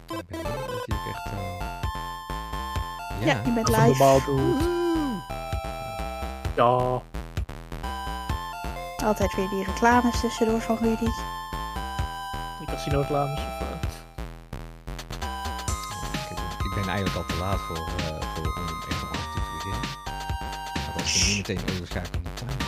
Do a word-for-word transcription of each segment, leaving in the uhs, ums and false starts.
Ja, ben je dat zie ik echt... Uh... Ja, ja, je bent Als live. een normaal doet. Ja. Altijd weer die reclames tussendoor van Rudy. Die casino-reclames. Of, uh... ik, ik ben eigenlijk al te laat voor, uh, voor om echt om af te beginnen. Want als we nu meteen overschakelen naar timer.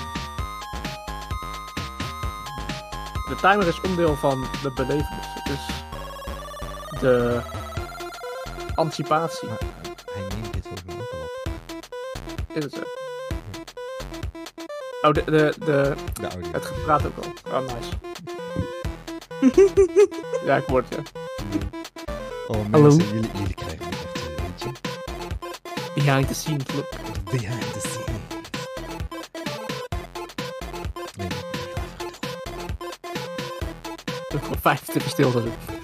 De timer is onderdeel van de belevenis. Het is de anticipatie. Maar, uh, hij neemt dit volgens mij ook al op. Is het zo? Oh, de, de, de, De audio. het gepraat ook al. Oh, nice. Ja, ik word het, ja. Oh mensen, Hallo. jullie, jullie krijgen het echt, uh, weet je. Behind the scenes look. Behind the scene. Nee, nee, Ik heb vijfentwintig stilte.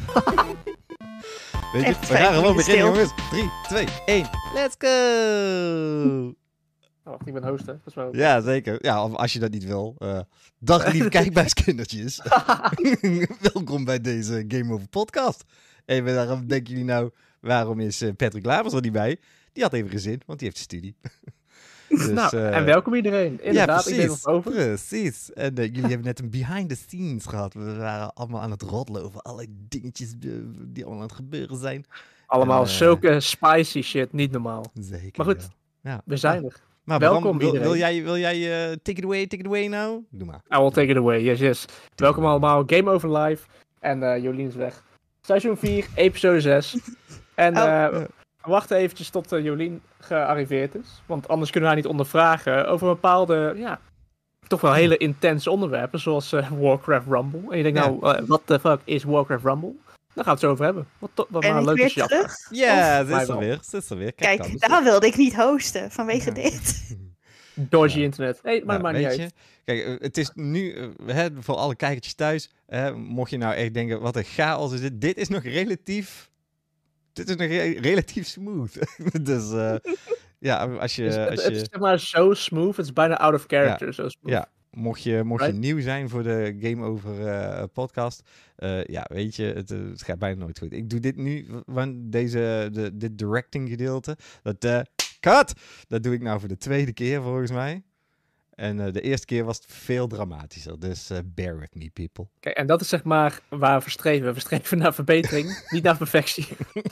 weet je, Echt we gaan gewoon vijf beginnen, minuten jongens. drie, twee, één. Let's go! Oh, wacht, ik ben host, hè. Dat is wel... Ja, zeker. Ja, of als je dat niet wil. Uh, dag lieve kijkbuiskindertjes. Welkom bij deze Game Over podcast. En waarom denken jullie nou, waarom is uh, Patrick Lavers er niet bij? Die had even geen zin, want die heeft studie. Dus, nou, uh, en welkom iedereen. Inderdaad, ja, ik ben precies, nog over. precies. En uh, jullie hebben net een behind the scenes gehad. We waren allemaal aan het roddelen over allerlei dingetjes uh, die allemaal aan het gebeuren zijn. Allemaal En, uh, zulke spicy shit, niet normaal. Zeker. Maar goed, ja. Ja. we zijn er. Maar welkom Bram, wil, iedereen. wil jij, wil jij uh, take it away, take it away nou? Doe maar. I will take it away, yes, yes. Welkom allemaal, Game Over Live. En uh, Jolien is weg. Seizoen vier, episode zes. En Oh. uh, we wachten eventjes tot uh, Jolien gearriveerd is. Want anders kunnen we haar niet ondervragen over bepaalde, ja, toch wel hele intense onderwerpen. Zoals uh, Warcraft Rumble. En je denkt Ja. nou, uh, what the fuck is Warcraft Rumble? Daar gaan we het zo over hebben. Wat, to- wat Ben maar ik leuk weer is je terug? afvraagt. Ja, Of ze mij is er wel. weer. Ze is er weer. Kijk, Kijk, dan. daar wilde ik niet hosten vanwege Ja. dit. Dodgy Ja. internet. Hey, maar Ja, maar niet weet uit. je, kijk, uh, het is nu, uh, hè, voor alle kijkertjes thuis, hè, mocht je nou echt denken, wat een chaos is dit. Dit is nog relatief, dit is nog re- relatief smooth. dus uh, ja, als je, Dus het, als het is je zeg maar zo smooth, het is bijna out of character. Zo smooth. ja, mocht je, mocht je Right? nieuw zijn voor de Game Over uh, podcast, uh, ja, weet je, het, uh, het gaat bijna nooit goed. Ik doe dit nu, want deze, de, dit directing gedeelte, dat, uh, cut! Dat doe ik nou voor de tweede keer volgens mij. En uh, de eerste keer was het veel dramatischer, dus uh, bear with me, people. Kijk, en dat is zeg maar waar we verstreven. We verstreven naar verbetering, niet naar perfectie.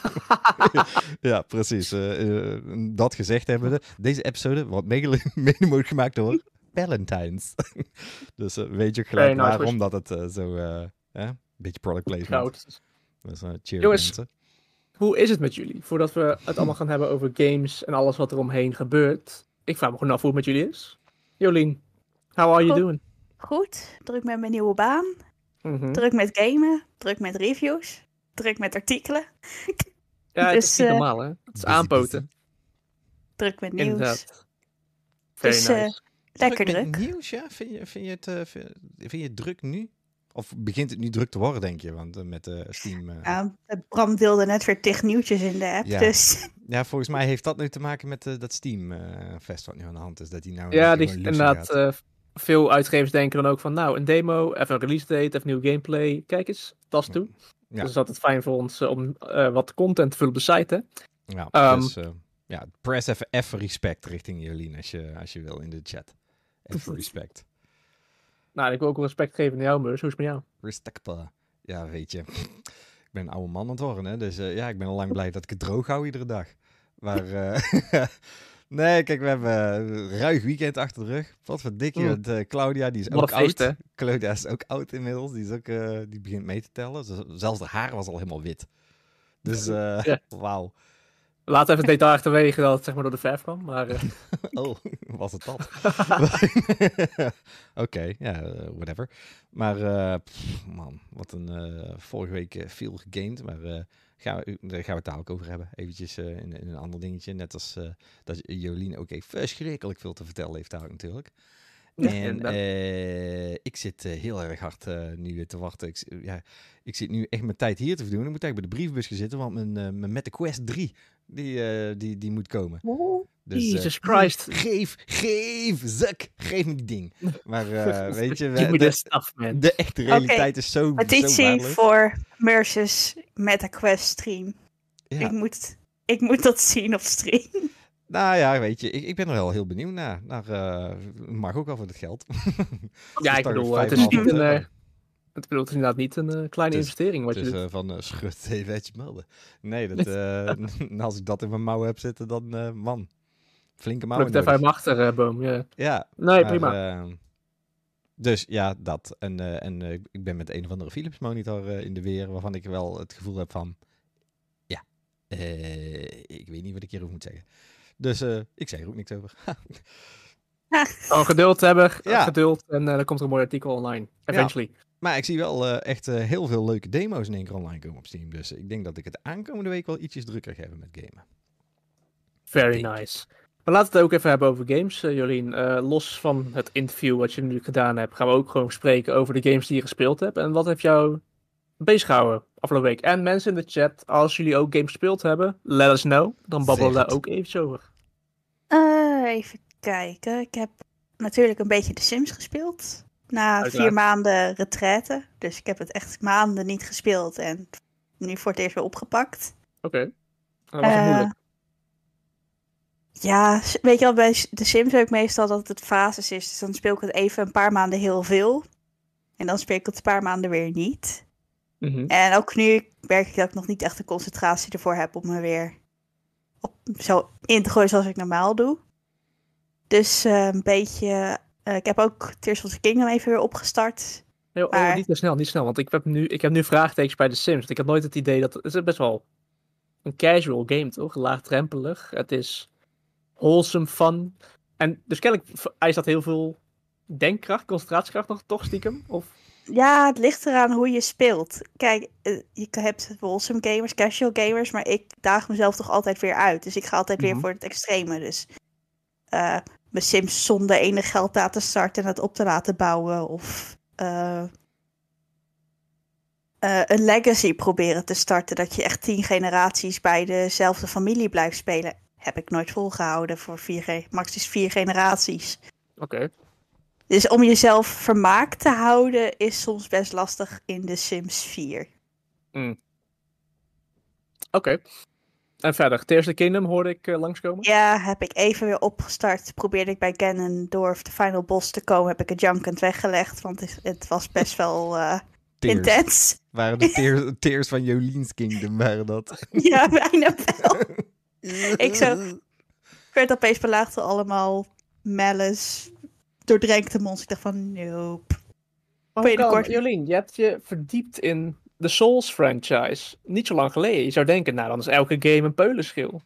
Ja, precies. Uh, uh, dat gezegd hebbende, deze episode wordt mede mede mogelijk gemaakt door Valentine's. dus uh, weet je ook gelijk Very nice, waarom wish. dat het uh, zo, uh, eh, een beetje product placement. Goud. Dus, uh, cheers, Jongens. mensen. Hoe is het met jullie? Voordat we het allemaal gaan hebben over games en alles wat er omheen gebeurt. Ik vraag me gewoon af hoe het met jullie is. Jolien, how are you Goed. doing? Goed, druk met mijn nieuwe baan. Mhm. Druk met gamen. Druk met reviews. Druk met artikelen. Ja, het Dus, is niet eh, normaal hè? Het is busy, aanpoten. Druk met nieuws. Inderdaad. Very Dus, eh, nice. Lekker met druk. nieuws, ja? Vind je, vind, je het, uh, vind, vind je het druk nu? Of begint het nu druk te worden, denk je? Want uh, met uh, Steam... Uh... Ja, Bram wilde net weer tig nieuwtjes in de app. Ja. Dus Ja, volgens mij heeft dat nu te maken met uh, dat Steam-fest wat nu aan de hand is. Dat die nou Ja, een die, beetje gewoon loose inderdaad. gaat. eh, veel uitgevers denken dan ook van, nou, een demo, even een release date, even nieuw gameplay. Kijk eens, tas toe. Ja. Dus het is altijd fijn voor ons eh, om eh, wat content te vullen op de site, hè? Ja, Ehm, dus uh, ja, press even even respect richting Jolien als je, als je wil in de chat. Even respect. Nou, ik wil ook wel respect geven aan jou, Meurs. Hoe is het met jou? Respect, pa. Ja, weet je. Ik ben een oude man aan het worden, hè. Dus uh, ja, ik ben al lang blij dat ik het droog hou iedere dag. Maar uh, nee, kijk, we hebben een ruig weekend achter de rug. Wat voor dikje, Mm. want uh, Claudia, die is Wat ook een feest, oud. hè? Claudia is ook oud inmiddels. Die, is ook, uh, die begint mee te tellen. Z- zelfs haar haar was al helemaal wit. Dus, uh, Ja. wauw. Laat even het detail achterwege dat het zeg maar door de verf kwam. Maar eh, Oh, was het dat? Oké, okay, ja, uh, whatever. Maar, uh, pff, man, wat een uh, vorige week uh, veel gegamed. Maar uh, gaan we, daar gaan we het daar ook over hebben. Eventjes uh, in, in een ander dingetje. Net als uh, dat Jolien ook even verschrikkelijk veel te vertellen heeft daar ook natuurlijk. Ja, En inderdaad. uh, ik zit uh, heel erg hard uh, nu te wachten. Ik, uh, ja, ik zit nu echt mijn tijd hier te verdoen. Ik moet eigenlijk bij de brievenbus gaan zitten, want mijn, uh, mijn Meta Quest drie, die, uh, die, die moet komen. Dus, uh, Jesus Christ. Geef, geef, zak, geef me die ding. Maar uh, weet je, Give me de, that stuff, man. de echte realiteit is zo, zo petitie waardeloos. voor Merce's MetaQuest stream. Ja. Ik, moet, ik moet dat zien op stream. Nou ja, weet je, ik, ik ben er wel heel benieuwd naar. naar uh, mag ook wel voor het geld. Ja, ik Dus bedoel, daar het is niet vijf een... komma vijf Uh, het bedoel, het is inderdaad niet een uh, kleine Het is- investering wat Het je is doet. uh, van uh, schud even uit je melden. Nee, dat, uh, als ik dat in mijn mouw heb zitten, dan uh, man, flinke mouwen Pluk het even nodig. uit mijn achterboom, ja. Ja, Nee, maar, prima. Uh, dus ja, dat. En, uh, en uh, ik ben met een of andere Philips monitor uh, in de weer, waarvan ik wel het gevoel heb van, ja, uh, ik weet niet wat ik hierover moet zeggen. Dus uh, ik zeg er ook niks over. Gewoon geduld hebben, Ja. geduld en uh, dan komt er een mooi artikel online. Eventually. Ja. Maar ik zie wel uh, echt uh, heel veel leuke demo's in één keer online komen op Steam. Dus ik denk dat ik het aankomende week wel ietsjes drukker ga hebben met gamen. Very Denk. nice. Maar laten we het ook even hebben over games, uh, Jolien. Uh, los van het interview wat je nu gedaan hebt, gaan we ook gewoon spreken over de games die je gespeeld hebt. En wat heeft jou bezig gehouden afgelopen week? En mensen in de chat, als jullie ook games gespeeld hebben, let us know. Dan babbelen we Zeg daar het. ook eventjes over. Uh, even kijken. Ik heb natuurlijk een beetje de Sims gespeeld. Na Uiteraard. vier maanden retraite. Dus ik heb het echt maanden niet gespeeld. En nu voor het eerst weer opgepakt. Oké. Okay. Dat was het Uh, moeilijk. Ja, s- weet je wel, bij s- de Sims heb ik meestal dat het fases is. Dus dan speel ik het even een paar maanden heel veel. En dan speel ik het een paar maanden weer niet. Mhm. En ook nu merk ik dat ik nog niet echt de concentratie ervoor heb om me weer op, zo in te gooien zoals ik normaal doe. Dus uh, een beetje... Uh, ik heb ook Tears of the Kingdom even weer opgestart. Nee, oh, maar- niet te snel, niet snel. Want ik heb nu, ik heb nu vraagtekens bij de Sims. Want ik had nooit het idee dat... Het is best wel een casual game, toch? Laagdrempelig. Het is wholesome fun. En dus kennelijk eist dat heel veel denkkracht, concentratiekracht nog toch stiekem? Of... Ja, het ligt eraan hoe je speelt. Kijk, uh, je hebt wholesome gamers, casual gamers, maar ik daag mezelf toch altijd weer uit. Dus ik ga altijd weer Mhm. voor het extreme. Dus uh, mijn Sims zonder enig geld laten starten en het op te laten bouwen. Of uh, uh, een legacy proberen te starten. Dat je echt tien generaties bij dezelfde familie blijft spelen. Heb ik nooit volgehouden voor vier, ge- max is vier generaties. Oké. Okay. Dus om jezelf vermaakt te houden is soms best lastig in de Sims vier. Mm. Oké. Okay. En verder, Tears of the Kingdom hoorde ik uh, langskomen? Ja, heb ik even weer opgestart. Probeerde ik bij Ganondorf de final boss te komen. Heb ik het jankend weggelegd, want het, het was best wel uh, intens. Waren de tears, tears van Jolene's Kingdom, waren dat? Ja, bijna wel. Ik zo... Ik werd opeens belaagd door allemaal malice, doordrenkte monsters. Ik dacht van, nope. Oh, Binnenkort- Jolien, je hebt je verdiept in de Souls franchise. Niet zo lang geleden. Je zou denken, nou dan is elke game een peulenschil.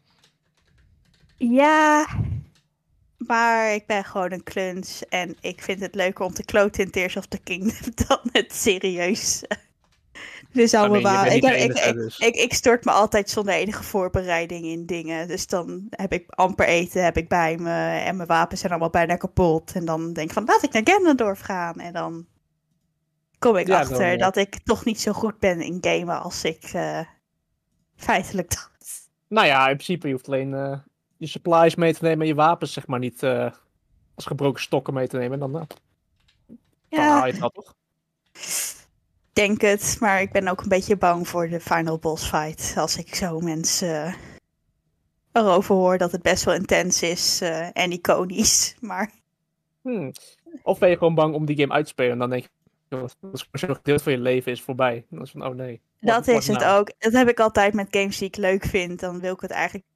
Ja, maar ik ben gewoon een kluns. En ik vind het leuker om te kloten in Tears of the Kingdom dan het serieus. Dus I allemaal mean, je bent waar. niet Ik, de ik, enige, ik, dus. ik, ik stort me altijd zonder enige voorbereiding in dingen. Dus dan heb ik amper eten heb ik bij me. En mijn wapens zijn allemaal bijna kapot. En dan denk ik van, laat ik naar Ganondorf gaan. En dan kom ik Ja, achter dan, ja. dat ik toch niet zo goed ben in gamen als ik uh, feitelijk dacht. Nou ja, in principe, je hoeft alleen uh, je supplies mee te nemen en je wapens, zeg maar, niet uh, als gebroken stokken mee te nemen. Dan, uh, dan haal je het wel, toch? Denk het, maar ik ben ook een beetje bang voor de final boss fight. Als ik zo mensen uh, erover hoor dat het best wel intens is uh, en iconisch. Maar Hmm. Of ben je gewoon bang om die game uit te spelen en dan denk je, joh, dat is zo'n deel van je leven is voorbij. Dan is van, oh nee. What- dat what is het now? ook. Dat heb ik altijd met games die ik leuk vind. Dan wil ik het eigenlijk...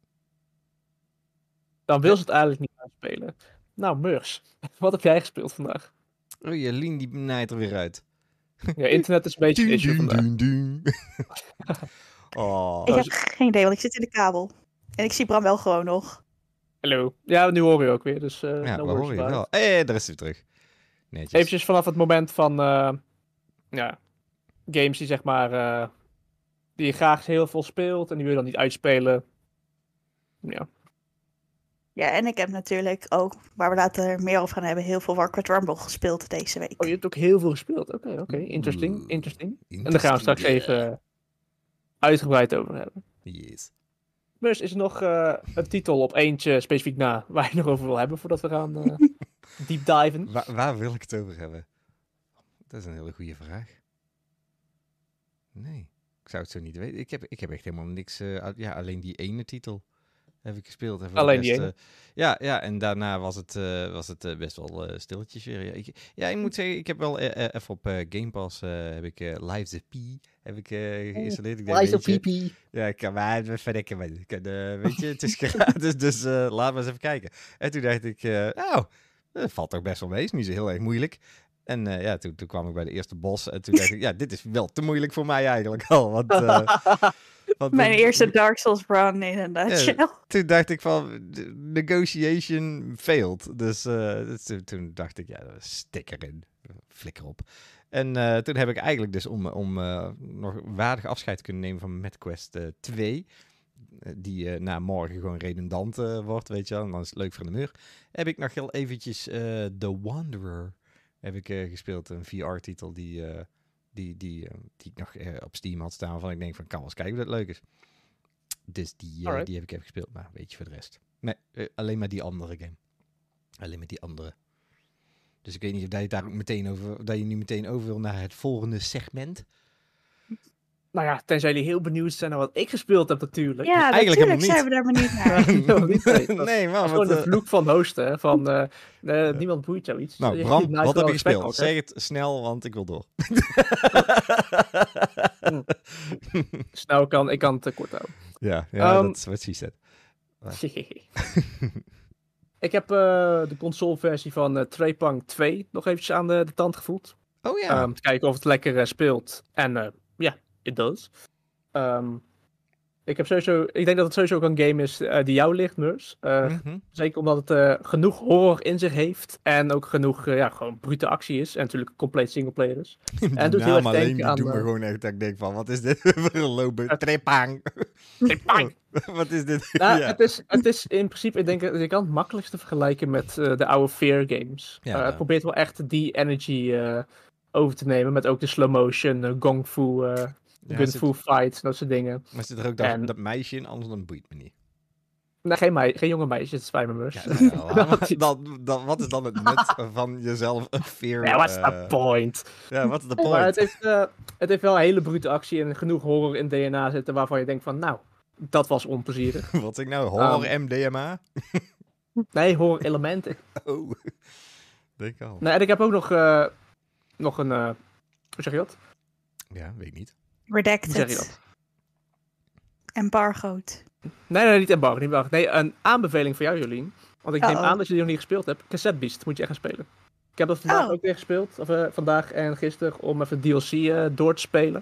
Dan wil ze het eigenlijk niet uitspelen. Nou, Murs, wat heb jij gespeeld vandaag? Oh, Jolene die naait er weer uit. Ja, internet is een beetje een Dun, issue dun, vandaag. dun, dun. Oh. Ik Oh, heb z- geen idee, want ik zit in de kabel. En ik zie Bram wel gewoon nog. Hallo. Ja, nu hoor je ook weer, dus uh, Ja, no we worries horen je about wel. it. Hé, hey, daar is hij weer terug. Netjes. Eventjes vanaf het moment van uh, ja, games die zeg maar uh, die je graag heel veel speelt en die wil je dan niet uitspelen. Ja. Ja, en ik heb natuurlijk ook, waar we later meer over gaan hebben, heel veel Warcraft Rumble gespeeld deze week. Oh, je hebt ook heel veel gespeeld. Oké, oké. Okay. Interesting, Oeh, interesting. En daar gaan we straks interesting, even uh, uitgebreid over hebben. Yes. Dus is er nog uh, een titel op eentje specifiek na waar je nog over wil hebben voordat we gaan uh, deep diven? Wa- waar wil ik het over hebben? Dat is een hele goede vraag. Nee. ik zou het zo niet weten. Ik heb, ik heb echt helemaal niks... Uh, uit- ja, alleen die ene titel heb ik gespeeld. En voor de Alleen die rest, ene? uh, ja, ja, en daarna was het, uh, was het uh, best wel uh, stilletjes weer. Ja, ik, ja, ik moet zeggen, ik heb wel uh, uh, even op uh, Game Pass... Uh, heb ik uh, Lives of P heb ik uh, geïnstalleerd. Ik denk, Lies of weet P je, P. Ja, ik kan maar wat verdekken. Maar ik kan, uh, weet je, het is gratis, dus uh, laat maar eens even kijken. En toen dacht ik, uh, nou, dat valt toch best wel mee. Is niet zo heel erg moeilijk. En uh, ja, toen, toen kwam ik bij de eerste boss. En toen dacht ik, ja, dit is wel te moeilijk voor mij eigenlijk al. Want, uh, want Mijn uh, eerste Dark Souls run in een nutshell. Ja, toen dacht ik van, negotiation failed. Dus uh, toen, toen dacht ik, ja, stik erin. Flikker op. En uh, toen heb ik eigenlijk dus om, om uh, nog waardig afscheid te kunnen nemen van MadQuest uh, twee... die uh, na morgen gewoon redundant uh, wordt, weet je wel. En dan is het leuk voor de muur. Heb ik nog heel eventjes uh, The Wanderer heb ik uh, gespeeld. Een V R-titel die, uh, die, die, uh, die ik nog uh, op Steam had staan. Waarvan ik denk van, kan wel eens kijken hoe dat leuk is. Dus die, uh, die heb ik even gespeeld. Maar weet je voor de rest. Nee, uh, alleen maar die andere game. Alleen maar die andere. Dus ik weet niet of je daar ook meteen over, dat je nu meteen over wil naar het volgende segment. Nou ja, tenzij jullie heel benieuwd zijn naar wat ik gespeeld heb natuurlijk. Ja, eigenlijk natuurlijk zijn we daar benieuwd naar. niet, nee, dat nee, man. is wat, gewoon de uh... vloek van hosten. Hè, van, uh, uh, niemand boeit zoiets. Nou, Bram, wat heb je gespeeld? Zeg het snel, want ik wil door. mm. Snel kan, ik kan het uh, kort houden. Ja, ja um, dat is wat she said. Ik heb uh, de consoleversie van uh, Traypunk twee nog eventjes aan de, de tand gevoeld. Oh ja. Um, te kijken of het lekker uh, speelt. En ja, uh, yeah, it does. Um, ik, heb sowieso, ik denk dat het sowieso ook een game is uh, die jou ligt, Murs. Uh, mm-hmm. Zeker omdat het uh, genoeg horror in zich heeft. En ook genoeg uh, ja, gewoon brute actie is. En natuurlijk compleet singleplayer is. Die en doet heel erg denken die aan... doet me uh, gewoon echt dat ik denk van, wat is dit voor een lopen? Uh, Traypunk. Traypunk. Wat is dit? Nou, ja. het, is, het is in principe, ik denk, je kan het makkelijkst vergelijken met uh, de oude Fear games. Ja, uh, ja. Het probeert wel echt die energy uh, over te nemen. Met ook de slow motion, uh, gong fu... Uh, Ja, Gunfu zit... fights, dat soort dingen. Maar zit er ook dat, en... dat meisje in, anders dan boeit me niet. Nee, geen, mei- geen jonge meisje, het is fijn met me. Ja, nou, ja, wat, dan, dan, wat is dan het nut van jezelf een fear? Ja, what's uh... the point? Ja, wat is de point? Maar het heeft, uh, het heeft wel een hele brute actie en genoeg horror in D N A zitten waarvan je denkt van, nou, dat was onplezierig. Wat zeg ik nou? Horror um, M D M A? Nee, horror elementen. Oh, denk al. Nee, en ik heb ook nog, uh, nog een, uh, hoe zeg je dat? Ja, weet ik niet. Redacted. Hoe zeg je dat? Embargoed. Nee, nee, niet embargoed. Niet embargoed. Nee, een aanbeveling voor jou, Jolien. Want ik Uh-oh. neem aan dat je die nog niet gespeeld hebt. Cassette Beast moet je echt gaan spelen. Ik heb dat vandaag oh. ook weer gespeeld. Of uh, vandaag en gisteren. Om even D L C uh, door te spelen.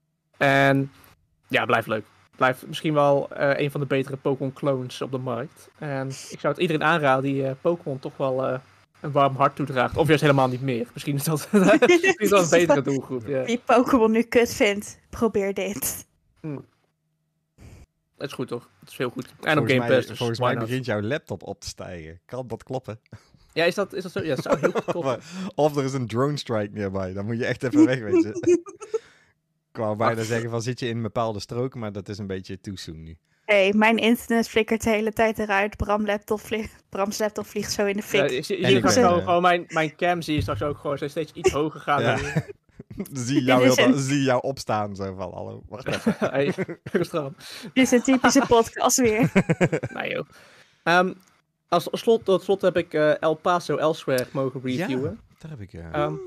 En ja, blijft leuk. Blijft misschien wel uh, een van de betere Pokémon clones op de markt. En ik zou het iedereen aanraden die uh, Pokémon toch wel... Uh, een warm hart toedraagt. Of juist helemaal niet meer. Misschien is dat, misschien is dat een betere doelgroep. Yeah. Wie Pokémon nu kut vindt, probeer dit. Hmm. Het is goed toch? Het is heel goed. En volgens op Game mij, Pass. Dus volgens mij begint jouw laptop op te stijgen. Kan dat kloppen? Ja, is dat, is dat zo? Ja, dat zou heel goed kloppen. Of er is een drone strike nearby. Dan moet je echt even weg, weet je. Ik wou bijna zeggen van zit je in een bepaalde strook, maar dat is een beetje too soon nu. Hey, mijn internet flikkert de hele tijd eruit. Bram laptop vlie- Brams laptop vliegt zo in de fik. Ja, je, je, je kan zo, gewoon mijn, mijn cam zie je straks ook gewoon steeds iets hoger gaan. Ja. zie, jou heel een... zie jou opstaan zo van, hallo, wacht even. Hey, rustig. Dit is een typische podcast weer. Nee joh. Um, als slot, tot slot heb ik uh, El Paso Elsewhere mogen reviewen. Ja, daar heb ik ja. Um,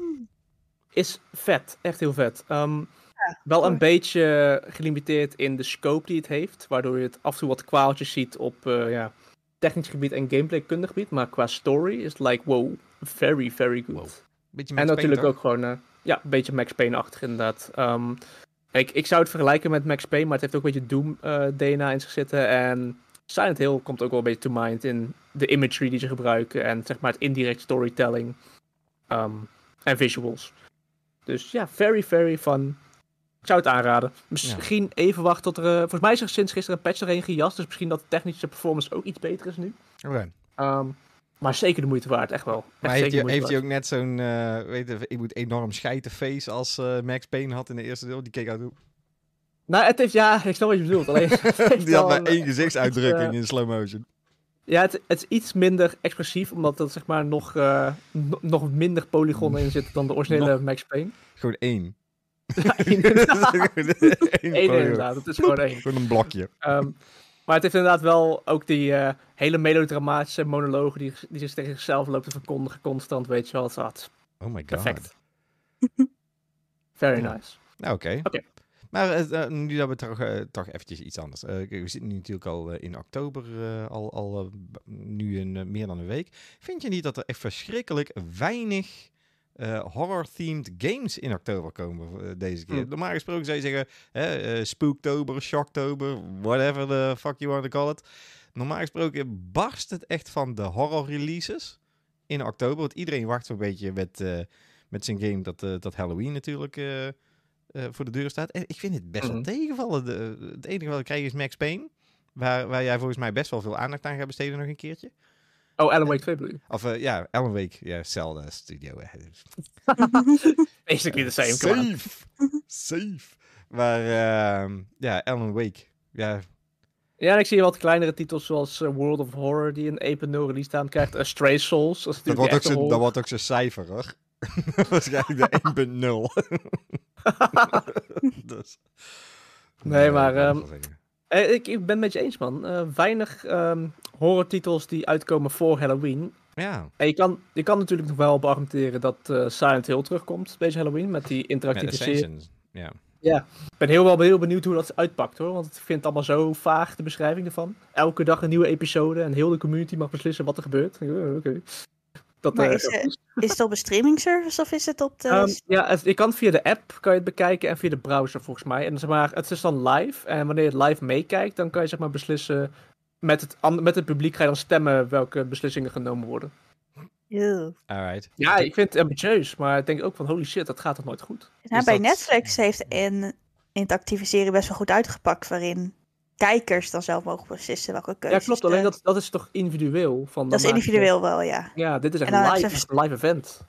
is vet, echt heel vet. Um, Ja, wel een beetje gelimiteerd in de scope die het heeft, waardoor je het af en toe wat kwaaltjes ziet op uh, ja, technisch gebied en gameplaykundig gebied, maar qua story is het like, wow, very, very good. Wow. Beetje en natuurlijk Payne, ook gewoon, uh, ja, een beetje Max Payne-achtig inderdaad. Um, ik, ik zou het vergelijken met Max Payne, maar het heeft ook een beetje Doom uh, D N A in zich zitten en Silent Hill komt ook wel een beetje to mind in de imagery die ze gebruiken en zeg maar het indirect storytelling um, en visuals. Dus ja, very, very fun. Ik zou het aanraden. Misschien ja. even wachten tot er... Uh, volgens mij is er sinds gisteren een patch erheen gejast. Dus misschien dat de technische performance ook iets beter is nu. Okay. Um, maar zeker de moeite waard, echt wel. Echt maar heeft hij heeft ook net zo'n... Uh, weet je, ik moet enorm scheiden face als uh, Max Payne had in de eerste deel? Die keek uit hoe... Nou, het heeft... Ja, ik snap wat je bedoelt. Alleen, die had maar één gezichtsuitdrukking uh, in slow motion. Ja, het, het is iets minder expressief. Omdat er zeg maar nog, uh, no, nog minder polygonnen in zitten dan de originele nog, Max Payne. Gewoon één. Ja, één inderdaad. Eén Eén gewoon- inderdaad, het is gewoon één. Gewoon een blokje. Ehm, maar het heeft inderdaad wel ook die eh, hele melodramatische monologen die, die zich tegen zichzelf loopt te verkondigen constant, weet je wel. Het is wat Oh my god. perfect. Very Ja. nice. Nou, oké. Oké. Maar eh, eh, nu dat we toch, eh, toch eventjes iets anders. Eh, kijk, we zitten nu natuurlijk al eh, in oktober, eh, al, al eh, b- nu een, eh, meer dan een week. Vind je niet dat er echt verschrikkelijk weinig eh, horror-themed games in oktober komen eh, deze keer? Hm. Normaal gesproken zou je zeggen, hè, eh, Spooktober, Shocktober, whatever the fuck you want to call it. Normaal gesproken barst het echt van de horror-releases in oktober. Want iedereen wacht zo'n beetje met, eh, met zijn game dat, eh, dat Halloween natuurlijk... eh, eh, voor de deur staat. En ik vind het best wel Mhm. tegenvallen. De, het enige wat ik krijg is Max Payne. Waar, waar jij volgens mij best wel veel aandacht aan gaat besteden nog een keertje. Oh, Alan Wake twee bedoel je? Of uh, ja, Alan Wake. Ja, Zelda Studio. hè. Basically the same, come on. Safe. Safe. Maar uh, ja, Alan Wake. Ja, Ja, en ik zie wat kleinere titels zoals uh, World of Horror die een één punt nul release aan krijgt. Uh, Stray Souls. Dat, is dat, natuurlijk wordt ook echt een zo, dat horror. wordt ook zo'n cijfer, hoor. Waarschijnlijk de één punt nul. dus. Nee, maar, ik kan het ehm, wel zeggen. Eh, ik, ik ben het met je eens, man. Uh, weinig um, horrortitels die uitkomen voor Halloween. Ja, En je kan, je kan natuurlijk nog wel op argumenteren dat uh, Silent Hill terugkomt deze Halloween. Met die met interactieve serie. Ascension. Ja. Ja, ik ben heel wel heel benieuwd hoe dat uitpakt, hoor. Want ik vind het allemaal zo vaag, de beschrijving ervan. Elke dag een nieuwe episode en heel de community mag beslissen wat er gebeurt. Ja, oké. Okay. Dat, Maar uh, is, uh, is het op een streaming service of is het op de... Um, ja, het, je kan via de app kan je het bekijken en via de browser volgens mij. En zeg maar, het is dan live. En wanneer je het live meekijkt, dan kan je zeg maar beslissen... Met het, an- met het publiek ga je dan stemmen welke beslissingen genomen worden. Ew. Alright. Ja, ik vind het ambitieus, maar ik denk ook van holy shit, dat gaat toch nooit goed. Nou, Is bij dat- Netflix heeft een interactieve serie best wel goed uitgepakt, waarin kijkers dan zelf mogen beslissen welke Ja, keuzes. klopt. Alleen dat, dat is toch individueel? Van, Dat is dan maak je- individueel wel, ja. Ja, dit is echt En dan live, hebben ze- echt een live event.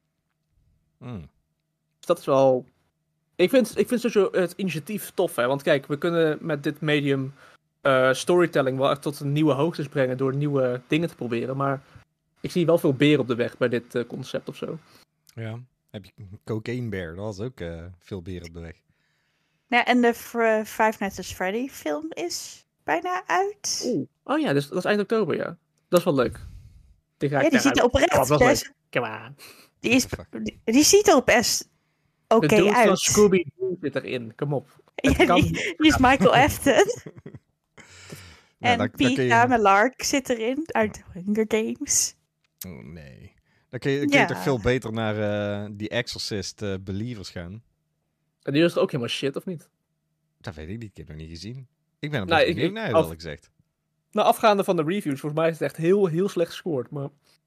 Mm. Dus dat is wel... Ik vind, ik vind sowieso het initiatief tof, hè. Want kijk, we kunnen met dit medium uh, storytelling wel echt tot een nieuwe hoogtes brengen door nieuwe dingen te proberen. Maar ik zie wel veel beer op de weg bij dit uh, concept of zo. Ja. Heb je Cocaine Bear, dat was ook uh, veel beren op de weg. Ja, en de Fr- Five Nights at Freddy film is bijna uit. Oeh. Oh ja, dus, dat is eind oktober, ja. Dat is wel leuk. Die ga ik Ja, die daaruit- ziet er Oh, oprecht dat was best... leuk. Come on. Die, is, Fuck. die, die ziet er best oké De dude van uit. Scooby-Doo zit erin, kom op. Ja, Het kan- die, die is Michael Afton. Ja, en dan- dan kun je- Pita Mellark zit erin uit Hunger Games. Oh, nee. Dan kun je, dan kun je Ja. toch veel beter naar uh, die Exorcist uh, Believers gaan. En die is toch ook helemaal shit, of niet? Dat weet ik niet, ik heb het nog niet gezien. Ik ben er Nee, best ik- benieuwd ik- naar, af- eerlijk gezegd. Nou, afgaande van de reviews, volgens mij is het echt heel, heel slecht gescoord. Maar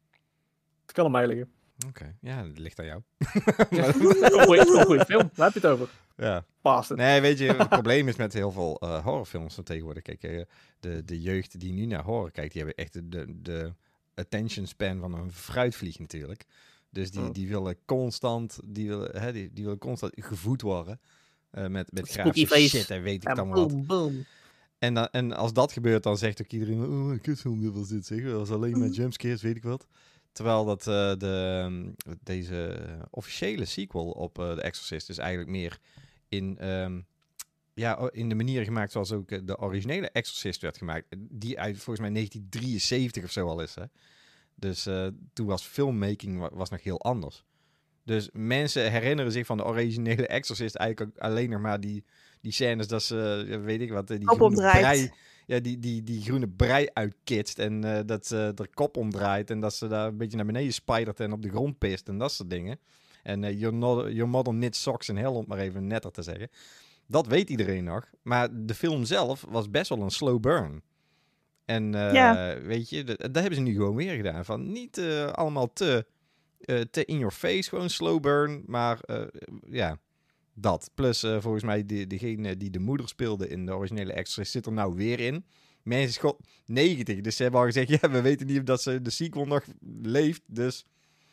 het kan aan mij liggen. Oké, ja, dat ligt aan jou. Ja. Het is een goeie- het is een goede film, waar heb je het over? Ja. Past het. Nee, weet je, het probleem is met heel veel uh, horrorfilms van tegenwoordig. Kijk, uh, de, de jeugd die nu naar horror kijkt, die hebben echt de, de, de attention span van een fruitvlieg natuurlijk. Dus die, Oh. die willen constant, die willen, hè, die, die willen constant gevoed worden. Uh, met met Spooky grafische face. shit en weet ik En dan wat. boom, boom. En, dan, en als dat gebeurt, dan zegt ook iedereen... Oh, een kutfilm, dit was dit, zeg. Dat was alleen maar Mhm. jumpscares, weet ik wat. Terwijl dat uh, de, um, deze officiële sequel op uh, The Exorcist... is eigenlijk meer in, um, ja, in de manier gemaakt... zoals ook uh, de originele Exorcist werd gemaakt. Die uit volgens mij negentien drieënzeventig of zo al is. Hè? Dus uh, toen was filmmaking wa- was nog heel anders. Dus mensen herinneren zich van de originele Exorcist... eigenlijk ook alleen nog maar die... Die scènes dat ze, ja, weet ik wat, die Kop groene omdraait. brei, ja, die, die, die groene brei uitkitst en uh, dat ze de kop omdraait en dat ze daar een beetje naar beneden spidert en op de grond pist en dat soort dingen. En uh, your, no, your mother knit socks in hell, om het maar even netter te zeggen. Dat weet iedereen nog, maar de film zelf was best wel een slow burn. En uh, Ja. weet je, dat, dat hebben ze nu gewoon weer gedaan. Van niet uh, allemaal te, uh, te in your face, gewoon slow burn, maar uh, ja... Dat. Plus, uh, volgens mij, die, degene die de moeder speelde in de originele Exorcist zit er nou weer in. Mensen is god negentig, dus ze hebben al gezegd... Ja, we weten niet of dat ze de sequel nog leeft, dus...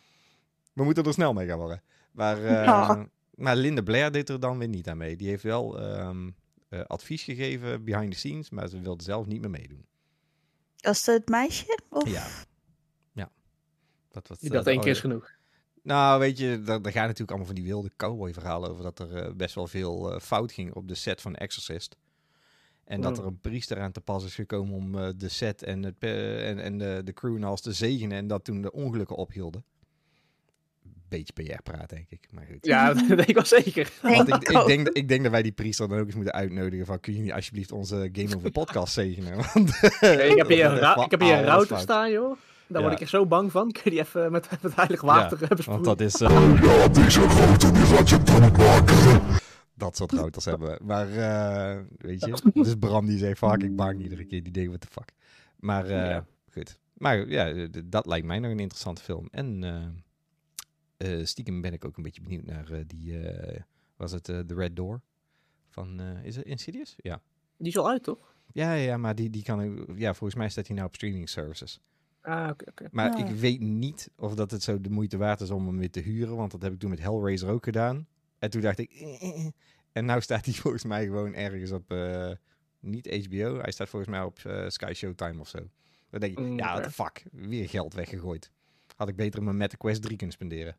We moeten er snel mee gaan worden. Maar, uh, Ja. maar Linda Blair deed er dan weer niet aan mee. Die heeft wel um, uh, advies gegeven behind the scenes, maar ze wilde zelf niet meer meedoen. Was het het meisje? Of? Ja. Ja. Dat was, Die uh, dacht de één keer is ori- genoeg. Nou, weet je, daar, daar gaan natuurlijk allemaal van die wilde cowboy-verhalen over... dat er uh, best wel veel uh, fout ging op de set van Exorcist. En mm. dat er een priester aan te pas is gekomen om uh, de set en, het, uh, en, en de, de crew en alles te zegenen... en dat toen de ongelukken ophielden. Beetje P R-praat, denk ik. Maar goed. Ja, dat denk ik wel zeker. Want ik, ik, denk, ik denk dat wij die priester dan ook eens moeten uitnodigen... van kun je niet alsjeblieft onze Game Over podcast zegenen? Want, hey, ik heb hier een, ra- ik heb hier een router fout. staan, joh. Daar ja. word ik echt zo bang van. Kun je die even met, met heilig water ja, besproeien? Want dat is... Uh... Ja, deze router die gaat je maken. Dat soort routers hebben we. Maar, uh, weet je... Dus Bram die zegt, fuck, ik bang iedere keer. Die denkt, what the fuck. Maar, uh, ja. goed. Maar ja, dat lijkt mij nog een interessante film. En... Uh, Uh, stiekem ben ik ook een beetje benieuwd naar uh, die, uh, was het uh, The Red Door? Van, uh, is het Insidious? Ja. Die is al uit, toch? Ja, ja, maar die, die kan, ja, volgens mij staat hij nou op streaming services. Ah, oké, okay, oké. Okay. Maar ja. ik weet niet of dat het zo de moeite waard is om hem weer te huren, want dat heb ik toen met Hellraiser ook gedaan. En toen dacht ik, eh, eh. en nou staat hij volgens mij gewoon ergens op, uh, niet H B O, hij staat volgens mij op uh, Sky Showtime of zo. Dan denk ik, mm, ja, what the fuck, weer geld weggegooid. Had ik beter mijn Meta Quest drie kunnen spenderen.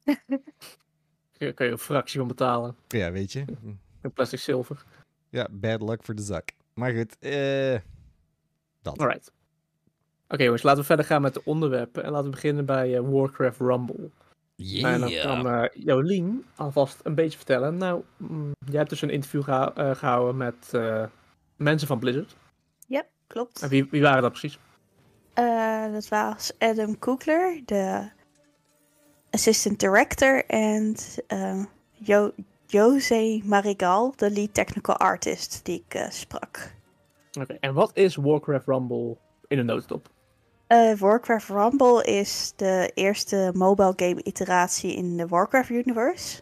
Daar kun je een fractie van betalen. Ja, weet je. Een plastic zilver. Ja, bad luck voor de zak. Maar goed, uh, dat. Alright. Oké okay, jongens, laten we verder gaan met de onderwerpen. En laten we beginnen bij uh, Warcraft Rumble. Yeah. En dan kan uh, Jolien alvast een beetje vertellen. Nou, mm, jij hebt dus een interview geha- uh, gehouden met uh, mensen van Blizzard. Ja, klopt. En wie, wie waren dat precies? Uh, dat was Adam Coogler, de assistant director, en uh, jo- Jose Marigal, de lead technical artist, die ik uh, sprak. Oké, okay, en wat is Warcraft Rumble in een notendop? Uh, Warcraft Rumble is de eerste mobile game iteratie in de Warcraft universe.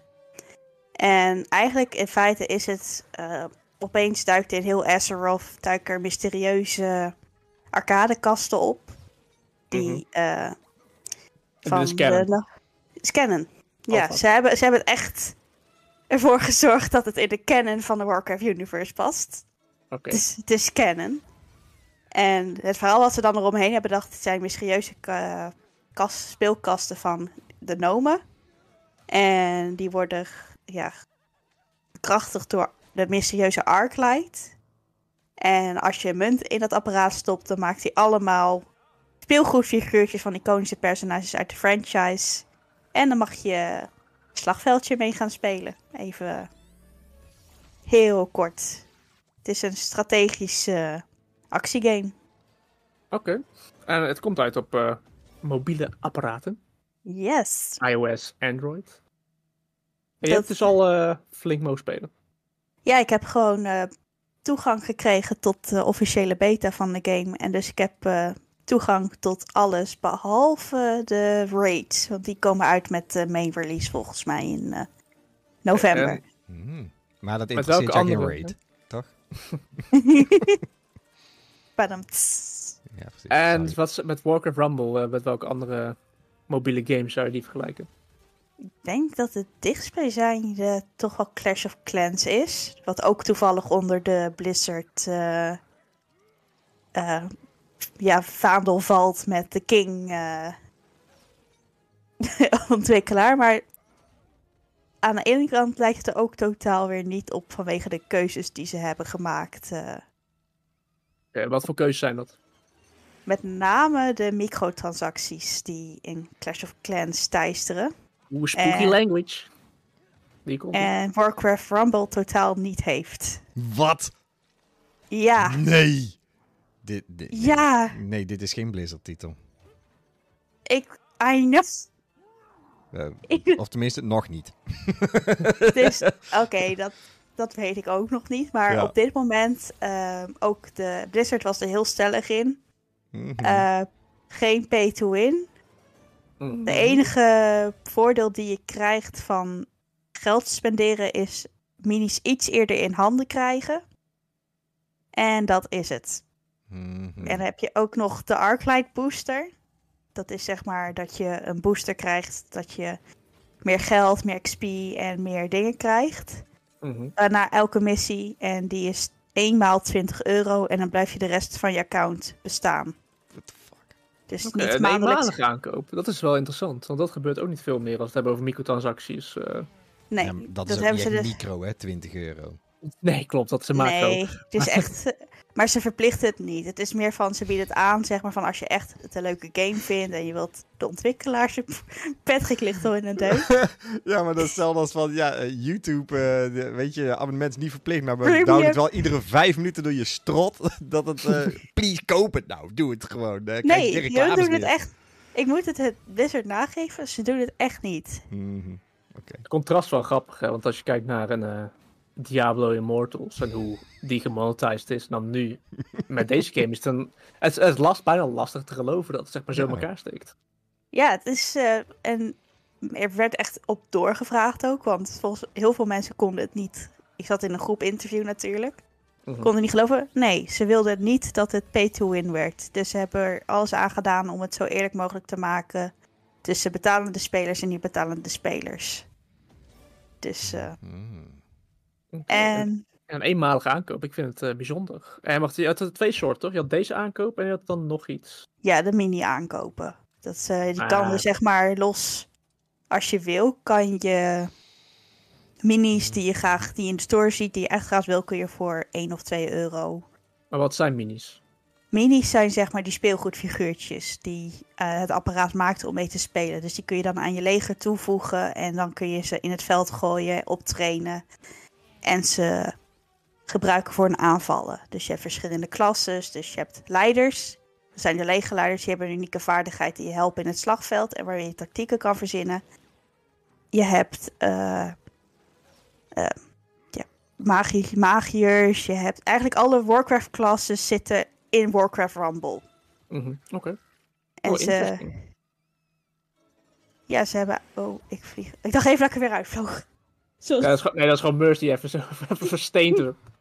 En eigenlijk in feite is het, uh, opeens duikt in heel Azeroth, duiken er mysterieuze arcadekasten op. Die mm-hmm. uh, van scannen. de scannen. Ja, oh, ze hebben, ze hebben het echt ervoor gezorgd dat het in de canon van de Warcraft universe past. Okay. Dus het is canon. En het verhaal wat ze dan eromheen hebben bedacht, het zijn mysterieuze uh, kast, speelkasten van de Nomen. En die worden ja, bekrachtigd door de mysterieuze Arclight. En als je een munt in dat apparaat stopt, dan maakt hij allemaal speelgoedfiguurtjes van iconische personages uit de franchise. En dan mag je een slagveldje mee gaan spelen. Even heel kort. Het is een strategische uh, actiegame. Oké. Okay. En het komt uit op uh, mobiele apparaten. Yes. iOS, Android. En je dat... hebt dus al uh, flink mogen spelen. Ja, ik heb gewoon uh, toegang gekregen tot de officiële beta van de game. En dus ik heb uh, toegang tot alles behalve de raids. Want die komen uit met de main release volgens mij in uh, november. En... Mm, maar dat interesseert jou geen raid, toch? Ja, en wat met Warcraft Rumble, uh, met welke andere mobiele games zou je die vergelijken? Ik denk dat het dichtstbijzijnde toch wel Clash of Clans is. Wat ook toevallig onder de Blizzard uh, uh, ja, vaandel valt met de King uh, ontwikkelaar. Maar aan de ene kant lijkt het er ook totaal weer niet op vanwege de keuzes die ze hebben gemaakt. Uh. Okay, wat voor keuzes zijn dat? Met name de microtransacties die in Clash of Clans teisteren. Oeh, spooky en, language. Die komt en Warcraft Rumble totaal niet heeft. Wat? Ja. Nee. Dit, dit, ja. Nee, dit is geen Blizzard-titel. Ik, I know. Uh, ik, of tenminste, nog niet. Dus, oké, okay, dat, dat weet ik ook nog niet. Maar ja. op dit moment, uh, ook de Blizzard was er heel stellig in. Mm-hmm. Uh, geen pay to win. Mm-hmm. De enige voordeel die je krijgt van geld spenderen is minis iets eerder in handen krijgen. En dat is het. Mm-hmm. En dan heb je ook nog de Arclight booster. Dat is zeg maar dat je een booster krijgt, dat je meer geld, meer X P en meer dingen krijgt. Mm-hmm. Uh, na elke missie. En die is eenmaal twintig euro en dan blijf je de rest van je account bestaan. What the fuck? Dus Oké, niet een maandelijks. eenmalige aankoop. Dat is wel interessant, want dat gebeurt ook niet veel meer als we het hebben over microtransacties. Uh... Nee, Ja, dat, dat is ook hebben niet ze echt dus... micro, hè, twintig euro. Nee, klopt, dat is een macro. Nee, het is echt... Maar ze verplichten het niet. Het is meer van, ze bieden het aan, zeg maar, van als je echt het een leuke game vindt en je wilt de ontwikkelaars... Patrick ligt al in een deuk. Ja, maar dat is hetzelfde als van, ja, uh, YouTube, uh, de, weet je, abonnement is niet verplicht, maar Premium. we het wel iedere vijf minuten door je strot, dat het, uh, please, koop het nou, doe het gewoon. Uh, kijk, Nee, de die reclames doen het weer. echt... Ik moet het het Blizzard nageven, ze doen het echt niet. Mm-hmm. Okay. Het contrast wel grappig, hè? Want als je kijkt naar een uh, Diablo Immortals en hoe die gemonetized is, dan nu met deze game is het een... Het, het is last, bijna lastig te geloven dat het zeg maar zo in Ja. elkaar steekt. Ja, het is... Uh, en er werd echt op doorgevraagd ook, want volgens heel veel mensen konden het niet... Ik zat in een groep interview natuurlijk. Mm-hmm. Konden niet geloven? Nee, ze wilden niet dat het pay to win werd. Dus ze hebben er alles aan gedaan om het zo eerlijk mogelijk te maken tussen betalende spelers en niet betalende spelers. Dus, uh, Mm. en... En een eenmalige aankoop, ik vind het uh, bijzonder. En wacht, je had er twee soorten, toch? Je had deze aankoop en je had dan nog iets. Ja, de mini aankopen. Dat, uh, die Ah. kan dus zeg maar los, als je wil, kan je minis die je graag, die je in de store ziet, die je echt graag wil, kun je voor één of twee euro. Maar wat zijn minis? Minis zijn zeg maar die speelgoedfiguurtjes die uh, het apparaat maakt om mee te spelen. Dus die kun je dan aan je leger toevoegen en dan kun je ze in het veld gooien, optrainen en ze gebruiken voor een aanvallen. Dus je hebt verschillende klasses, dus je hebt leiders. Dat zijn de legerleiders, die hebben een unieke vaardigheid die je helpen in het slagveld en waar je tactieken kan verzinnen. Je hebt uh, uh, ja, magi- magiërs, je hebt eigenlijk alle Warcraft-klasses zitten in Warcraft Rumble. Mm-hmm. Oké. Okay. En Oh, ze... Ja, ze hebben... Oh, ik vlieg... Ik dacht even dat ik er weer uitvloog. Ja, dat is gewoon... Nee, dat is gewoon Mercy even, zo, even versteend.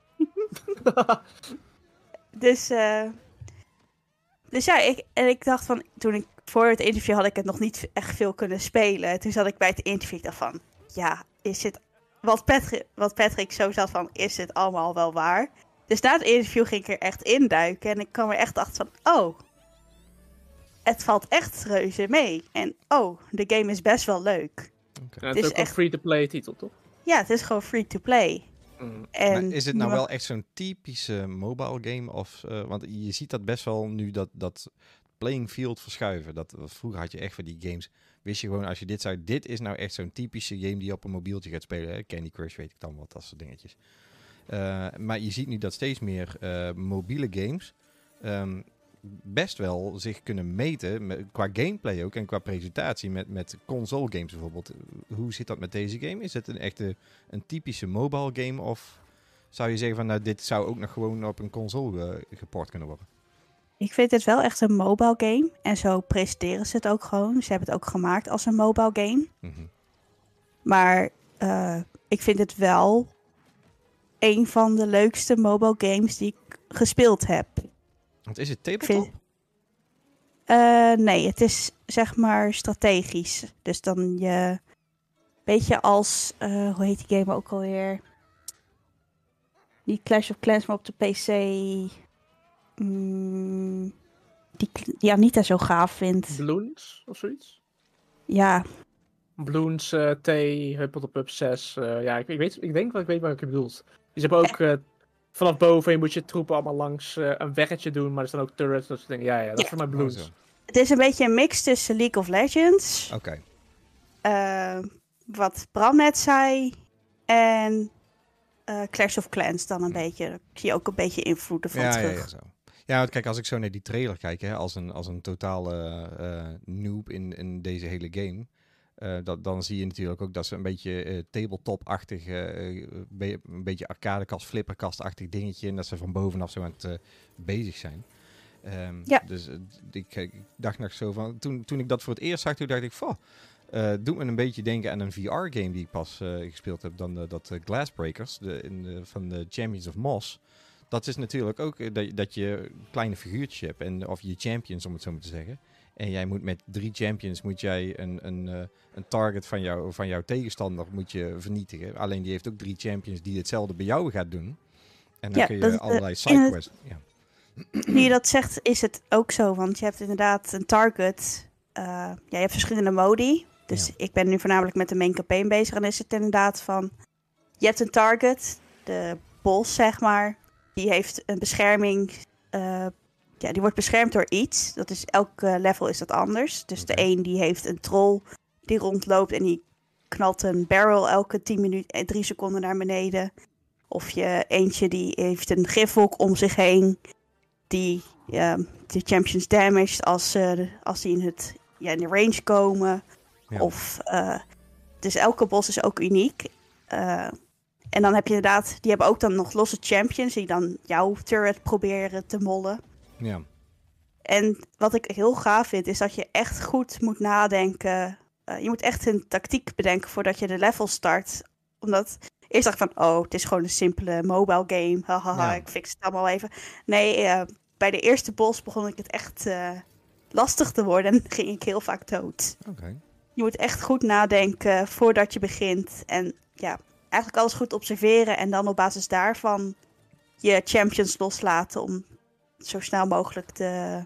dus... Uh... Dus ja, ik, en ik dacht van... Toen ik voor het interview had ik het nog niet echt veel kunnen spelen. Toen zat ik bij het interview. Ik dacht van... Ja, is het... Wat Patrick, wat Patrick zo zat van... Is het allemaal wel waar? Dus na het interview ging ik er echt induiken. En ik kwam er echt achter van... Oh... Het valt echt reuze mee. En oh, de game is best wel leuk. Okay. Ja, het is ook echt... een free-to-play titel, toch? Ja, het is gewoon free-to-play. Mm. En maar is het nou wel echt zo'n typische mobile game? Of, uh, want je ziet dat best wel nu dat, dat playing field verschuiven. Dat, vroeger had je echt voor die games... Wist je gewoon, als je dit zou... Dit is nou echt zo'n typische game die je op een mobieltje gaat spelen. Hè? Candy Crush, weet ik dan wat, dat soort dingetjes. Uh, maar je ziet nu dat steeds meer uh, mobiele games... Um, best wel zich kunnen meten, met, qua gameplay ook en qua presentatie met, met console games bijvoorbeeld. Hoe zit dat met deze game? Is het een echte, een typische mobile game of zou je zeggen van nou dit zou ook nog gewoon op een console uh, geport kunnen worden? Ik vind het wel echt een mobile game en zo presenteren ze het ook gewoon. Ze hebben het ook gemaakt als een mobile game. Mm-hmm. Maar uh, ik vind het wel een van de leukste mobile games die ik gespeeld heb. Want is het tabletop? Vind... Uh, nee, het is zeg maar strategisch. Dus dan je... Beetje als... Uh, hoe heet die game ook alweer? Die Clash of Clans, maar op de P C... Mm, die, die Anita zo gaaf vindt. Bloons of zoiets? Ja. Bloons, uh, T, Huppel de Pup zes. Uh, ja, ik, ik, weet, ik denk wel ik weet wat je bedoelt. Dus ze hebben ook... Uh, vanaf boven moet je troepen allemaal langs uh, een weggetje doen, maar er staan ook turrets, dat soort dingen. Ja, ja, dat ja. is voor mij Bloons. Oh, het is een beetje een mix tussen League of Legends. Oké. Okay. Uh, wat Bram net zei. En uh, Clash of Clans dan een hmm. beetje. Daar zie je ook een beetje invloeden van ja, terug. Ja, ja, zo. Ja, want kijk, als ik zo naar die trailer kijk, hè, als een, als een totale uh, noob in, in deze hele game... Uh, dat, dan zie je natuurlijk ook dat ze een beetje uh, tabletop-achtig, uh, be- een beetje arcadekast, flipperkast-achtig dingetje, en dat ze van bovenaf zo aan het uh, bezig zijn. Um, ja. Dus uh, ik, ik dacht nog zo van, toen, toen ik dat voor het eerst zag, toen dacht ik, van, uh, doet me een beetje denken aan een V R-game die ik pas uh, gespeeld heb, dan uh, dat uh, Glassbreakers, de, in de, van de Champions of Moss. Dat is natuurlijk ook uh, dat, dat je kleine figuurtjes hebt, en, of je champions, om het zo maar te zeggen. En jij moet met drie champions moet jij een, een, uh, een target van, jou, van jouw tegenstander moet je vernietigen. Alleen die heeft ook drie champions die hetzelfde bij jou gaat doen. En dan ja, kun je dat, allerlei uh, sidequests... Ja. Nu je dat zegt, is het ook zo. Want je hebt inderdaad een target. Uh, ja, je hebt verschillende modi. Dus Ja. ik ben nu voornamelijk met de main campaign bezig. En is het inderdaad van... Je hebt een target, de boss zeg maar. Die heeft een bescherming. Uh, ja, die wordt beschermd door iets. Dat is, elke level is dat anders. Dus Okay. de een die heeft een troll die rondloopt en die knalt een barrel elke tien minuten, drie seconden naar beneden. Of je eentje die heeft een gifwolk om zich heen. Die uh, de champions damaged als, uh, als die in, het, ja, in de range komen. Ja. Of, uh, dus elke boss is ook uniek. Uh, en dan heb je inderdaad, die hebben ook dan nog losse champions die dan jouw turret proberen te mollen. Ja. En wat ik heel gaaf vind, is dat je echt goed moet nadenken. Uh, je moet echt een tactiek bedenken voordat je de level start. Omdat eerst dacht ik van, oh, het is gewoon een simpele mobile game. Hahaha, ja. Ik fix het allemaal even. Nee, uh, bij de eerste boss begon ik het echt uh, lastig te worden. En ging ik heel vaak dood. Okay. Je moet echt goed nadenken voordat je begint. En ja, eigenlijk alles goed observeren. En dan op basis daarvan je champions loslaten om zo snel mogelijk de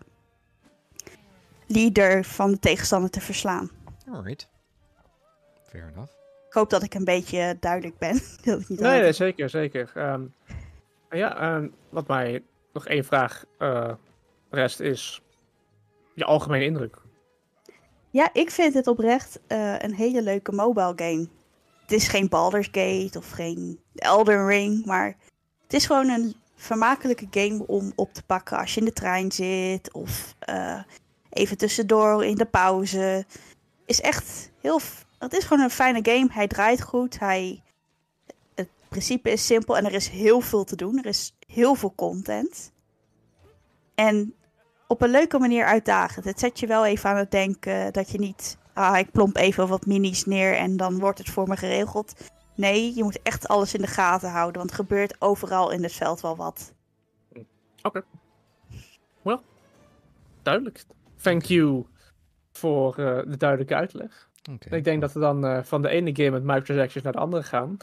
leader van de tegenstander te verslaan. Alright. Fair enough. Ik hoop dat ik een beetje duidelijk ben. Dat ik niet nee, nee, zeker, zeker. Um, ja, um, wat mij nog één vraag uh, rest is je algemene indruk. Ja, ik vind het oprecht uh, een hele leuke mobile game. Het is geen Baldur's Gate of geen Elden Ring, maar het is gewoon een vermakelijke game om op te pakken als je in de trein zit of uh, even tussendoor in de pauze. Is echt heel, het is gewoon een fijne game. Hij draait goed, hij, het principe is simpel en er is heel veel te doen. Er is heel veel content. En op een leuke manier uitdagend. Het zet je wel even aan het denken dat je niet, ah, ik plomp even wat minis neer en dan wordt het voor me geregeld. Nee, je moet echt alles in de gaten houden, want er gebeurt overal in het veld wel wat. Oké. Okay. Well, duidelijk. Thank you voor uh, de duidelijke uitleg. Okay. Ik denk dat we dan uh, van de ene game met microtransactions naar de andere gaan.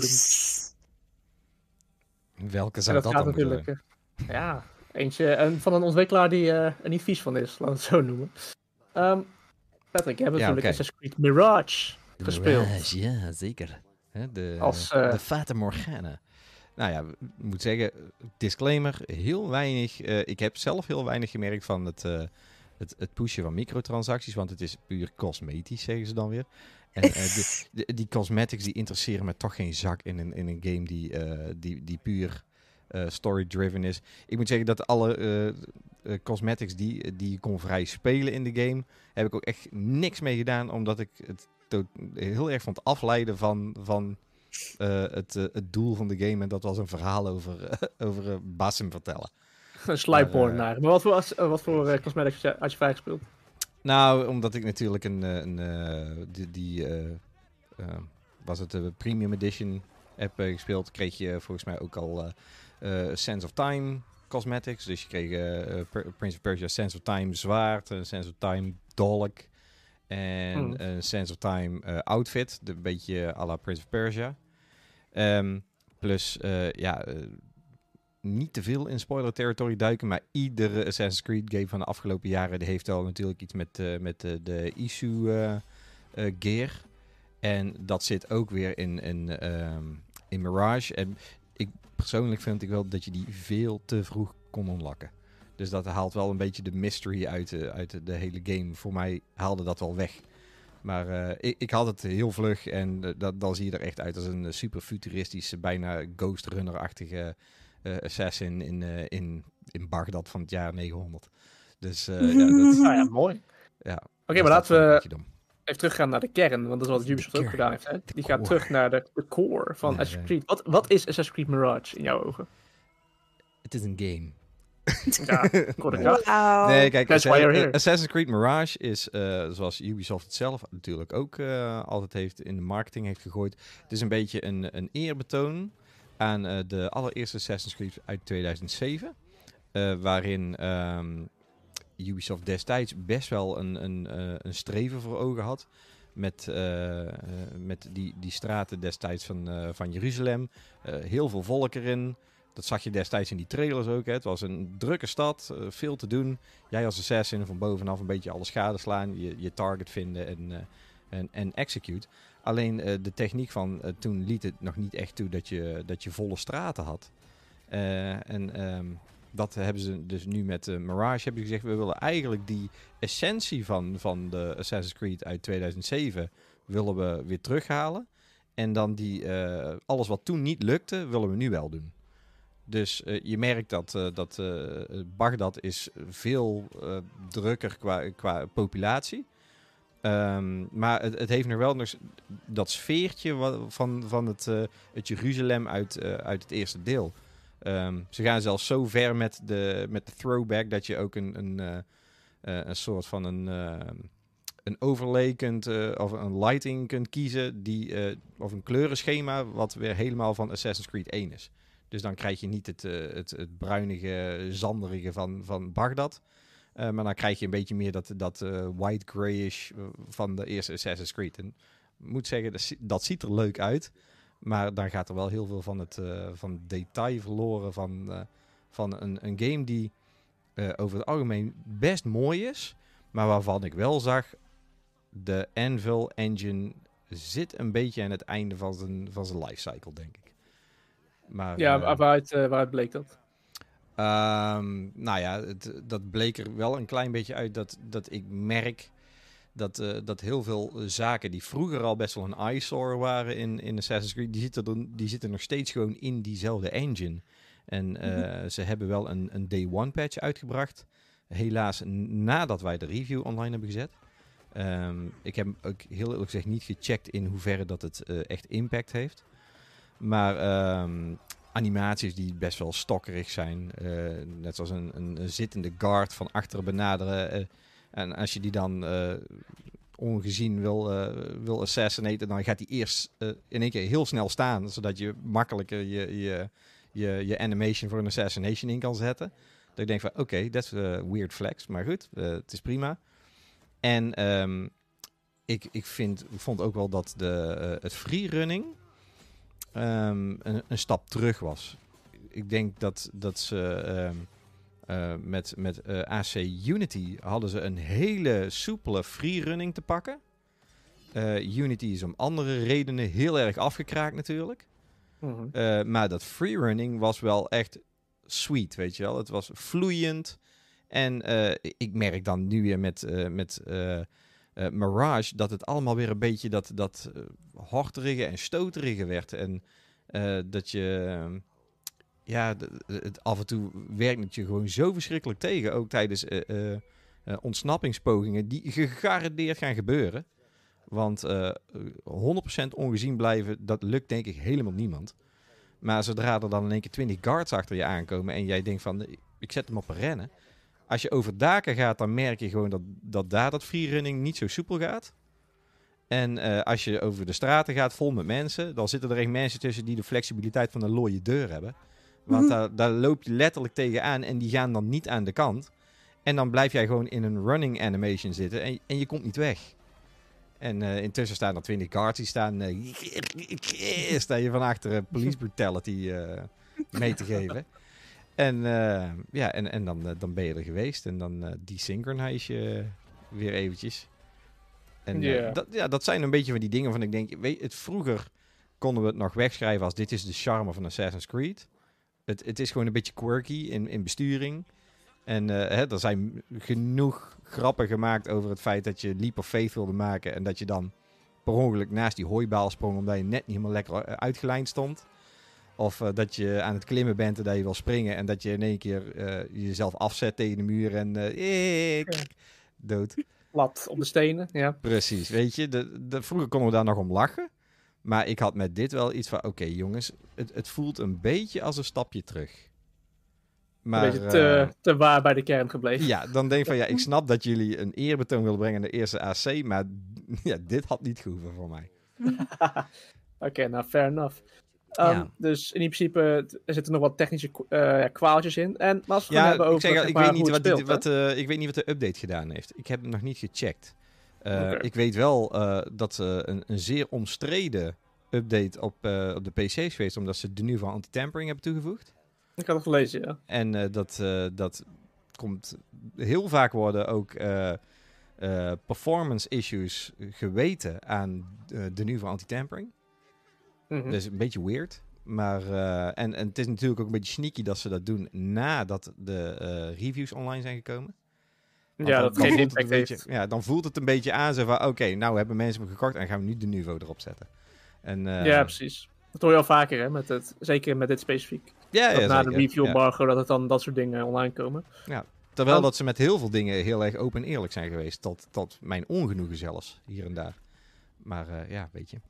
Welke zou dat, dat dan natuurlijk, uh, Ja, eentje uh, van een ontwikkelaar die uh, er niet vies van is, laten we het zo noemen. Um, Patrick, je hebt ja, natuurlijk okay. Assassin's Creed Mirage de gespeeld. Mirage, ja, zeker. De, Als, uh, de Fata Morgana. Nou ja, ik moet zeggen, disclaimer, heel weinig. Uh, ik heb zelf heel weinig gemerkt van het, uh, het, het pushen van microtransacties, want het is puur cosmetisch, zeggen ze dan weer. En uh, de, de, die cosmetics die interesseren me toch geen zak in een, in een game die, uh, die, die puur uh, story-driven is. Ik moet zeggen dat alle uh, uh, cosmetics die, die je kon vrij spelen in de game, heb ik ook echt niks mee gedaan, omdat ik het to- heel erg vond afleiden van... van Uh, het, uh, het doel van de game. En dat was een verhaal over, uh, over uh, Basim vertellen. Een slijpporn naar. Uh, maar wat voor, uh, wat voor uh, cosmetics had je vrijgespeeld? Nou, omdat ik natuurlijk een... een uh, die, die uh, uh, was het de Premium Edition heb uh, gespeeld. Kreeg je volgens mij ook al uh, uh, Sense of Time cosmetics. Dus je kreeg uh, Prince of Persia Sense of Time zwaard. Uh, Sense of Time dolk. En hmm. een Sense of Time uh, outfit. Een beetje à la Prince of Persia. Um, plus, uh, ja, uh, niet te veel in spoiler territory duiken, maar iedere Assassin's Creed game van de afgelopen jaren die heeft al natuurlijk iets met, uh, met uh, de issue uh, uh, gear. En dat zit ook weer in, in, um, in Mirage. En ik persoonlijk vind ik wel dat je die veel te vroeg kon unlocken. Dus dat haalt wel een beetje de mystery uit, uh, uit de, de hele game. Voor mij haalde dat wel weg. Maar uh, ik, ik had het heel vlug en uh, dat, dan zie je er echt uit als een uh, super futuristische, bijna Ghost Runner-achtige uh, assassin in, uh, in, in Bagdad van het jaar negenhonderd. Dus uh, ja, dat, ah, ja, mooi. Ja, Oké, okay, maar laten we even teruggaan naar de kern, want dat is wat Ubisoft ook gedaan heeft. Hè? Die core. gaat terug naar de, de core van ja, Assassin's Creed. Wat, wat is Assassin's Creed Mirage in jouw ogen? Het is een game. Ja, wow. Nee, kijk, Assassin's, Assassin's Creed Mirage is, uh, zoals Ubisoft het zelf natuurlijk ook uh, altijd heeft in de marketing heeft gegooid. Het is een beetje een, een eerbetoon aan uh, de allereerste Assassin's Creed uit tweeduizend zeven. Uh, waarin um, Ubisoft destijds best wel een, een, uh, een streven voor ogen had. Met, uh, uh, met die, die straten destijds van, uh, van Jeruzalem. Uh, heel veel volk erin. dat zag je destijds in die trailers ook. Hè. Het was een drukke stad, uh, veel te doen. Jij als assassin van bovenaf een beetje alle schade slaan. Je, je target vinden en, uh, en, en execute. Alleen uh, de techniek van uh, toen liet het nog niet echt toe dat je, dat je volle straten had. Uh, en um, dat hebben ze dus nu met uh, Mirage hebben ze gezegd. We willen eigenlijk die essentie van, van de Assassin's Creed uit tweeduizend zeven willen we weer terughalen. En dan die, uh, alles wat toen niet lukte, willen we nu wel doen. Dus uh, je merkt dat, uh, dat uh, Bagdad is veel uh, drukker qua, qua populatie. Um, maar het, het heeft nog wel nog dat sfeertje van, van het, uh, het Jeruzalem uit, uh, uit het eerste deel. Um, ze gaan zelfs zo ver met de, met de throwback dat je ook een, een, uh, uh, een soort van een, uh, een overlay kunt, uh, of een lighting kunt kiezen, die, uh, of een kleurenschema wat weer helemaal van Assassin's Creed één is. Dus dan krijg je niet het, uh, het, het bruinige, zanderige van, van Bagdad. Uh, maar dan krijg je een beetje meer dat, dat uh, white grayish van de eerste Assassin's Creed. En ik moet zeggen, dat, dat ziet er leuk uit. Maar dan gaat er wel heel veel van het, uh, van het detail verloren van, uh, van een, een game die uh, over het algemeen best mooi is. Maar waarvan ik wel zag, de Anvil engine zit een beetje aan het einde van zijn, van zijn lifecycle, denk ik. Maar, ja, uh, waaruit, uh, waaruit bleek dat? Um, nou ja, het, dat bleek er wel een klein beetje uit dat, dat ik merk dat, uh, dat heel veel zaken die vroeger al best wel een eyesore waren in, in Assassin's Creed, die zitten, er, die zitten nog steeds gewoon in diezelfde engine. En uh, mm-hmm. ze hebben wel een, een day one patch uitgebracht. Helaas nadat wij de review online hebben gezet. Um, ik heb ook heel eerlijk gezegd niet gecheckt in hoeverre dat het uh, echt impact heeft. Maar um, animaties die best wel stokkerig zijn. Uh, net zoals een, een, een zittende guard van achteren benaderen. Uh, en als je die dan uh, ongezien wil, uh, wil assassinaten, dan gaat hij eerst uh, in één keer heel snel staan. Zodat je makkelijker je, je, je, je animation voor een assassination in kan zetten. Dat ik denk van, oké, okay, dat is uh, weird flex. Maar goed, uh, het is prima. En um, ik, ik vind, vond ook wel dat de, uh, het freerunning Um, een, een stap terug was. Ik denk dat, dat ze um, uh, met, met uh, A C Unity hadden ze een hele soepele freerunning te pakken. Uh, Unity is om andere redenen heel erg afgekraakt natuurlijk. Mm-hmm. Uh, maar dat freerunning was wel echt sweet, weet je wel. Het was vloeiend. En uh, ik merk dan nu weer met... Uh, met uh, Uh, Mirage, dat het allemaal weer een beetje dat, dat uh, horterige en stoterige werd. En uh, dat je... Uh, ja, d- het af en toe werkt het je gewoon zo verschrikkelijk tegen. Ook tijdens uh, uh, uh, ontsnappingspogingen die gegarandeerd gaan gebeuren. Want uh, honderd procent ongezien blijven, dat lukt denk ik helemaal niemand. Maar zodra er dan in één keer twintig guards achter je aankomen en jij denkt van, ik zet hem op een rennen. Als je over daken gaat, dan merk je gewoon dat, dat daar dat freerunning niet zo soepel gaat. En uh, als je over de straten gaat vol met mensen, dan zitten er echt mensen tussen die de flexibiliteit van een looie deur hebben. Want mm-hmm. daar, daar loop je letterlijk tegenaan en die gaan dan niet aan de kant. En dan blijf jij gewoon in een running animation zitten en, en je komt niet weg. En uh, intussen staan er twintig guards die staan, uh, sta je van achter uh, police brutality uh, mee te geven. En, uh, ja, en, en dan, uh, dan ben je er geweest. En dan uh, desynchronize je weer eventjes. En uh, yeah. dat, ja, dat zijn een beetje van die dingen van ik denk... Weet, het, vroeger konden we het nog wegschrijven als dit is de charme van Assassin's Creed. Het, het is gewoon een beetje quirky in, in besturing. En uh, hè, er zijn genoeg grappen gemaakt over het feit dat je Leap of Faith wilde maken. En dat je dan per ongeluk naast die hooibaal sprong omdat je net niet helemaal lekker uitgelijnd stond. Of uh, dat je aan het klimmen bent en dat je wil springen en dat je in één keer uh, jezelf afzet tegen de muur en uh, ik, dood. Plat op de stenen, ja. Precies, weet je. De, de, vroeger konden we daar nog om lachen. Maar ik had met dit wel iets van, oké okay, jongens, het, het voelt een beetje als een stapje terug. Maar, een beetje te, uh, te waar bij de kern gebleven. Ja, dan denk ik van, ja, ik snap dat jullie een eerbetoon willen brengen aan de eerste A C, maar ja, dit had niet gehoeven voor mij. Oké, okay, nou, fair enough. Um, ja. Dus in principe er zitten nog wat technische uh, kwaaltjes in. En maar als we ja, het hebben over, ik, zeg, zeg ik, maar, weet niet wat speelt, die, wat, uh, ik weet niet wat de update gedaan heeft. Ik heb hem nog niet gecheckt. Uh, okay. Ik weet wel uh, dat uh, een, een zeer omstreden update op, uh, op de P C's geweest, omdat ze de nu van anti-tampering hebben toegevoegd. Ik had het gelezen, ja. En uh, dat, uh, dat komt heel vaak worden ook uh, uh, performance issues geweten aan uh, de nieuwe anti-tampering. Mm-hmm. Dus een beetje weird. Maar, uh, en, en het is natuurlijk ook een beetje sneaky dat ze dat doen nadat de uh, reviews online zijn gekomen. Want ja, dan, dat dan geen voelt het impact een heeft. beetje, ja, dan voelt het een beetje aan zo van, oké, okay, nou hebben mensen hem gekocht en gaan we nu de niveau erop zetten. En, uh, ja, precies. Dat hoor je al vaker, hè, met het, zeker met dit specifiek. Ja, dat ja, na zeker. de review ja. embargo dat het dan dat soort dingen online komen. Ja. Terwijl Dan, dat ze met heel veel dingen heel erg open en eerlijk zijn geweest. Tot, tot mijn ongenoegen zelfs, hier en daar. Maar uh, ja, weet je.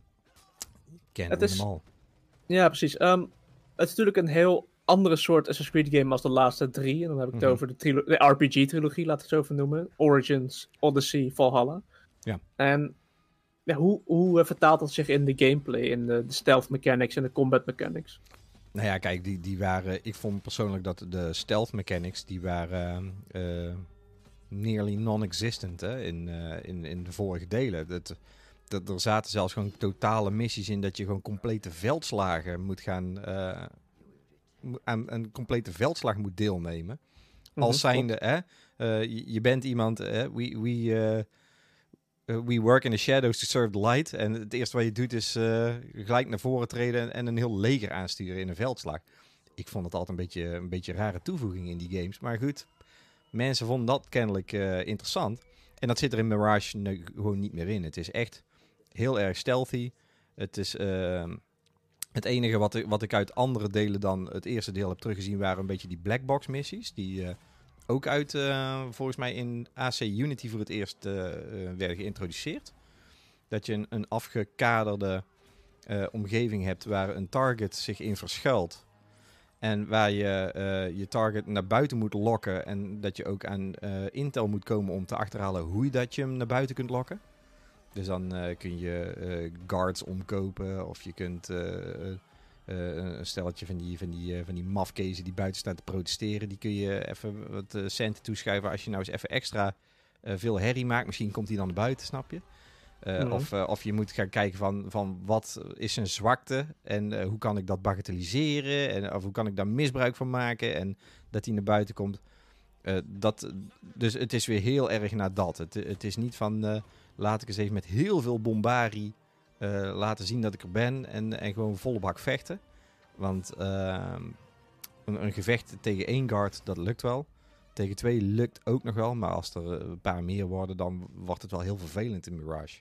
Ken het is, hem al. Ja, precies. Um, het is natuurlijk een heel andere soort Assassin's Creed game als de laatste drie. En dan heb ik het Mm-hmm. over de, trilo- de R P G-trilogie, laat ik het zo even noemen. Origins, Odyssey, Valhalla. Ja. En ja, hoe, hoe uh, vertaalt dat zich in de gameplay, in de, de stealth mechanics en de combat mechanics? Nou ja, kijk, die, die waren... Ik vond persoonlijk dat de stealth mechanics, die waren uh, nearly non-existent hè, in, uh, in, in de vorige delen. Dat, dat, er zaten zelfs gewoon totale missies in dat je gewoon complete veldslagen moet gaan... Uh, aan een complete veldslag moet deelnemen. Mm-hmm. Als zijnde, hè, uh, je, je bent iemand... Uh, we, we, uh, Uh, we work in the shadows to serve the light. En het eerste wat je doet is uh, gelijk naar voren treden en een heel leger aansturen in een veldslag. Ik vond het altijd een beetje een beetje een rare toevoeging in die games. Maar goed, mensen vonden dat kennelijk uh, interessant. En dat zit er in Mirage nu gewoon niet meer in. Het is echt heel erg stealthy. Het is... Uh, het enige wat ik, wat ik uit andere delen dan het eerste deel heb teruggezien waren een beetje die blackbox missies. Die... Uh, Ook uit, uh, volgens mij in A C Unity voor het eerst uh, uh, werden geïntroduceerd. Dat je een, een afgekaderde uh, omgeving hebt waar een target zich in verschuilt. En waar je uh, je target naar buiten moet lokken. En dat je ook aan uh, intel moet komen om te achterhalen hoe dat je hem naar buiten kunt lokken. Dus dan uh, kun je uh, guards omkopen of je kunt... Uh, Uh, een stelletje van die, van die, uh, van die mafkezen die buiten staan te protesteren. Die kun je even wat uh, centen toeschuiven als je nou eens even extra uh, veel herrie maakt. Misschien komt hij dan naar buiten, snap je? Uh, mm-hmm. of, uh, of je moet gaan kijken van, van wat is zijn zwakte en uh, hoe kan ik dat bagatelliseren en of hoe kan ik daar misbruik van maken en dat hij naar buiten komt. Uh, dat, dus het is weer heel erg naar dat. Het, het is niet van uh, laat ik eens even met heel veel bombarie Uh, laten zien dat ik er ben en, en gewoon volle bak vechten. Want uh, een, een gevecht tegen één guard, dat lukt wel. Tegen twee lukt ook nog wel. Maar als er een paar meer worden, dan wordt het wel heel vervelend in Mirage.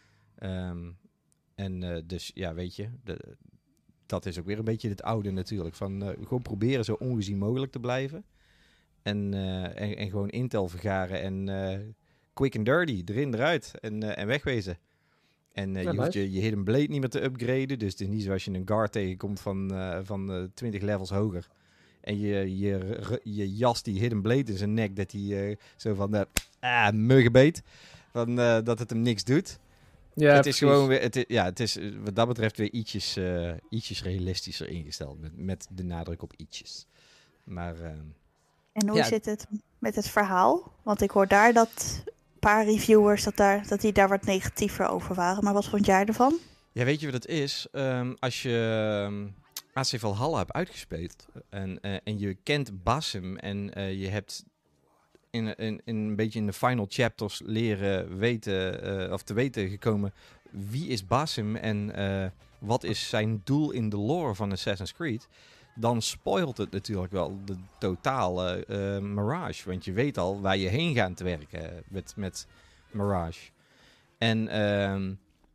Um, en uh, dus ja, weet je, de, dat is ook weer een beetje het oude natuurlijk. Van uh, gewoon proberen zo ongezien mogelijk te blijven. En, uh, en, en gewoon intel vergaren en uh, quick and dirty, erin, eruit en, uh, en wegwezen. En uh, ja, je hoeft nice. je, je hidden blade niet meer te upgraden. Dus het is niet zoals je een guard tegenkomt van, uh, van uh, twintig levels hoger. En je, je, je jas die hidden blade in zijn nek. Dat hij uh, zo van uh, ah, muggenbeet. Van, uh, dat het hem niks doet. Ja, het precies. is gewoon weer, het is, ja, het is wat dat betreft weer ietsjes, uh, ietsjes realistischer ingesteld. Met, met de nadruk op ietsjes. Maar... Uh, en hoe ja, zit het met het verhaal? Want ik hoor daar dat... paar reviewers dat, daar, dat die daar wat negatiever over waren. Maar wat vond jij ervan? Ja, weet je wat het is? Um, als je um, A C Valhalla hebt uitgespeeld en, uh, en je kent Basim en uh, je hebt in, in, in een beetje in de final chapters leren weten, uh, of te weten gekomen wie is Basim en uh, wat is zijn doel in de lore van Assassin's Creed, dan spoilt het natuurlijk wel de totale uh, Mirage. Want je weet al waar je heen gaat te werken met, met Mirage. En uh,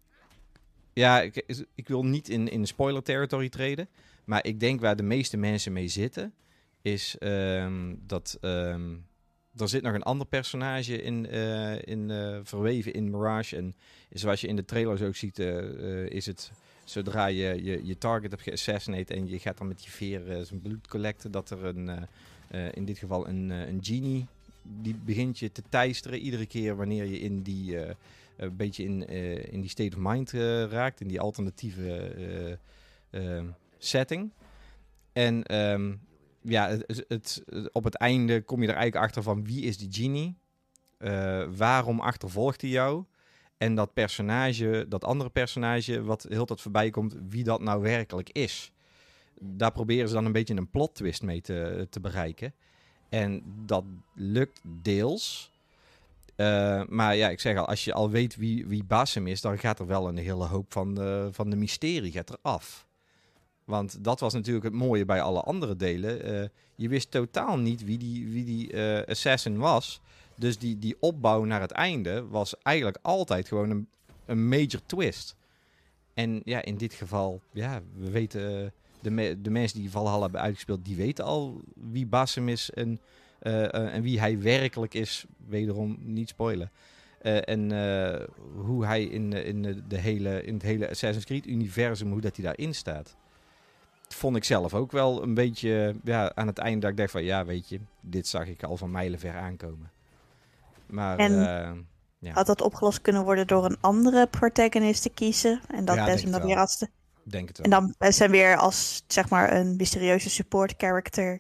ja, ik, ik wil niet in, in spoiler territory treden. Maar ik denk waar de meeste mensen mee zitten, is um, dat um, er zit nog een ander personage in, uh, in uh, verweven in Mirage. En zoals je in de trailers ook ziet, uh, uh, is het... Zodra je, je je target hebt geassassinate en je gaat dan met je veer uh, zijn bloed collecten, dat er een, uh, uh, in dit geval een, uh, een genie, die begint je te teisteren iedere keer wanneer je in die, uh, een beetje in, uh, in die state of mind uh, raakt, in die alternatieve uh, uh, setting. En um, ja, het, het, op het einde kom je er eigenlijk achter van wie is die genie, uh, waarom achtervolgt hij jou? En dat personage, dat andere personage, wat heel tijd voorbij komt, wie dat nou werkelijk is. daar proberen ze dan een beetje een plot twist mee te, te bereiken. En dat lukt deels. Uh, maar ja, ik zeg al, als je al weet wie, wie Basim is, dan gaat er wel een hele hoop van de, van de mysterie gaat er af. Want dat was natuurlijk het mooie bij alle andere delen. Uh, je wist totaal niet wie die, wie die uh, assassin was. Dus die, die opbouw naar het einde was eigenlijk altijd gewoon een, een major twist. En ja, in dit geval, ja, we weten... Uh, de, me- de mensen die Valhalla hebben uitgespeeld, die weten al wie Basim is en... Uh, uh, en wie hij werkelijk is, wederom niet spoilen. Uh, en uh, hoe hij in, in, de, de hele, in het hele Assassin's Creed-universum, hoe dat hij daarin staat. Dat vond ik zelf ook wel een beetje ja, aan het einde dat ik dacht van... ja, weet je, dit zag ik al van mijlenver aankomen. Maar en uh, ja. Had dat opgelost kunnen worden door een andere protagonist te kiezen? En dat Ja, Basim dan weer als de... Denk het wel. En dan Basim weer als, zeg maar, een mysterieuze support character...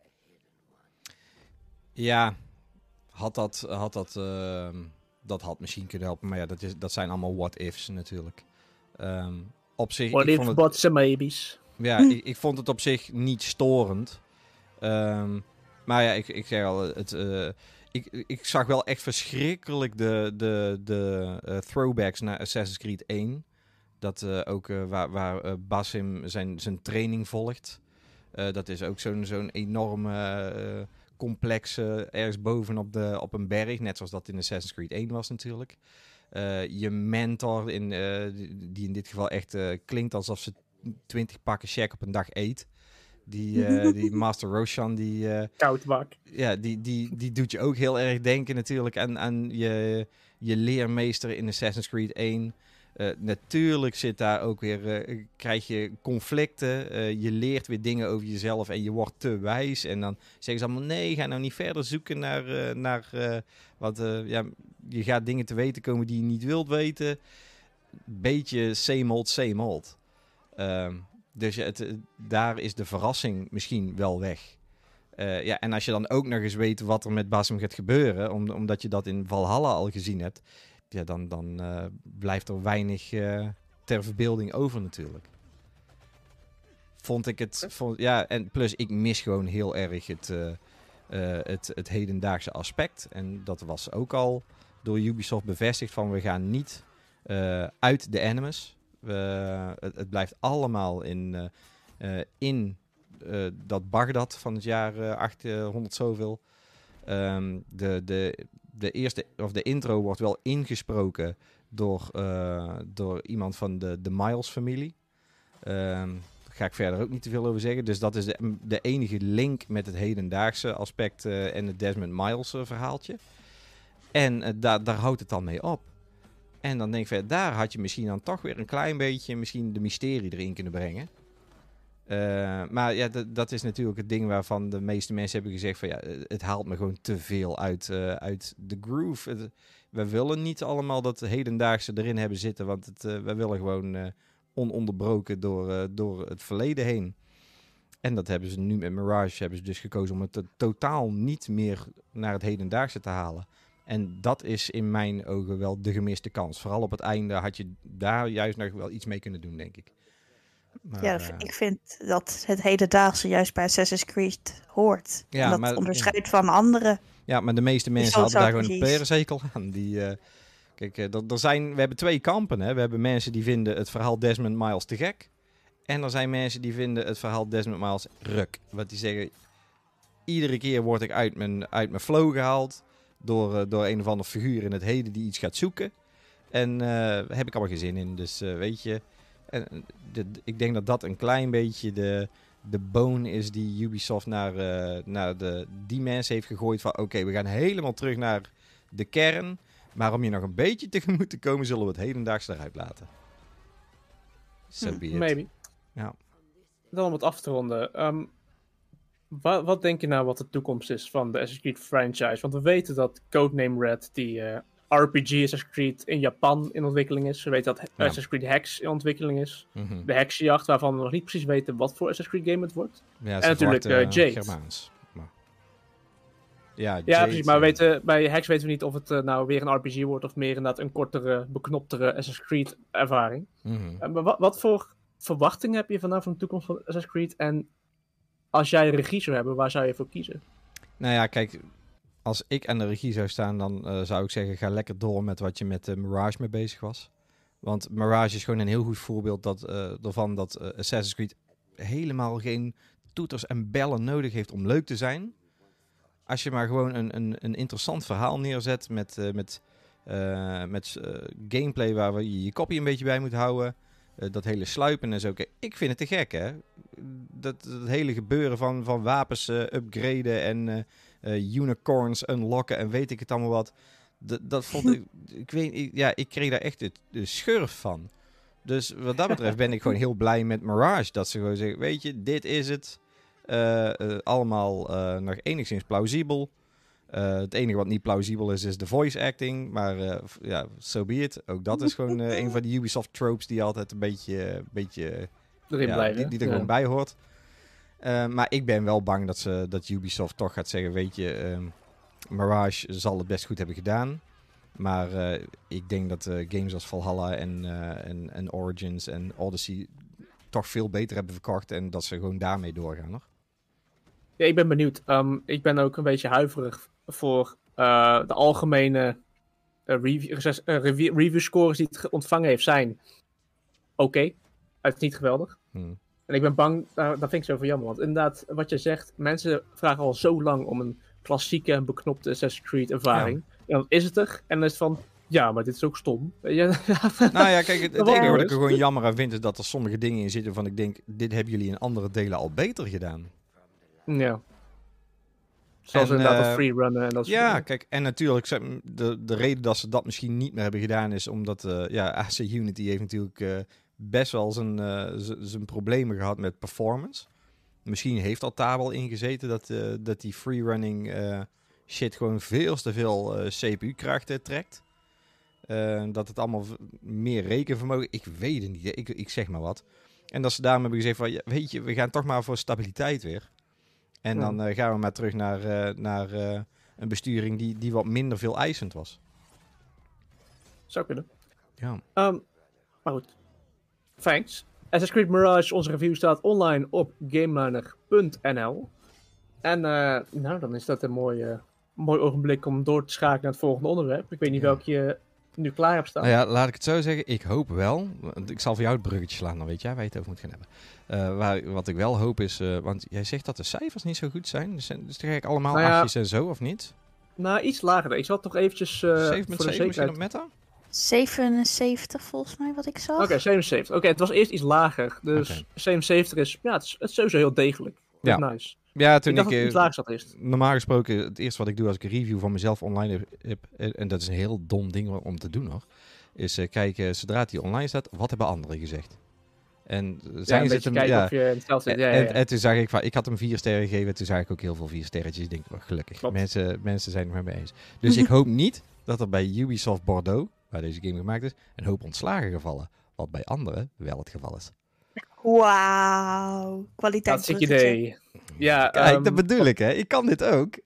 Ja, had dat, had dat, uh, dat had misschien kunnen helpen. Maar ja, dat, is, dat zijn allemaal what-ifs natuurlijk. Um, op zich, what ik if, vond het, but some maybes. Ja, hm. ik, ik vond het op zich niet storend. Um, maar ja, ik, ik zeg al, het, uh, ik, ik zag wel echt verschrikkelijk de, de, de uh, throwbacks naar Assassin's Creed één. Dat uh, ook uh, waar, waar uh, Basim zijn, zijn training volgt. Uh, dat is ook zo'n, zo'n enorme... Uh, complex uh, ergens boven op, de, op een berg. Net zoals dat in Assassin's Creed één was natuurlijk. Uh, je mentor, in, uh, die, die in dit geval echt uh, klinkt alsof ze twintig pakken check op een dag eet. Die, uh, die Master Roshan, die... Uh, Koudbak. Ja, die, die, die doet je ook heel erg denken natuurlijk aan, aan je, je leermeester in Assassin's Creed één. Uh, natuurlijk zit daar ook weer, uh, krijg je conflicten, uh, je leert weer dingen over jezelf en je wordt te wijs. En dan zeggen ze allemaal, nee, ga nou niet verder zoeken naar, uh, naar uh, wat, uh, ja, je gaat dingen te weten komen die je niet wilt weten. Beetje same old, same old. Uh, dus het, uh, daar is de verrassing misschien wel weg. Uh, ja, en als je dan ook nog eens weet wat er met Basim gaat gebeuren, om, omdat je dat in Valhalla al gezien hebt, ja, dan, dan uh, blijft er weinig uh, ter verbeelding over natuurlijk. Vond ik het... Vond, ja, en plus ik mis gewoon heel erg het, uh, uh, het, het hedendaagse aspect. En dat was ook al door Ubisoft bevestigd van we gaan niet uh, uit de Animus. We, het, het blijft allemaal in, uh, uh, in uh, dat Bagdad van het jaar uh, achthonderd zoveel. Um, de... de De eerste, of de intro wordt wel ingesproken door, uh, door iemand van de, de Miles-familie. Um, daar ga ik verder ook niet te veel over zeggen. Dus dat is de, de enige link met het hedendaagse aspect uh, en het Desmond Miles uh, verhaaltje. En uh, daar, daar houdt het dan mee op. En dan denk ik, van, daar had je misschien dan toch weer een klein beetje misschien de mysterie erin kunnen brengen. Uh, maar ja, d- dat is natuurlijk het ding waarvan de meeste mensen hebben gezegd van ja, het haalt me gewoon te veel uit, uh, uit de groove. Het, we willen niet allemaal dat hedendaagse erin hebben zitten, want het, uh, we willen gewoon uh, ononderbroken door, uh, door het verleden heen. En dat hebben ze nu met Mirage, hebben ze dus gekozen om het uh, totaal niet meer naar het hedendaagse te halen. En dat is in mijn ogen wel de gemiste kans. Vooral op het einde had je daar juist nog wel iets mee kunnen doen, denk ik. Maar, ja, uh, ik vind dat het hedendaagse juist bij Assassin's Creed hoort. Ja, en dat maar, onderscheidt ja. van andere. Ja, maar de meeste mensen zo hadden daar zou gewoon een precies. perenzekel aan. Die, uh, kijk, uh, er, er zijn, we hebben twee kampen. Hè. We hebben mensen die vinden het verhaal Desmond Miles te gek. En er zijn mensen die vinden het verhaal Desmond Miles ruk. Wat die zeggen, iedere keer word ik uit mijn, uit mijn flow gehaald door, uh, door een of ander figuur in het heden die iets gaat zoeken. En uh, daar heb ik allemaal geen zin in. Dus uh, weet je... En de, de, ik denk dat dat een klein beetje de, de bone is die Ubisoft naar, uh, naar de, die mensen heeft gegooid van oké, okay, we gaan helemaal terug naar de kern, maar om je nog een beetje tegemoet te komen, zullen we het hedendaags eruit laten. So Hm, be it. Maybe. Ja. Dan om het af te ronden. Um, wat, wat denk je nou wat de toekomst is van de Assassin's Creed franchise? Want we weten dat Codename Red, die uh, R P G Assassin's Creed in Japan in ontwikkeling is. We weten dat ja. Assassin's Creed Hex in ontwikkeling is. Mm-hmm. De Hexenjacht, waarvan we nog niet precies weten wat voor Assassin's Creed game het wordt. Ja, en natuurlijk uh, Jade. Germaans. Maar... Ja, ja, Jade, precies. Maar we uh... weten, bij Hex weten we niet of het uh, nou weer een R P G wordt of meer inderdaad een kortere, beknoptere Assassin's Creed ervaring. Mm-hmm. Uh, maar wat, wat voor verwachtingen heb je vanaf van de toekomst van Assassin's Creed? En als jij regie zou hebben, waar zou je voor kiezen? Nou ja, kijk, als ik aan de regie zou staan, dan uh, zou ik zeggen, ga lekker door met wat je met uh, Mirage mee bezig was. Want Mirage is gewoon een heel goed voorbeeld dat, uh, ervan dat uh, Assassin's Creed helemaal geen toeters en bellen nodig heeft om leuk te zijn. Als je maar gewoon een, een, een interessant verhaal neerzet met, uh, met, uh, met uh, gameplay waar je je kopje een beetje bij moet houden. Uh, dat hele sluipen en zo. Kijk, ik vind het te gek, hè. Dat, dat hele gebeuren van, van wapens uh, upgraden en uh, uh, unicorns unlocken en weet ik het allemaal wat. D- dat vond ik... ik weet, ik, ja, ik kreeg daar echt de, de schurf van. Dus wat dat betreft ben ik gewoon heel blij met Mirage. Dat ze gewoon zeggen, weet je, dit is het. Uh, uh, allemaal uh, nog enigszins plausibel. Uh, het enige wat niet plausibel is, is de voice acting. Maar uh, ja, so be it. Ook dat is gewoon uh, een van de Ubisoft tropes die altijd een beetje... Uh, beetje Erin ja, blijven. Die, die er ja. gewoon bij hoort. Uh, maar ik ben wel bang dat, ze, dat Ubisoft toch gaat zeggen, weet je... Um, Mirage zal het best goed hebben gedaan. Maar uh, ik denk dat uh, games als Valhalla en, uh, en, en Origins en Odyssey toch veel beter hebben verkocht. En dat ze gewoon daarmee doorgaan, nog. Ja, ik ben benieuwd. Um, ik ben ook een beetje huiverig voor uh, de algemene uh, review, uh, review, review scores die het ontvangen heeft zijn. Oké, okay. Het is niet geweldig. Hmm. En ik ben bang, daar, daar vind ik zo van jammer. Want inderdaad, wat je zegt, mensen vragen al zo lang om een klassieke en beknopte Assassin's Creed ervaring. Ja. En dan is het er. En dan is het van, ja, maar dit is ook stom. Ja. Nou ja, kijk, het, het enige wat ik er gewoon jammer aan vind is dat er sommige dingen in zitten van ik denk, dit hebben jullie in andere delen al beter gedaan. Ja. Zoals en, inderdaad uh, freerunnen en dat soort Ja, dingen. Kijk, en natuurlijk, de, de reden dat ze dat misschien niet meer hebben gedaan is omdat, uh, ja, A C Unity heeft natuurlijk uh, best wel zijn, uh, zijn problemen gehad met performance. Misschien heeft dat daar wel in gezeten dat, uh, dat die freerunning uh, shit gewoon veel te veel uh, C P U-kracht uh, trekt. Uh, dat het allemaal v- meer rekenvermogen... Ik weet het niet, ik, ik zeg maar wat. En dat ze daarom hebben gezegd van, ja, weet je, we gaan toch maar voor stabiliteit weer. En ja. dan uh, gaan we maar terug naar, uh, naar uh, een besturing die, die wat minder veel eisend was. Zou kunnen. Ja. Um, maar goed. Thanks. Assassin's Creed Mirage, onze review staat online op gameliner punt n l. En uh, nou, dan is dat een mooi, uh, mooi ogenblik om door te schakelen naar het volgende onderwerp. Ik weet niet ja. welke je nu klaar hebt staan. Nou ja, laat ik het zo zeggen. Ik hoop wel. Ik zal voor jou het bruggetje slaan, dan weet jij waar je het over moet gaan hebben. Uh, waar, wat ik wel hoop is... Uh, want jij zegt dat de cijfers niet zo goed zijn. Dus, dus eigenlijk allemaal nou ja, achtjes en zo, of niet? Nou, iets lager. Ik zal toch eventjes uh, zeven komma zeven misschien op Meta? zevenenzeventig volgens mij, wat ik zag. Oké, okay, zevenenzeventig. Oké, okay, het was eerst iets lager. Dus okay. zevenenzeventig is... Ja, het is, het is sowieso heel degelijk. Ja. Nice. Ja, toen ik dacht ik... dat het iets lager zat eerst. Normaal gesproken, het eerste wat ik doe als ik een review van mezelf online heb... heb en dat is een heel dom ding om te doen nog... is uh, kijken, zodra die online staat, wat hebben anderen gezegd? En zijn ja, ze hem, kijken ja, of je in hetzelfde zit. Ja, en, ja, ja. en toen zag ik van, ik had hem vier sterren gegeven, toen zag ik ook heel veel vier sterretjes. Ik denk, well, gelukkig, mensen, mensen zijn het er mee eens. Dus ik hoop niet dat er bij Ubisoft Bordeaux, waar deze game gemaakt is, een hoop ontslagen gevallen. Wat bij anderen wel het geval is. Wauw, kwaliteit. Dat is het idee. Ja, Kijk, um, dat bedoel ik, hè. Ik kan dit ook.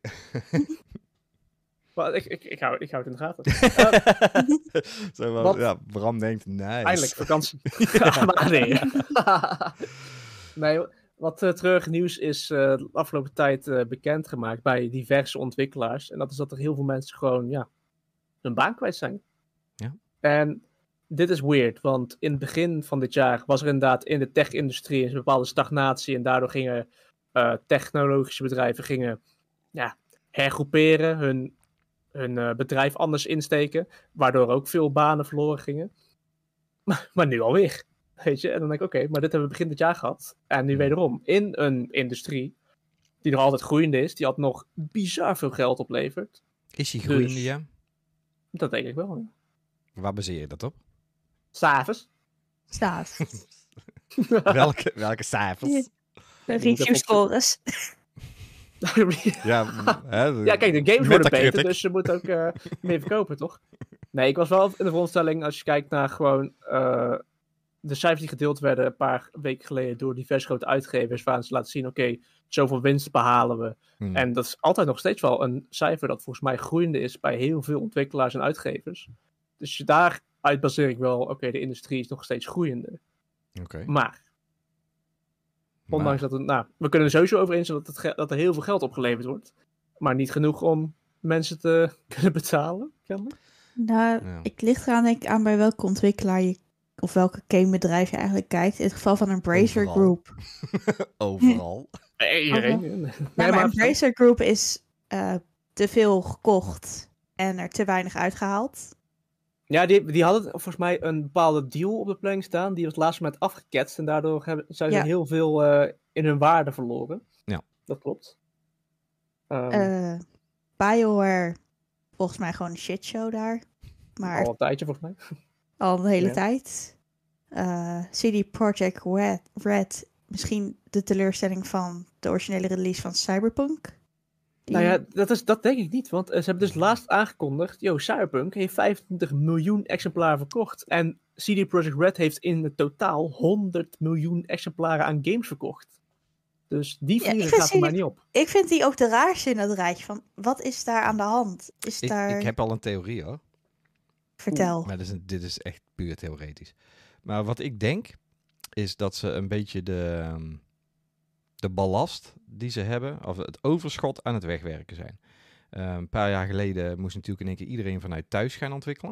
Well, ik, ik, ik, hou, ik hou het in de gaten. Uh, Zo wel, ja, Bram denkt, nice. Eindelijk, vakantie. Ja, maar nee. nee, wat uh, treurig nieuws is uh, de afgelopen tijd uh, bekendgemaakt bij diverse ontwikkelaars. En dat is dat er heel veel mensen gewoon, ja, hun baan kwijt zijn. Ja. En dit is weird, want in het begin van dit jaar was er inderdaad in de tech-industrie een bepaalde stagnatie. En daardoor gingen uh, technologische bedrijven gingen, ja, hergroeperen, hun... hun uh, bedrijf anders insteken, waardoor ook veel banen verloren gingen. Maar, maar nu alweer, weet je. En dan denk ik, oké, okay, maar dit hebben we begin dit jaar gehad. En nu wederom, in een industrie die nog altijd groeiende is, die altijd nog bizar veel geld oplevert. Is die groeiende, dus, ja? Dat denk ik wel, ja. Waar baseer je dat op? Cijfers. Cijfers. welke, welke cijfers? De review scores. ja, hè, ja, kijk, de games worden beter, dus ze moeten ook uh, meer verkopen, toch? Nee, ik was wel in de veronderstelling, als je kijkt naar gewoon uh, de cijfers die gedeeld werden een paar weken geleden door diverse grote uitgevers, waar ze laten zien, oké, okay, zoveel winst behalen we. Hmm. En dat is altijd nog steeds wel een cijfer dat volgens mij groeiende is bij heel veel ontwikkelaars en uitgevers. Dus daaruit baseer ik wel, oké, okay, de industrie is nog steeds groeiende. Oké. Maar, ondanks dat het, nou, we kunnen er sowieso over eens zijn dat, het ge- dat er heel veel geld opgeleverd wordt. Maar niet genoeg om mensen te kunnen betalen, kennelijk. Nou, Ja. ik ligt eraan denk ik aan bij welke ontwikkelaar je of welke gamebedrijf je eigenlijk kijkt. In het geval van Embracer Overal. Group. Overal. Eh, Iedereen. Oké. Nee, Nou, maar maar Embracer Group is eh, te veel gekocht en er te weinig uitgehaald. Ja, die, die hadden volgens mij een bepaalde deal op de planning staan. Die was laatst moment afgeketst. En daardoor hebben, zijn ze Ja. heel veel eh, in hun waarde verloren. Ja. Dat klopt. Ehm, Eh BioWare, volgens mij gewoon een shitshow daar. Maar al een tijdje volgens mij. al een hele Ja. tijd. Eh C D Projekt Red, Red, misschien de teleurstelling van de originele release van Cyberpunk. Die- Nou ja, dat, is, dat denk ik niet. Want eh, ze hebben dus laatst aangekondigd. Yo, Cyberpunk heeft vijfentwintig miljoen exemplaren verkocht. En C D Projekt Red heeft in het totaal honderd miljoen exemplaren aan games verkocht. Dus die Ja, vliegen ik vind gaat er mij C D niet op. Ik vind die ook de raarste in dat rijtje van, wat is daar aan de hand? Is Ik, daar... ik heb al een theorie hoor. Vertel. Maar dit is, een- dit is echt puur theoretisch. Maar wat ik denk, is dat ze een beetje de, ehm, de ballast die ze hebben, of het overschot aan het wegwerken zijn. Eh, een paar jaar geleden moest natuurlijk in één keer iedereen vanuit thuis gaan ontwikkelen.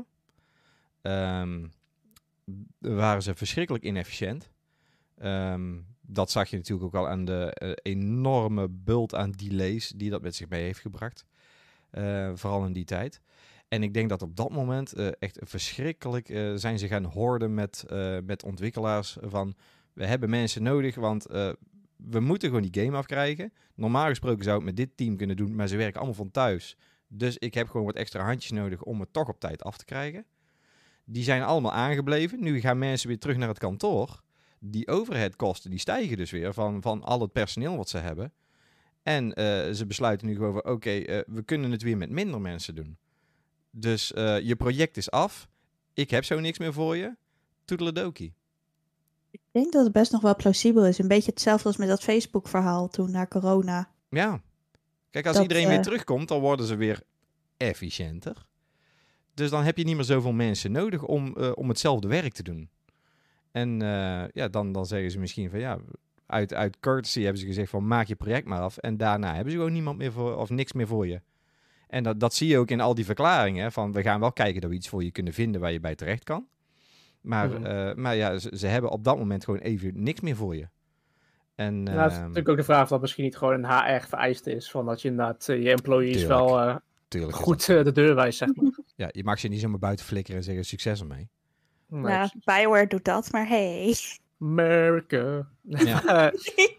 Ehm waren ze verschrikkelijk inefficiënt. Ehm, dat zag je natuurlijk ook al aan de eh, enorme bult aan delays die dat met zich mee heeft gebracht. Eh, vooral in die tijd. En ik denk dat op dat moment eh, echt verschrikkelijk eh, zijn ze gaan hoorden met, eh, met ontwikkelaars van we hebben mensen nodig, want eh, we moeten gewoon die game afkrijgen. Normaal gesproken zou ik het met dit team kunnen doen, maar ze werken allemaal van thuis. Dus ik heb gewoon wat extra handjes nodig om het toch op tijd af te krijgen. Die zijn allemaal aangebleven. Nu gaan mensen weer terug naar het kantoor. Die overheadkosten die stijgen dus weer van, van al het personeel wat ze hebben. En uh, ze besluiten nu gewoon van oké, okay, uh, we kunnen het weer met minder mensen doen. Dus uh, je project is af. Ik heb zo niks meer voor je. Toedeledokie. Ik denk dat het best nog wel plausibel is. Een beetje hetzelfde als met dat Facebook-verhaal toen na corona. Ja. Kijk, als dat, iedereen uh... weer terugkomt, dan worden ze weer efficiënter. Dus dan heb je niet meer zoveel mensen nodig om, uh, om hetzelfde werk te doen. En uh, ja, dan, dan zeggen ze misschien van ja, uit, uit courtesy hebben ze gezegd van maak je project maar af. En daarna hebben ze gewoon niemand meer voor, of niks meer voor je. En dat, dat zie je ook in al die verklaringen. Van we gaan wel kijken dat we iets voor je kunnen vinden waar je bij terecht kan. Maar, mm-hmm. uh, maar ja, ze, ze hebben op dat moment gewoon even niks meer voor je. En, nou, het is uh, natuurlijk ook de vraag of dat misschien niet gewoon een H R vereiste is. Van dat je inderdaad uh, je employees tuurlijk, wel uh, tuurlijk goed uh, de deur wijst, zeg maar. Ja, je mag ze niet zomaar buiten flikkeren en zeggen succes ermee. Nee, nou, BioWare doet dat, maar hey. America. Ja. ja,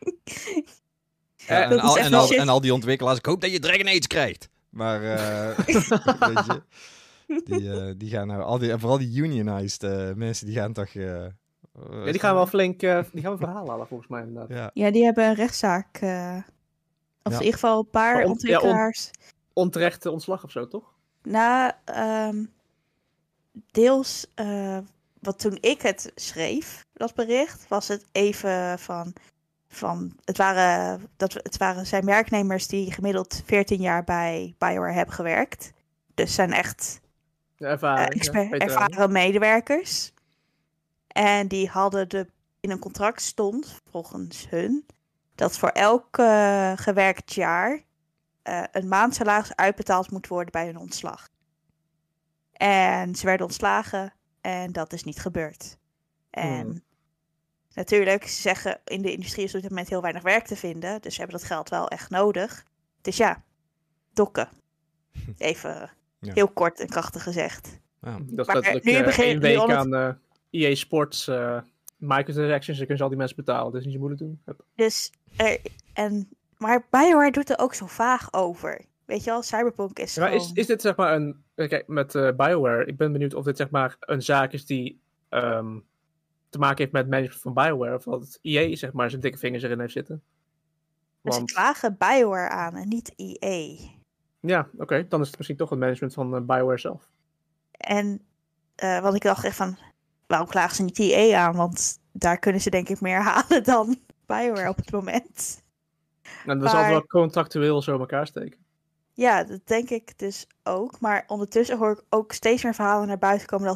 en, al, en, al, en al die ontwikkelaars, ik hoop dat je Dragon Age krijgt. Maar, uh, weet je, die, uh, die gaan nou, al die, en vooral die unionized uh, mensen, die gaan toch... Uh, ja, die gaan wel flink, uh, die gaan we verhaal halen volgens mij inderdaad. Ja, ja die hebben een rechtszaak, uh, of ja. in ieder geval een paar on, ontwikkelaars. Ja, on, onterechte ontslag of zo, toch? Nou, um, deels... Uh, Want toen ik het schreef, dat bericht, was het even van... van het, waren, dat, het waren zijn werknemers die gemiddeld veertien jaar bij BioWare hebben gewerkt. Dus zijn echt ervaren, uh, exper- ja, ervaren medewerkers. En die hadden de, in een contract stond, volgens hun... dat voor elk uh, gewerkt jaar uh, een maandsalaris uitbetaald moet worden bij hun ontslag. En ze werden ontslagen... En dat is niet gebeurd. En hmm. natuurlijk, ze zeggen in de industrie is op dit moment heel weinig werk te vinden. Dus ze hebben dat geld wel echt nodig. Dus ja, dokken. Even ja. heel kort en krachtig gezegd. Ja. Dat is letterlijk nu uh, begin, één week nu aan uh, E A Sports uh, microtransactions. Dan kunnen ze al die mensen betalen. Dus niet zo moeilijk doen. Dus, er, en, maar BioWare doet er ook zo vaag over. Weet je wel, Cyberpunk is ja, maar gewoon... is, is dit zeg maar een... Kijk, met uh, BioWare, ik ben benieuwd of dit zeg maar een zaak is die um, te maken heeft met het management van BioWare. Of dat het E A zeg maar zijn dikke vingers erin heeft zitten. Want... Ze klagen BioWare aan en niet E A. Ja, oké. Okay. Dan is het misschien toch het management van uh, BioWare zelf. En, uh, want ik dacht echt van, waarom klagen ze niet E A aan? Want daar kunnen ze denk ik meer halen dan BioWare op het moment. Nou, dat maar... zal wel contractueel zo in elkaar steken. Ja, dat denk ik dus ook. Maar ondertussen hoor ik ook steeds meer verhalen naar buiten komen dat er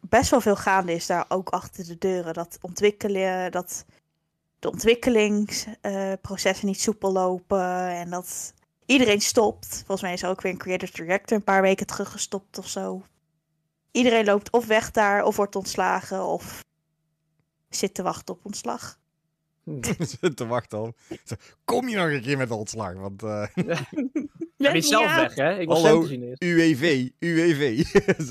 best wel veel gaande is daar ook achter de deuren. Dat ontwikkelen, dat de ontwikkelingsprocessen niet soepel lopen en dat iedereen stopt. Volgens mij is er ook weer een creative director een paar weken terug gestopt of zo. Iedereen loopt of weg daar, of wordt ontslagen, of zit te wachten op ontslag. Zit te wachten op. Kom je nog een keer met de ontslag? Want, uh... ja, niet zelf weg, hè? Ik was Hallo, zien eerst. U W V, U W V.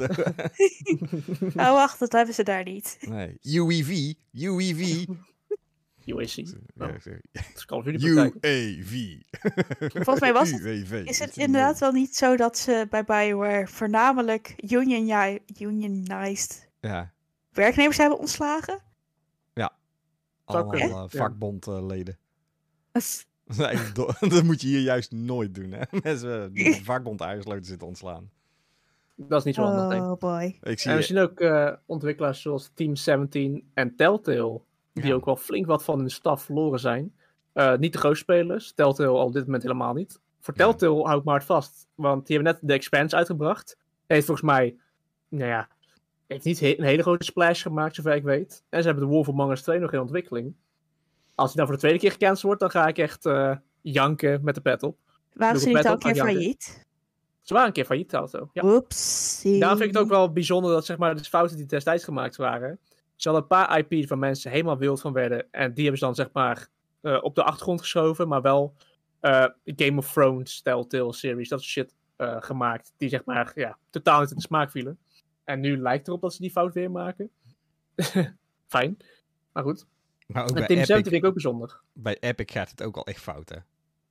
Oh, wacht, dat hebben ze daar niet. Nee, U W V, U W V. U A C. Ja, Oh, sorry. dat is Call of Duty U praktijk. A V. Volgens mij was het, U W V. is het inderdaad wel niet zo dat ze bij BioWare voornamelijk union, unionized Ja, werknemers hebben ontslagen? allemaal kunnen, uh, ja. vakbondleden. Dat Dat is eigenlijk do- dat moet je hier juist nooit doen, hè? Mensen die de vakbond aangesloten zitten ontslaan. Dat is niet zo handig, denk ik. Oh boy. Ik zie En we je- zien ook uh, ontwikkelaars zoals Team zeventien en Telltale, die Ja. ook wel flink wat van hun staf verloren zijn. Uh, niet de grootste spelers, Telltale al op dit moment helemaal niet. Voor Ja. Telltale hou ik maar het vast, want die hebben net de Expanse uitgebracht. Heeft volgens mij, nou ja, heeft niet he- een hele grote splash gemaakt, zover ik weet. En ze hebben de Wolf Among Us twee nog in ontwikkeling. Als die dan voor de tweede keer gecanceld wordt, dan ga ik echt uh, janken met de pet op. Waren Doe ze ik niet pet al op, een keer ga ik failliet? Ze waren een keer failliet, Telltale. Ja. Oepsie. Daarom vind ik het ook wel bijzonder dat zeg maar, de fouten die destijds gemaakt waren. Ze hadden een paar I P's waar mensen helemaal wild van werden. En die hebben ze dan zeg maar uh, op de achtergrond geschoven. Maar wel uh, Game of Thrones, Telltale series, dat soort shit uh, gemaakt. Die zeg maar ja, totaal niet in de smaak vielen. En nu lijkt erop dat ze die fout weer maken. Fijn. Maar goed. Maar ook En bij Team zeventien Epic, vind ik ook bijzonder. bij Epic gaat het ook al echt fout, hè?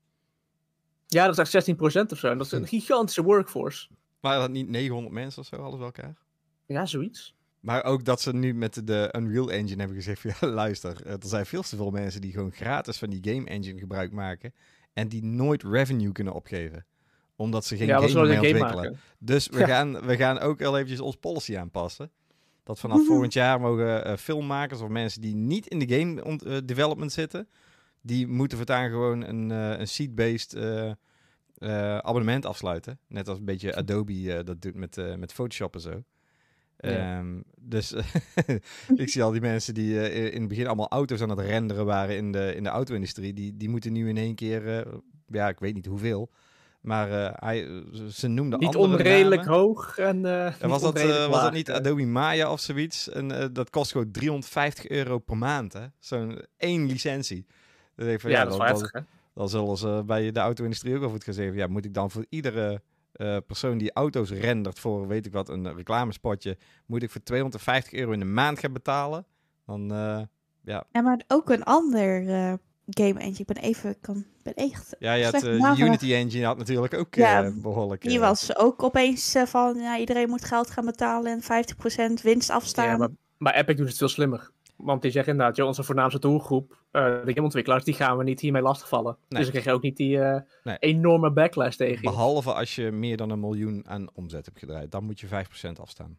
Ja, dat is echt zestien procent of zo. En dat is een gigantische workforce. Waren dat niet negenhonderd mensen of zo, alles bij elkaar? Ja, zoiets. Maar ook dat ze nu met de Unreal Engine hebben gezegd van, ja, luister, er zijn veel te veel mensen die gewoon gratis van die game engine gebruik maken en die nooit revenue kunnen opgeven. Omdat ze geen Ja, wat game zullen meer ze een game ontwikkelen. maken? Dus we, Ja. gaan, we gaan ook al eventjes ons policy aanpassen. Dat vanaf volgend jaar mogen uh, filmmakers of mensen die niet in de game ont- uh, development zitten, die moeten voortaan gewoon een, uh, een seat-based uh, uh, abonnement afsluiten. Net als een beetje Adobe uh, dat doet met, uh, met Photoshop en zo. Ja. Um, dus ik zie al die mensen die uh, in het begin allemaal auto's aan het renderen waren in de, in de auto-industrie. Die, die moeten nu in één keer, uh, ja, ik weet niet hoeveel. Maar uh, hij, ze noemden Niet andere onredelijk namen. hoog en uh, En was, dat, uh, was dat laag, niet uh. Adobe Maya of zoiets? En uh, dat kost gewoon driehonderdvijftig euro per maand, hè? Zo'n één licentie. Dan denk ik van, Ja, ja, dat is dan, wel dan, heftig, hè? dan zullen ze bij de auto-industrie ook wel goed gaan zeggen. Ja, moet ik dan voor iedere uh, persoon die auto's rendert voor, weet ik wat, een reclamespotje, moet ik voor tweehonderdvijftig euro in de maand gaan betalen? Dan, uh, ja. Ja, maar ook een ander uh, game engine. Ik ben even, kan, ben echt Ja, je had slecht uh, nagedacht. Unity Engine had natuurlijk ook uh, Ja, behoorlijk... Die uh, was ook opeens uh, van, ja, iedereen moet geld gaan betalen en vijftig procent winst afstaan. Ja, maar, maar Epic doet het veel slimmer. Want die zeggen inderdaad, joh, onze voornaamste doelgroep, uh, de gameontwikkelaars, die gaan we niet hiermee lastigvallen. Nee. Dus dan krijg je ook niet die uh, Nee. enorme backlash tegen je. Behalve als je meer dan een miljoen aan omzet hebt gedraaid. Dan moet je vijf procent afstaan.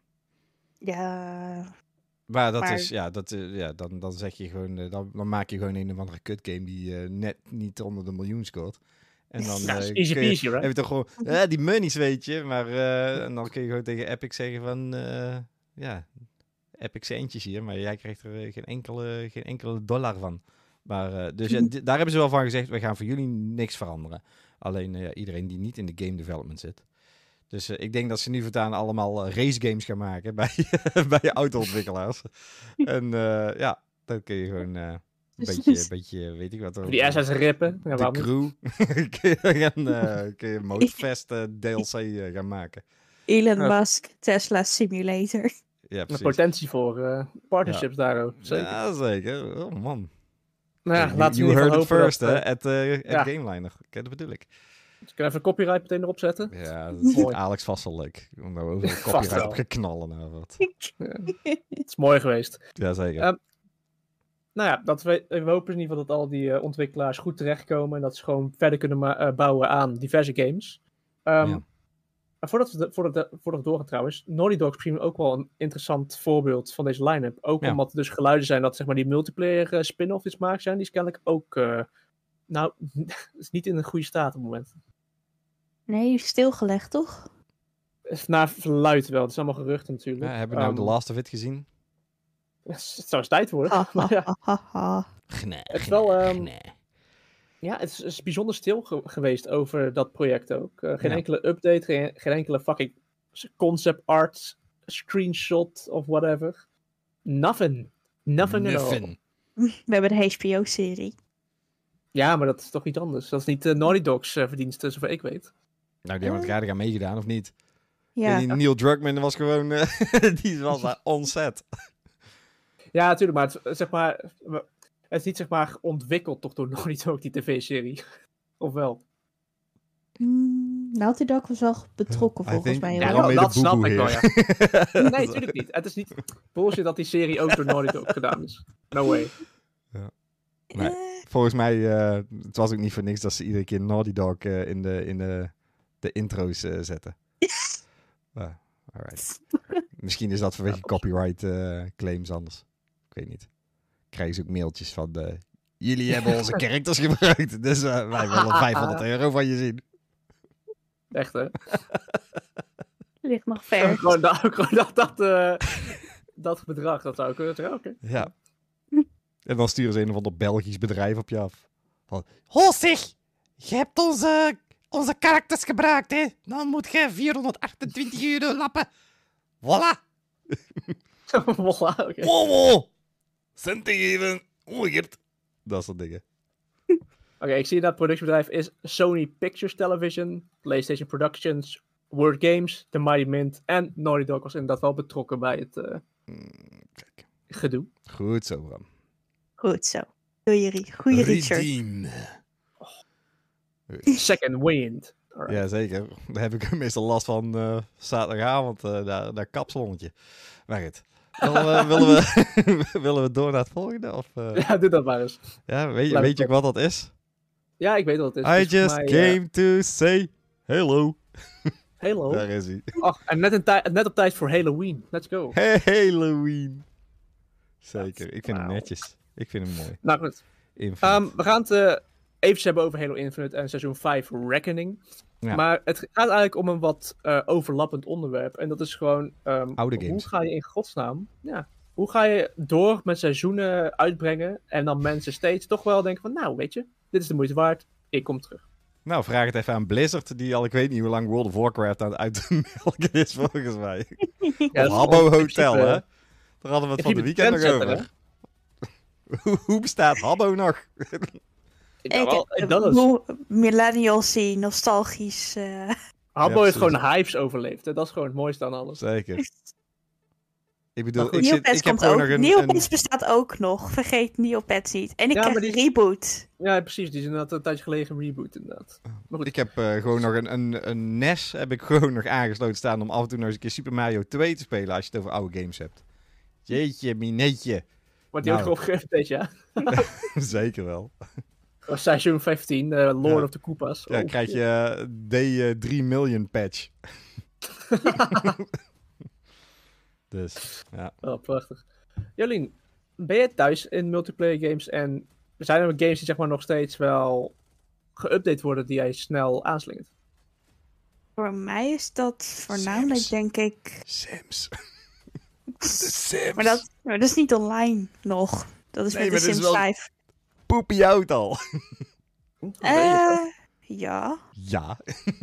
Ja, Maar dat Maar- is, ja, dat, uh, ja dan, dan zeg je gewoon, uh, dan, dan maak je gewoon een of andere kutgame die uh, net niet onder de miljoen scoort. En dan Ja, uh, is easy kun je- peasy, right? heb je toch gewoon, uh, die monies weet je. Maar uh, en dan kun je gewoon tegen Epic zeggen van, uh, ja, Epic centjes hier. Maar jij krijgt er uh, geen, enkele, geen enkele dollar van. Maar, uh, dus ja, d- daar hebben ze wel van gezegd, we gaan voor jullie niks veranderen. Alleen uh, iedereen die niet in de game development zit. Dus uh, ik denk dat ze nu voortaan allemaal uh, race games gaan maken bij, bij auto-ontwikkelaars. En uh, ja, dan kun je gewoon uh, een beetje, beetje, weet ik wat. Of die assets rippen. Ja, de waarom niet? crew. kun je gaan, uh, kun je Motorfest uh, D L C uh, gaan maken. Elon Ja. Musk, Tesla Simulator. Ja, Met precies. potentie voor uh, partnerships daar ook. Zeker. Ja, zeker. Oh man. Nou ja, you laten we you in ieder heard geval it hopen first, dat, hè? uh, At, uh, at ja. GameLiner. Kijk, dat bedoel ik. Dus ik kan even een copyright meteen erop zetten. Ja, dat vindt Mooi. Alex vast wel leuk. Om daar over een Vast copyright wel. op te knallen. Nou, wat. Het is mooi geweest. Ja, zeker. Um, Nou ja, dat we, we hopen in ieder geval dat al die uh, ontwikkelaars goed terechtkomen. En dat ze gewoon verder kunnen ma- uh, bouwen aan diverse games. Um, Ja. Maar voordat we, de, voordat, de, voordat we doorgaan trouwens, Naughty Dog is misschien ook wel een interessant voorbeeld van deze line-up. Ook Ja. omdat er dus geluiden zijn dat zeg maar, die multiplayer uh, spin-off die smaak zijn. Die is kennelijk ook, uh, nou, is niet in een goede staat op het moment. Nee, stilgelegd toch? Naar verluidt wel. Het is allemaal geruchten natuurlijk. Ja, hebben we nou Um, The Last of It gezien? Het zou eens tijd worden. Ha, Maar ha, ja, ha, ha, ha. Nee, Het is wel, ehm, ja, het is, het is bijzonder stil ge- geweest over dat project ook. Uh, geen Ja. enkele update, geen, geen enkele fucking concept art, screenshot of whatever. Nothing. Nothing at all. Nuffin. We hebben de H B O-serie. Ja, maar dat is toch iets anders. Dat is niet uh, Naughty Dog's uh, verdienste, zover ik weet. Nou, die hebben het graag aan meegedaan, of niet? Ja. Die Neil Druckmann was gewoon... eh, die was daar on set. Ja, natuurlijk, maar het, zeg maar, het is niet zeg maar ontwikkeld toch door Naughty Dog, die tv-serie. Of wel? Mm, Naughty Dog was wel betrokken I volgens think mij. Ja, Waarom hoor. dat, made dat a snap ik boeboe wel, ja. Nee, natuurlijk niet. Het is niet bullshit dat die serie ook door Naughty Dog gedaan is. No way. Nee. Eh, Volgens mij, eh, het was ook niet voor niks dat ze iedere keer Naughty Dog eh, in, de, in de, de intro's eh, zetten. Ah, alright. Misschien is dat vanwege copyright eh, claims anders. Ik weet niet. Krijgen ze ook mailtjes van... eh, jullie hebben onze characters gebruikt, dus eh, wij willen vijfhonderd euro van je zien. Echt, hè? ligt nog ver. Gewoon dat, gewoon dat, dat, eh, dat bedrag, dat zou ik kunnen zeggen. Oké. Ja. En dan sturen ze een of ander Belgisch bedrijf op je af. Van, ho zeg, je hebt onze, onze karakters gebruikt, hè. Dan moet je vierhonderdachtentwintig euro lappen. Voilà. Voilà, oké. Wow, centen geven. Oh, Gert. Dat soort dingen. Oké, ik zie dat het productiebedrijf is Sony Pictures Television, PlayStation Productions, Word Games, The Mighty Mint en Naughty Dog was inderdaad wel betrokken bij het uh, Kijk. gedoe. Goed zo, Bram. Goed zo. Doe je goede research. Redeem. Second Wind. Alright. Ja, zeker. Daar heb ik meestal last van uh, zaterdagavond, uh, daar, daar kapsalonnetje. Maar goed. Wil, uh, willen, we, willen we door naar het volgende? Of, uh... Ja, doe dat maar eens. Ja, weet je, Laat weet je het ook wat dat is? Ja, ik weet wat het is. I Het is voor just mij, came uh, to say hello. Halo. Daar is hij. Oh, en net, in tij- net op tijd voor Halloween. Let's go. Hey, Halloween. Zeker, ik vind hem Wauw. netjes. Ik vind hem mooi. Nou goed. Infinite. Um, we gaan het uh, even hebben over Halo Infinite en seizoen vijf Reckoning. Ja. Maar het gaat eigenlijk om een wat uh, overlappend onderwerp. En dat is gewoon... Um, Oude hoe games. ga je in godsnaam... Ja, hoe ga je door met seizoenen uitbrengen en dan mensen steeds toch wel denken van... Nou, weet je, dit is de moeite waard. Ik kom terug. Nou, vraag het even aan Blizzard, die al ik weet niet hoe lang World of Warcraft aan het uitmelken is, volgens mij. Ja, Of dat is Habbo in Hotel, principe, hè? Daar hadden we het in van de principe weekend nog trendsetter, over. hoe, hoe bestaat Habbo nog? Ja, Ik, wel, eh, dat is... hoe millennials die nostalgisch... eh, Habbo Ja, heeft precies. gewoon hypes overleefd. Hè? Dat is gewoon het mooiste aan alles. Zeker. Ik bedoel, Maar goed, ik, zit, Neopets ik heb komt gewoon ook. nog een... Neopets een... bestaat ook nog. Vergeet Neopets niet. En ik Ja, krijg maar een die- reboot. Ja, precies. Die is inderdaad een tijdje geleden reboot inderdaad. Maar goed. Ik heb eh, gewoon nog een, een, een N E S heb ik gewoon nog aangesloten staan om af en toe nog eens een keer Super Mario twee te spelen als je het over oude games hebt. Jeetje, minetje. Wordt die Nou. ook gewoon geüpdate, ja? Zeker wel. Oh, seizoen vijftien, uh, Lord Ja. of the Koopas. Ja, Oh, krijg je eh, D drie miljoen patch. Dus, ja. Oh, prachtig. Jolien, ben je thuis in multiplayer games en zijn er games die zeg maar nog steeds wel geüpdate worden die jij snel aanslingert? Voor mij is dat voornamelijk, Sims. denk ik... Sims. De Sims. Maar dat, maar dat is niet online nog. Dat is Nee, met maar de dit is Sims wel- vijf. Poepie out al. Eh, ja. Ja.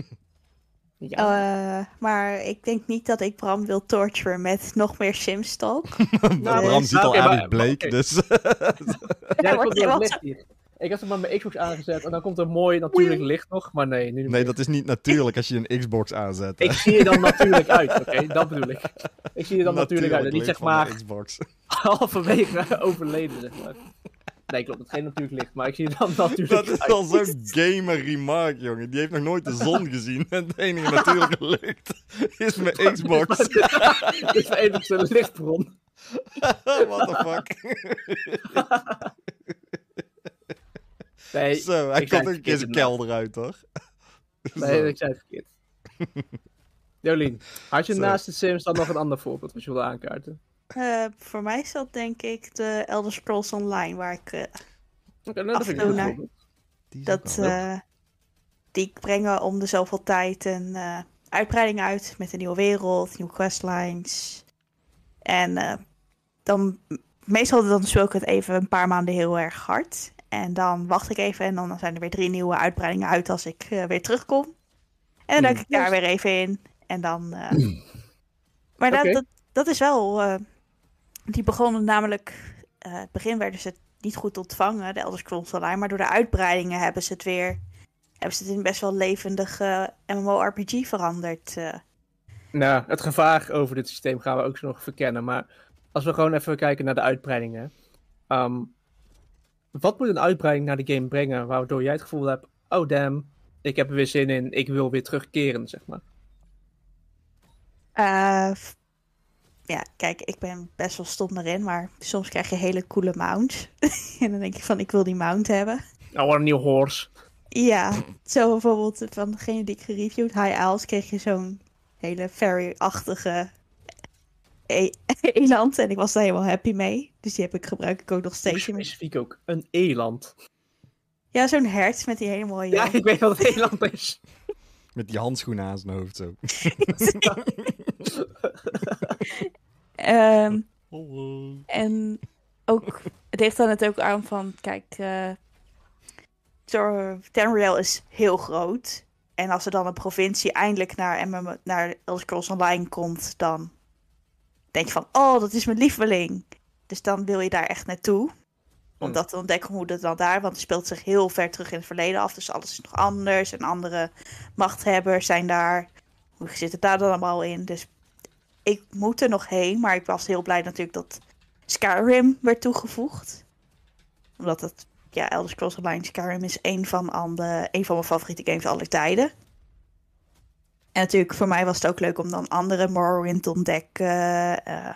ja. Eh, maar ik denk niet dat ik Bram wil torturen met nog meer Sims talk. Nou, Bram ziet nou, al oké, aan maar- het bleek, oké. dus... Ja, wordt komt hij door wel het licht hier. Ik had er maar mijn Xbox aangezet en dan komt er mooi natuurlijk licht nog, maar nee, nu niet Nee, meer. dat is niet natuurlijk als je een Xbox aanzet. hè. Ik zie er dan natuurlijk uit, oké? Dat bedoel ik. Ik zie er dan natuurlijk uit. En niet licht zeg van de maar Xbox. halverwege overleden, zeg maar. Nee, klopt, het is geen natuurlijk licht, maar ik zie er dan natuurlijk Dat is uit. al zo'n gamer remark, jongen. Die heeft nog nooit de zon gezien. En het enige natuurlijke licht is mijn Xbox. Dit is mijn enigste lichtbron. What the fuck? Nee, Zo, hij ik zei komt ook het een keer zijn verkeerd kelder uit, hoor. nee Zo. ik zei het verkeerd. Jolien, had je Zo. naast de Sims dan nog een ander voorbeeld wat je wilde aankaarten? Eh, voor mij is dat denk ik de Elder Scrolls Online, waar ik eh, Oké, nou, dat vind ik Af een en goed toe voorbeeld. Die is ook dat wel- eh, die brengen om de zoveel tijd een, eh, uitbreiding uit met een nieuwe wereld, nieuwe questlines. En uh, dan, meestal dan speel ik het even een paar maanden heel erg hard. En dan wacht ik even en dan zijn er weer drie nieuwe uitbreidingen uit als ik uh, weer terugkom. En dan duik ik daar weer even in. En dan... Uh... maar dat, okay. dat, dat is wel... Uh, die begonnen namelijk... Uh, het begin werden ze niet goed ontvangen, de Elder Scrolls Online. Maar door de uitbreidingen hebben ze het weer... hebben ze het in een best wel levendige M M O R P G veranderd. Uh. Nou, het gevaar over dit systeem gaan we ook zo nog verkennen. Maar als we gewoon even kijken naar de uitbreidingen. Um, wat moet een uitbreiding naar de game brengen, waardoor jij het gevoel hebt... oh damn, ik heb er weer zin in, ik wil weer terugkeren, zeg maar. Uh, ja, kijk, ik ben best wel stom erin, maar soms krijg je hele coole mounts. En dan denk ik van, ik wil die mount hebben. Oh, een nieuw horse. Ja, zo bijvoorbeeld van degene die ik gereviewd, High Owls, kreeg je zo'n hele fairy-achtige e- eland. En ik was daar helemaal happy mee. Dus die heb ik gebruik ik ook nog steeds. Hoe specifiek ook, een eland. Ja, zo'n hert met die hele mooie... Ja, ik weet wat een eland is. Met die handschoenen aan zijn hoofd zo. um, oh. En ook, het heeft dan het ook aan van, kijk, uh, Tamriel is heel groot. En als er dan een provincie eindelijk naar, M M, naar Elder Scrolls Online komt, dan denk je van, oh, dat is mijn lieveling. Dus dan wil je daar echt naartoe. Om dat te ontdekken hoe dat dan daar... Want het speelt zich heel ver terug in het verleden af. Dus alles is nog anders. En andere machthebbers zijn daar. Hoe zit het daar dan allemaal in? Dus ik moet er nog heen. Maar ik was heel blij natuurlijk dat Skyrim werd toegevoegd. Omdat het... Ja, Elder Scrolls Online Skyrim is een van, de, een van mijn favoriete games aller tijden. En natuurlijk voor mij was het ook leuk om dan andere Morrowind te ontdekken... Uh,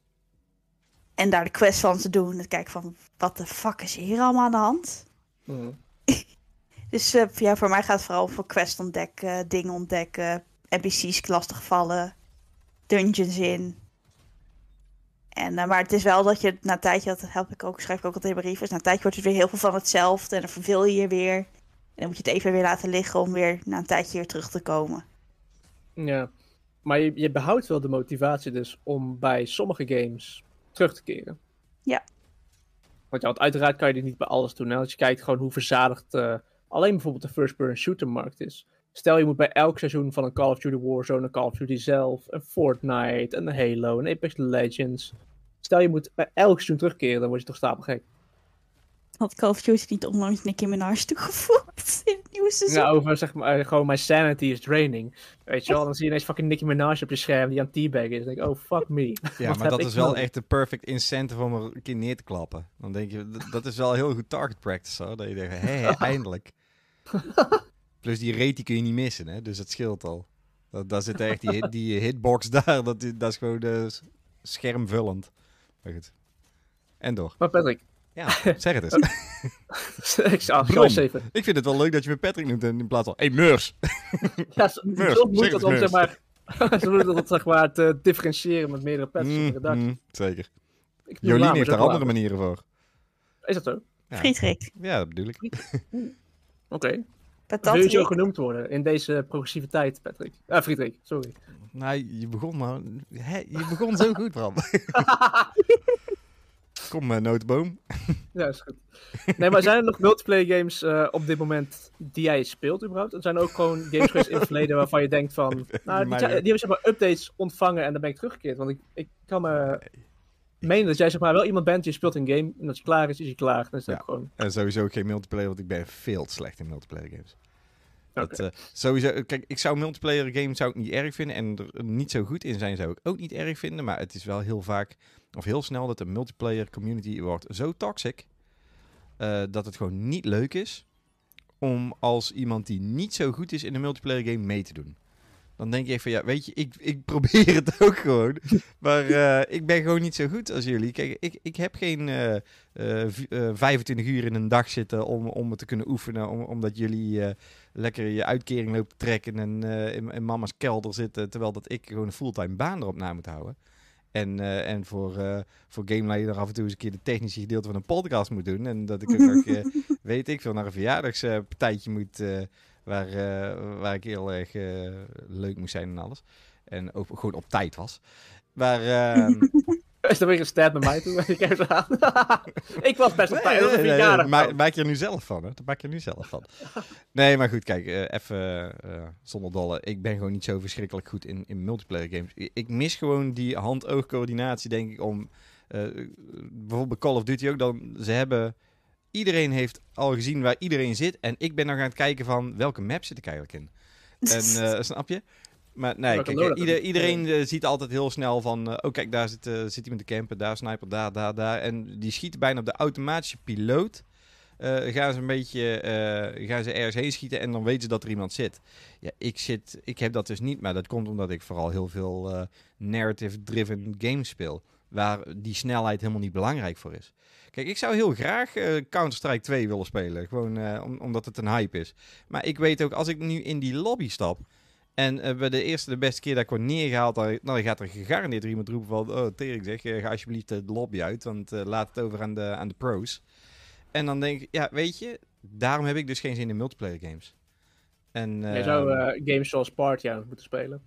En daar de quest van te doen. En kijken van, wat de fuck is hier allemaal aan de hand? Mm. Dus uh, ja, voor mij gaat het vooral voor quest ontdekken, dingen ontdekken, N P C's lastigvallen, dungeons in. En, uh, maar het is wel dat je na een tijdje, dat help ik ook, schrijf ik ook altijd in brieven, na een tijdje wordt het weer heel veel van hetzelfde. En dan verveel je je weer. En dan moet je het even weer laten liggen om weer na een tijdje weer terug te komen. Ja, maar je, je behoudt wel de motivatie dus om bij sommige games... terug te keren. Ja. Want ja, want uiteraard kan je dit niet bij alles doen. Hè? Als je kijkt gewoon hoe verzadigd uh, alleen bijvoorbeeld de first-person shooter markt is. Stel je moet bij elk seizoen van een Call of Duty Warzone, een Call of Duty zelf, een Fortnite, een Halo, een Apex Legends. Stel je moet bij elk seizoen terugkeren, dan word je toch stapelgek. Had Call of Duty niet onlangs Nicki Minaj toegevoegd in het nieuwe seizoen? Nou, over zeg maar, gewoon my sanity is draining. Weet je wel, dan zie je ineens fucking Nicki Minaj op je scherm die aan teabaggen is. Dan denk ik, oh fuck me. Ja, maar dat is wel nodig? Echt de perfect incentive om er een keer neer te klappen. Dan denk je, dat is wel heel goed target practice hoor. Dat je denkt, hé, hé eindelijk. Plus die rate die kun je niet missen, hè. Dus het scheelt al. Dat, daar zit echt die, hit, die hitbox daar, dat, dat is gewoon uh, schermvullend. Maar goed. En door. Maar Patrick. Ja, zeg het eens. ik, zal, even. ik vind het wel leuk dat je me Patrick noemt in plaats van... Hé, hey, Meurs! ja, zo, Meurs, zo moet het om zeg maar, zo moet het, zeg maar te differentiëren met meerdere Patricks mm, op de redactie. Mm, zeker. Jolien heeft daar andere manieren voor. Is dat zo? Ja. Friedrich. Ja, dat bedoel ik. Oké. Okay. Wil je zo genoemd worden in deze progressiviteit, Patrick? Ah, Friedrich, sorry. Nou, je begon maar... Hè, je begon zo goed, Bram. Kom, uh, notenboom. Ja, is goed. Nee, maar zijn er nog multiplayer games uh, op dit moment die jij speelt überhaupt? En zijn er ook gewoon games geweest in het verleden waarvan je denkt van... Nou, die, die hebben zeg maar updates ontvangen en dan ben ik teruggekeerd. Want ik, ik kan me menen dat jij zeg maar wel iemand bent, je speelt een game en als je klaar is, is je klaar. Dan is dat ja, gewoon... En sowieso ook geen multiplayer, want ik ben veel te slecht in multiplayer games. Okay. Dat, uh, sowieso, kijk, ik zou multiplayer games zou ik niet erg vinden en er niet zo goed in zijn zou ik ook niet erg vinden, maar het is wel heel vaak of heel snel dat de multiplayer community wordt zo toxic uh, dat het gewoon niet leuk is om als iemand die niet zo goed is in een multiplayer game mee te doen. Dan denk je even, ja, weet je, ik, ik probeer het ook gewoon. Maar uh, ik ben gewoon niet zo goed als jullie. Kijk, ik, ik heb geen uh, uh, v- uh, vijfentwintig uur in een dag zitten om, om het te kunnen oefenen. Om, omdat jullie uh, lekker je uitkering lopen te trekken en uh, in, in mama's kelder zitten. Terwijl dat ik gewoon een fulltime baan erop na moet houden. En, uh, en voor, uh, voor GameLeider af en toe eens een keer de technische gedeelte van een podcast moet doen. En dat ik ook nog, uh, weet ik veel, naar een verjaardagspartijtje moet... Uh, Waar, uh, waar ik heel erg uh, leuk moest zijn en alles. En ook gewoon op tijd was. Maar... Uh, is er weer een stat naar mij toe? Ik was best op tijd. Nee, Dat nee, nee, nee, maak, maak je er nu zelf van, hè? Dat maak je er nu zelf van. Nee, maar goed, kijk, uh, even uh, zonder dolle. Ik ben gewoon niet zo verschrikkelijk goed in, in multiplayer games. Ik, ik mis gewoon die hand-oog-coördinatie, denk ik, om... Uh, bijvoorbeeld Call of Duty ook, dan ze hebben... Iedereen heeft al gezien waar iedereen zit. En ik ben nog aan het kijken van welke map zit ik eigenlijk in. En uh, snap je? Maar nee, kijk, ieder, iedereen uh, ziet altijd heel snel van... Uh, oh kijk, daar zit, uh, zit iemand te campen, daar sniper, daar, daar, daar. En die schieten bijna op de automatische piloot. Uh, gaan ze een beetje uh, gaan ze ergens heen schieten en dan weten ze dat er iemand zit. Ja, ik, zit, ik heb dat dus niet, maar dat komt omdat ik vooral heel veel uh, narrative-driven games speel. Waar die snelheid helemaal niet belangrijk voor is. Kijk, ik zou heel graag uh, Counter-Strike twee willen spelen. Gewoon uh, om, omdat het een hype is. Maar ik weet ook, als ik nu in die lobby stap... en uh, bij de eerste, de beste keer dat ik word neergehaald... dan, dan gaat er gegarandeerd iemand roepen van... oh, tering zeg, uh, ga alsjeblieft uh, de lobby uit... want uh, laat het over aan de, aan de pros. En dan denk ik, ja, weet je... daarom heb ik dus geen zin in multiplayer games. En, uh, je zou uh, games zoals Party aan moeten spelen...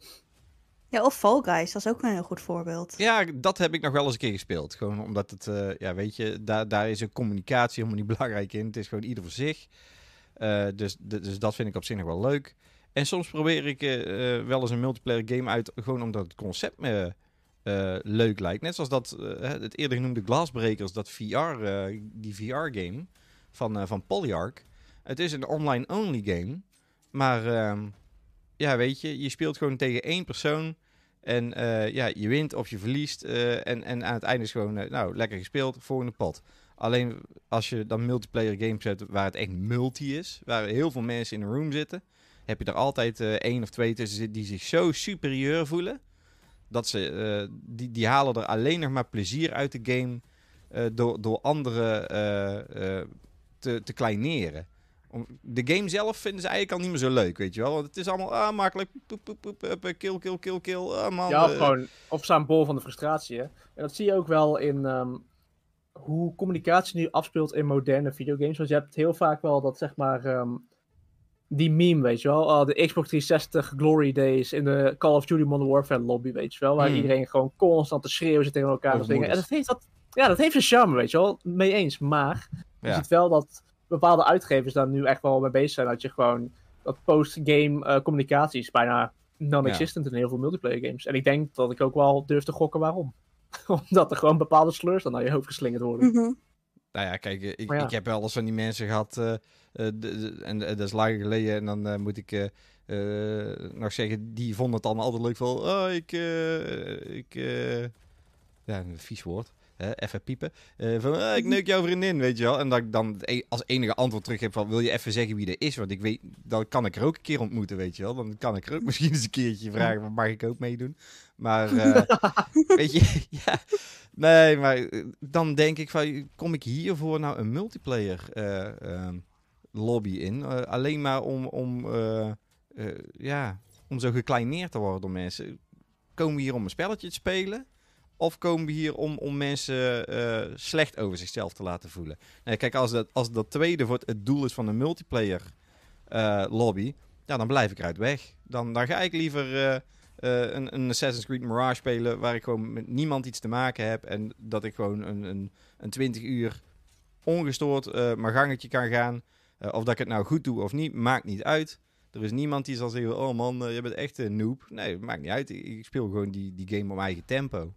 Ja, of Fall Guys, dat is ook een heel goed voorbeeld. Ja, dat heb ik nog wel eens een keer gespeeld. Gewoon omdat het, uh, ja, weet je, daar, daar is een communicatie helemaal niet belangrijk in. Het is gewoon ieder voor zich. Uh, dus, dus dat vind ik op zich nog wel leuk. En soms probeer ik uh, wel eens een multiplayer game uit, gewoon omdat het concept me uh, leuk lijkt. Net zoals dat, uh, het eerder genoemde Glassbreakers, dat V R, uh, die V R-game van, uh, van Polyarch. Het is een online-only game, maar... Uh, Ja, weet je, je speelt gewoon tegen één persoon en uh, ja, je wint of je verliest uh, en, en aan het einde is gewoon, uh, nou, lekker gespeeld, volgende pot. Alleen als je dan multiplayer games hebt waar het echt multi is, waar heel veel mensen in een room zitten, heb je er altijd uh, één of twee tussen zitten die zich zo superieur voelen, dat ze, uh, die, die halen er alleen nog maar plezier uit de game uh, door, door anderen uh, uh, te, te kleineren. De game zelf vinden ze eigenlijk al niet meer zo leuk, weet je wel. Want het is allemaal ah, makkelijk. Poep, poep, poep, poep, kill, kill, kill, kill. Ah, man, ja, of uh... gewoon of staan bol van de frustratie. Hè? En dat zie je ook wel in um, hoe communicatie nu afspeelt in moderne videogames. Want je hebt heel vaak wel dat, zeg maar, um, die meme, weet je wel. Uh, de Xbox driehonderdzestig Glory Days in de Call of Duty Modern Warfare lobby, weet je wel. Waar mm. iedereen gewoon constant te schreeuwen zit tegen elkaar. Dat dingen. En dat heeft, dat, ja, dat heeft een charme, weet je wel. Mee eens. Maar je ja. ziet wel dat... bepaalde uitgevers daar nu echt wel mee bezig zijn. Dat je gewoon dat post-game uh, communicatie is bijna non-existent ja. in heel veel multiplayer games. En ik denk dat ik ook wel durf te gokken waarom. Omdat er gewoon bepaalde slurs dan naar je hoofd geslingerd worden. Mm-hmm. Nou ja, kijk, ik, ja. ik heb wel eens van die mensen gehad. Uh, uh, de, de, en uh, dat is lang geleden. En dan uh, moet ik uh, uh, nog zeggen, die vonden het allemaal altijd leuk van. Oh, ik. Uh, ik uh, ja, een vies woord. Uh, even piepen. Uh, van, uh, ik neuk jouw vriendin, weet je wel. En dat ik dan als enige antwoord terug heb van... wil je even zeggen wie er is? Want ik weet, dan kan ik er ook een keer ontmoeten, weet je wel. Dan kan ik er ook misschien eens een keertje vragen... van, mag ik ook meedoen? Maar, uh, weet je... ja, nee, maar dan denk ik van... kom ik hiervoor nou een multiplayer uh, uh, lobby in? Uh, alleen maar om... om uh, uh, ja, om zo gekleineerd te worden door mensen. Komen we hier om een spelletje te spelen... Of komen we hier om, om mensen uh, slecht over zichzelf te laten voelen? Nee, kijk, als dat, als dat tweede voor het, het doel is van een multiplayer uh, lobby... Ja, dan blijf ik eruit weg. Dan, dan ga ik liever uh, uh, een, een Assassin's Creed Mirage spelen... waar ik gewoon met niemand iets te maken heb... en dat ik gewoon een, een, een twintig uur ongestoord uh, mijn gangetje kan gaan. Uh, of dat ik het nou goed doe of niet, maakt niet uit. Er is niemand die zal zeggen... oh man, uh, je bent echt een noob. Nee, het maakt niet uit. Ik, ik speel gewoon die, die game op mijn eigen tempo.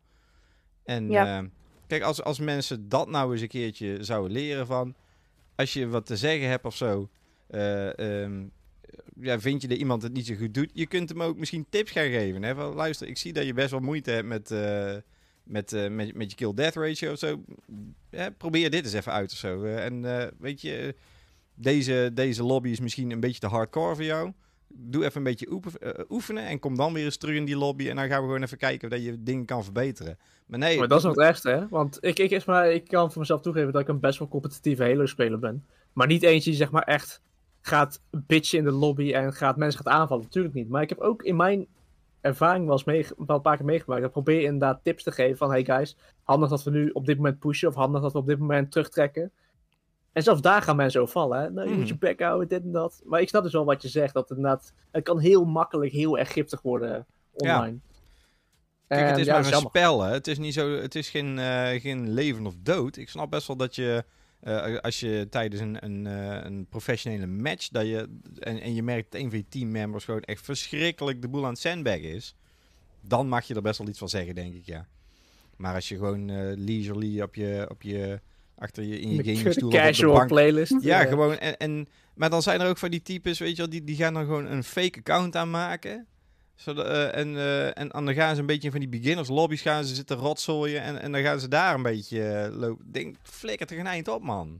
En ja. uh, kijk, als, als mensen dat nou eens een keertje zouden leren van... als je wat te zeggen hebt of zo... Uh, um, ja, vind je dat iemand het niet zo goed doet... je kunt hem ook misschien tips gaan geven. Hè? Van, luister, ik zie dat je best wel moeite hebt met, uh, met, uh, met, met je kill-death ratio of zo. Ja, probeer dit eens even uit of zo. Uh, en uh, weet je, deze, deze lobby is misschien een beetje te hardcore voor jou... Doe even een beetje oefen, uh, oefenen en kom dan weer eens terug in die lobby. En dan gaan we gewoon even kijken of dat je dingen kan verbeteren. Maar nee... Maar dat is nog het ergste, hè? Want ik, ik, is maar, ik kan voor mezelf toegeven dat ik een best wel competitieve Halo-speler ben. Maar niet eentje die zeg maar echt gaat bitchen in de lobby en gaat mensen gaat aanvallen. Natuurlijk niet. Maar ik heb ook in mijn ervaring wel eens mee, wel een paar keer meegemaakt. Ik probeer inderdaad tips te geven van... Hey guys, handig dat we nu op dit moment pushen. Of handig dat we op dit moment terugtrekken. En zelfs daar gaan mensen over vallen. Hè? Nou, je Mhm. moet je bek houden, dit en dat. Maar ik snap dus wel wat je zegt. Dat het, inderdaad, het kan heel makkelijk, heel erg giftig worden online. Kijk, En, het is ja, maar dat een jammer. spel, hè. Het is, niet zo, het is geen, eh, geen leven of dood. Ik snap best wel dat je, eh, als je tijdens een, een, eh, een professionele match, dat je, en, en je merkt dat een van je teammembers gewoon echt verschrikkelijk de boel aan het sandbaggen is, dan mag je er best wel iets van zeggen, denk ik, ja. Maar als je gewoon eh leisurely op je, op je, achter je, in je De gamingstoel of op de casual bank... playlist. Ja, eh, gewoon. En, en, maar dan zijn er ook van die types, weet je wel, die, die gaan dan gewoon een fake account aanmaken. Zodat, eh, en, eh, en, en dan gaan ze een beetje in van die beginners lobby's gaan ze zitten rotzooien. En, en dan gaan ze daar een beetje uh, lopen. Denk, flikker er geen eind op, man.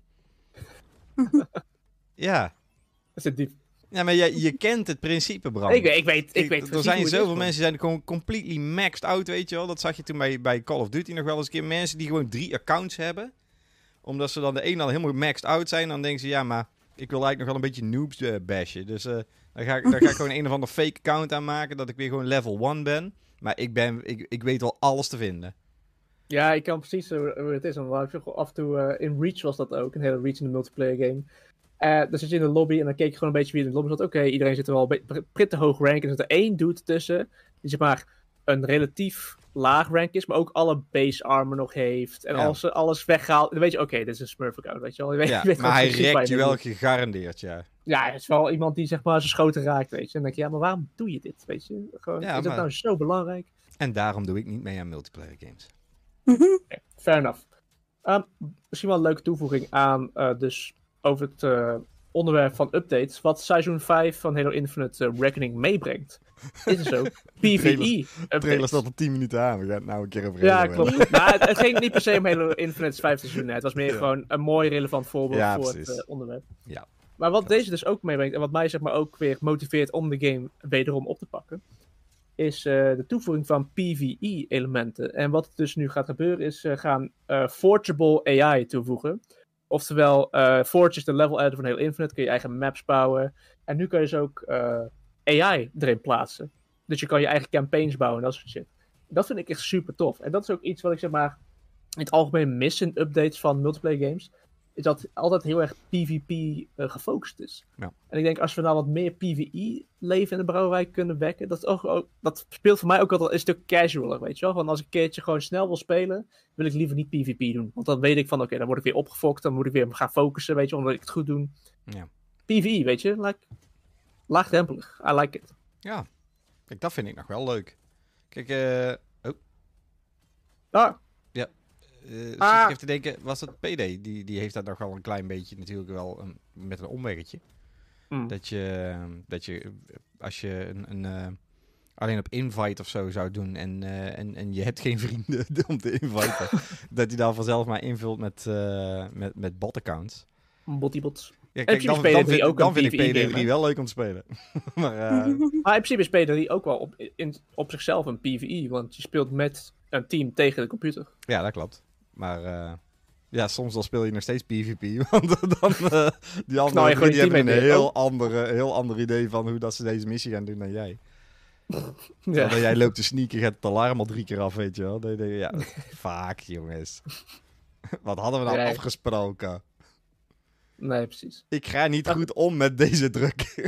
Ja. dat zit diep. Ja, maar je, je kent het principe, Bram. Ik, weet- ik weet, ik Ik- weet er precies zijn hoe het is, zoveel man. mensen die zijn gewoon completely maxed out, weet je wel. Dat zag je toen bij, bij Call of Duty nog wel eens een keer. Mensen die gewoon drie accounts hebben. Omdat ze dan de een al helemaal maxed out zijn. Dan denken ze, ja, maar ik wil eigenlijk nog wel een beetje noobs uh, bashen. Dus uh, dan, ga ik, dan ga ik gewoon een of ander fake account aanmaken. Dat ik weer gewoon level one ben. Maar ik, ben, ik, ik weet wel alles te vinden. Ja, ik kan precies hoe, hoe het is. Want af en toe uh, in Reach was dat ook. Een hele Reach in de multiplayer game. Uh, dan zit je in de lobby en dan keek je gewoon een beetje wie in de lobby zat. Oké, okay, iedereen zit er wel een be- prettig hoog rank. En er zit er één dude tussen. Die zeg maar een relatief laag rank is. Maar ook alle base armor nog heeft. En Ja. als ze alles weghaalt. Dan weet je, oké, okay, dit is een smurf account. Weet je wel. Je weet, Ja, je weet maar hij precies waar rekt je mee wel doet. gegarandeerd, ja. Ja, het is wel iemand die zeg maar zijn schoten raakt. Weet je. En dan denk je, ja, maar waarom doe je dit? Weet je, gewoon, Ja, is het maar- nou zo belangrijk? En daarom doe ik niet mee aan multiplayer games. Okay, fair enough. Um, misschien wel een leuke toevoeging aan uh, dus over het uh, onderwerp van updates. Wat seizoen vijf van Halo Infinite uh, Reckoning meebrengt. Is dus ook Trailer- PvE De trailer updates. staat al tien minuten aan. We gaan het nou een keer over Ja, Halo hebben. klopt. Maar het, het ging niet per se om Halo Infinite's vijfde seizoen. hè. Het was meer Ja. gewoon een mooi relevant voorbeeld Ja, voor precies. het uh, onderwerp. Ja. Maar wat deze dus ook meebrengt, en wat mij zeg maar ook weer motiveert om de game wederom op te pakken, is uh, de toevoeging van PvE-elementen. En wat dus nu gaat gebeuren, is uh, gaan uh, Forgeable A I toevoegen. Oftewel, uh, Forge is de level editor van Halo Infinite, kun je eigen maps bouwen. En nu kun je dus ook uh, A I erin plaatsen. Dus je kan je eigen campaigns bouwen en dat soort shit. Dat vind ik echt super tof. En dat is ook iets wat ik zeg maar in het algemeen mis in updates van multiplayer games. Is dat altijd heel erg PvP uh, gefocust is. Ja. En ik denk als we nou wat meer PvE-leven in de brouwerij kunnen wekken. Dat, ook, ook, dat speelt voor mij ook altijd een stuk casualer, weet je wel. Want als ik een keertje gewoon snel wil spelen, wil ik liever niet PvP doen. Want dan weet ik van, oké, okay, dan word ik weer opgefokt. Dan moet ik weer gaan focussen, weet je, omdat ik het goed doe. Ja. PvE, weet je, like, laagdrempelig. I like it. Ja. Kijk, dat vind ik nog wel leuk. Kijk, eh... Ah, Uh, zit Ah. ik even te denken, was het P D? Die, die heeft dat nog wel een klein beetje natuurlijk wel een, met een omweggetje. mm. Dat je, dat je als je een, een uh, alleen op invite of zo zou doen en, uh, en, en je hebt geen vrienden om te inviten, dat hij dan vanzelf maar invult met, uh, met, met bot-accounts. Bottiebots. Ja, principe dan, is dan, P D drie vind, ook dan een vind ik P D PvE game, drie hè? wel leuk om te spelen. maar uh, Maar in principe is P D drie ook wel op, in, op zichzelf een PvE. Want je speelt met een team tegen de computer. ja, dat klopt. Maar uh, ja, soms dan speel je nog steeds PvP. Want dan uh, die Knal andere je gewoon die je hebben een team in. heel, Oh. andere, heel ander idee van hoe dat ze deze missie gaan doen dan jij. Ja. Dat jij loopt te sneaken, gaat het alarm al drie keer af, weet je wel. Dan denk je, ja, vaak jongens. Wat hadden we nou Nee. afgesproken? Nee, precies. Ik ga niet Ach. goed om met deze druk.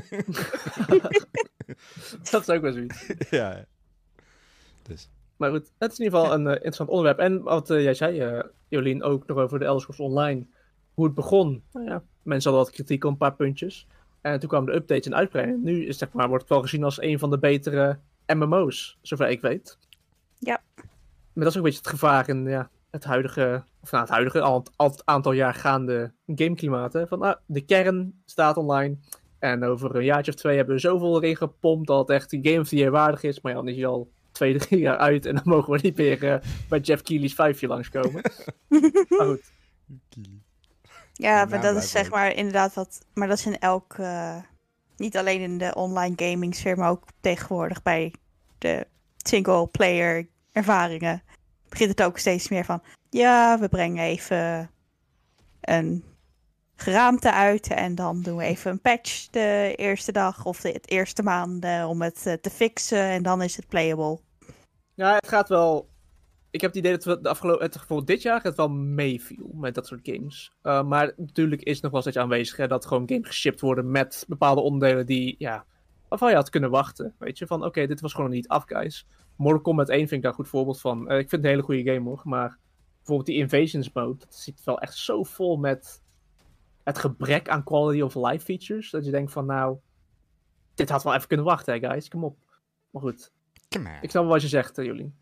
Dat is ook wel zoiets. ja. Dus. Maar goed, het is in ieder geval een uh, interessant onderwerp. En wat uh, jij zei, uh, Jolien, ook nog over de Elder Scrolls Online. Hoe het begon. Nou ja, mensen hadden wat kritiek op een paar puntjes. En toen kwamen de updates en uitbreidingen. Nu is, zeg maar, wordt het wel gezien als een van de betere M M O's, zover ik weet. Ja. Maar dat is ook een beetje het gevaar in ja, het huidige, of nou, het huidige, al, al het aantal jaar gaande gameklimaat. Hè? Van, ah, de kern staat online. En over een jaartje of twee hebben we zoveel erin gepompt dat het echt een Game of the Year waardig is. Maar ja, dan is hij al twee, drie jaar uit en dan mogen we niet meer uh, bij Jeff Keighley's vijfje langskomen. Maar goed. Ja, naam maar dat blijft is zeg leuk. maar inderdaad wat... Maar dat is in elk... Uh, niet alleen in de online gaming sfeer, maar ook tegenwoordig bij de single-player ervaringen. Begint het ook steeds meer van... Ja, we brengen even een geraamte uit en dan doen we even een patch de eerste dag of de het eerste maand uh, om het uh, te fixen en dan is het playable. Ja, het gaat wel ik heb het idee dat we de afgelopen, het, voor dit jaar het wel meeviel met dat soort games. Uh, maar natuurlijk is nog wel steeds aanwezig hè, dat gewoon games geshipped worden met bepaalde onderdelen die, ja, waarvan je had kunnen wachten. Weet je, van oké, okay, dit was gewoon niet af, guys. Mortal Kombat één vind ik daar een goed voorbeeld van. Uh, ik vind het een hele goede game hoor, maar bijvoorbeeld die Invasions mode, dat zit wel echt zo vol met het gebrek aan quality of life features, dat je denkt van nou, dit had wel even kunnen wachten hè guys, kom op. Maar goed, ik snap wel wat je zegt, uh, Jolien.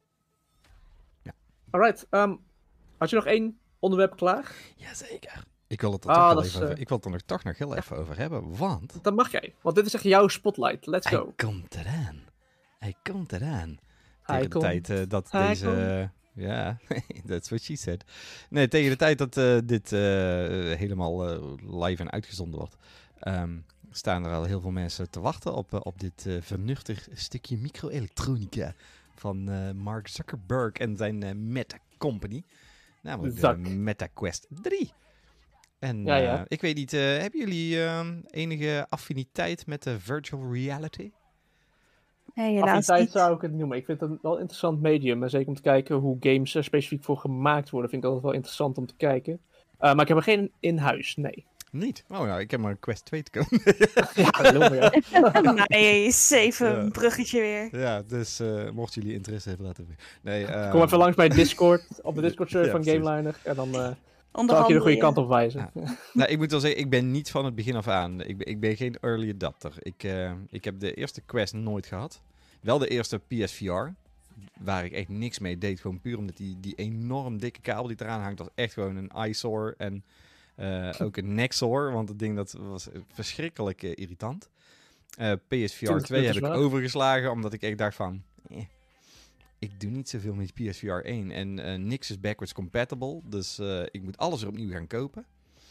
Ja. Alright, um, had je nog één onderwerp klaar? Jazeker. Ik wil het er, Ah, toch, wel dat even is, over, uh... ik wil het er nog, toch nog heel even over hebben, want... Dan mag jij, want dit is echt jouw spotlight. Let's Hij go. komt eraan. Hij komt eraan. Hij Tegen de komt. tijd uh, dat Hij deze... Ja, that's what she said. Nee, tegen de tijd dat uh, dit uh, helemaal uh, live en uitgezonden wordt... Um, staan er al heel veel mensen te wachten op, uh, op dit uh, vernuchtig stukje microelektronica van uh, Mark Zuckerberg en zijn uh, Meta Company. Namelijk de Zak. Meta Quest drie. En Ja, ja. Uh, ik weet niet, uh, hebben jullie uh, enige affiniteit met de virtual reality? Nee, helaas Affiniteit niet. zou ik het noemen. Ik vind het een wel interessant medium. En zeker om te kijken hoe games er specifiek voor gemaakt worden. Vind ik altijd wel interessant om te kijken. Uh, maar ik heb er geen in huis, nee. Niet? Oh nou, ik heb maar een Quest twee te komen. Ja, lul me, ja. Nee, is even Ja. een bruggetje weer. Ja, dus uh, mochten jullie interesse hebben, laten we... Nee, uh, Kom even langs bij Discord, op de Discord-server Ja, van precies. GameLiner. En dan uh, zal ik je de Onderhandelen. goede kant op wijzen. Ja. Nou, ik moet wel zeggen, ik ben niet van het begin af aan. Ik ben, ik ben geen early adapter. Ik, uh, ik heb de eerste Quest nooit gehad. Wel de eerste P S V R. Waar ik echt niks mee deed. Gewoon puur omdat die, die enorm dikke kabel die eraan hangt. Dat was echt gewoon een eyesore. En uh, ook een necksore. Want het ding dat was verschrikkelijk uh, irritant. Uh, P S V R twee heb ik overgeslagen. Omdat ik echt dacht van... Eh, ik doe niet zoveel met P S V R één. En uh, niks is backwards compatible. Dus uh, ik moet alles er opnieuw gaan kopen.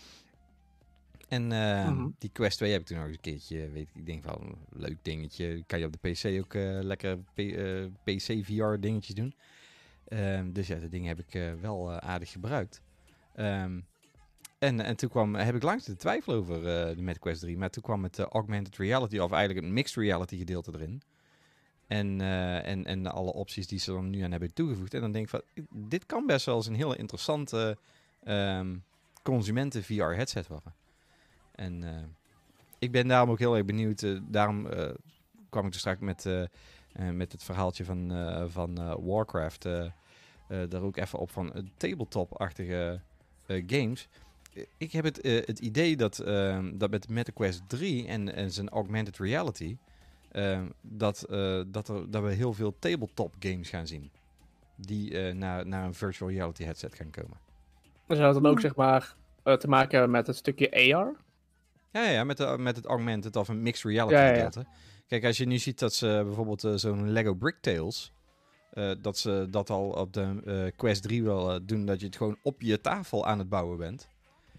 En uh, mm-hmm. die Quest twee heb ik toen nog eens een keertje, weet ik, ik denk van, leuk dingetje. Kan je op de P C ook uh, lekker P- uh, P C V R dingetjes doen. Um, dus ja, dat ding heb ik uh, wel uh, aardig gebruikt. Um, en, en toen kwam, heb ik langs de twijfel over uh, de Meta Quest drie. Maar toen kwam het uh, augmented reality, of eigenlijk het mixed reality gedeelte erin. En, uh, en, en alle opties die ze dan nu aan hebben toegevoegd. En dan denk ik van, dit kan best wel eens een hele interessante um, consumenten V R headset worden. En uh, ik ben daarom ook heel erg benieuwd. Uh, daarom uh, kwam ik er straks met, uh, uh, met het verhaaltje van, uh, van uh, Warcraft. Uh, uh, daar ook even op van uh, tabletop-achtige uh, games. Ik heb het, uh, het idee dat, uh, dat met Meta Quest drie en, en zijn augmented reality... Uh, dat, uh, dat, er, dat we heel veel tabletop games gaan zien. Die uh, naar, naar een virtual reality headset gaan komen. Dan zou het dan ook zeg maar uh, te maken hebben met het stukje A R? Ja, ja, met, de, met het augmented of een mixed reality ja, ja, gedeelte. Ja. Kijk, als je nu ziet dat ze bijvoorbeeld uh, zo'n Lego Brick Tales... Uh, dat ze dat al op de uh, Quest drie wel uh, doen... dat je het gewoon op je tafel aan het bouwen bent.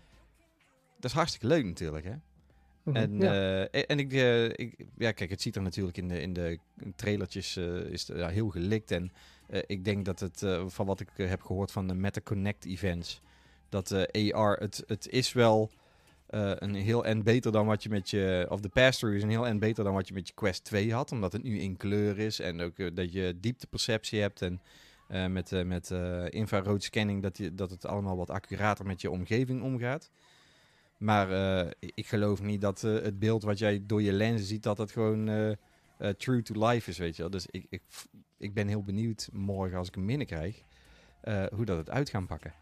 Dat is hartstikke leuk natuurlijk, hè? Mm-hmm, en, ja. uh, en ik, uh, ik... Ja, kijk, het ziet er natuurlijk in de, in de trailertjes... Uh, is het, uh, heel gelikt. En uh, ik denk dat het... Uh, van wat ik uh, heb gehoord van de Meta Connect events... dat uh, A R... Het, het is wel... Uh, een heel end beter dan wat je met je... Of de pass-through is een heel end beter dan wat je met je Quest twee had. Omdat het nu in kleur is. En ook uh, dat je diepteperceptie hebt. En uh, met, uh, met uh, infrarood scanning dat, je, dat het allemaal wat accurater met je omgeving omgaat. Maar uh, ik geloof niet dat uh, het beeld wat jij door je lenzen ziet... dat het gewoon uh, uh, true to life is, weet je wel. Dus ik, ik, ik ben heel benieuwd morgen als ik hem binnenkrijg... Uh, hoe dat het uit gaan pakken.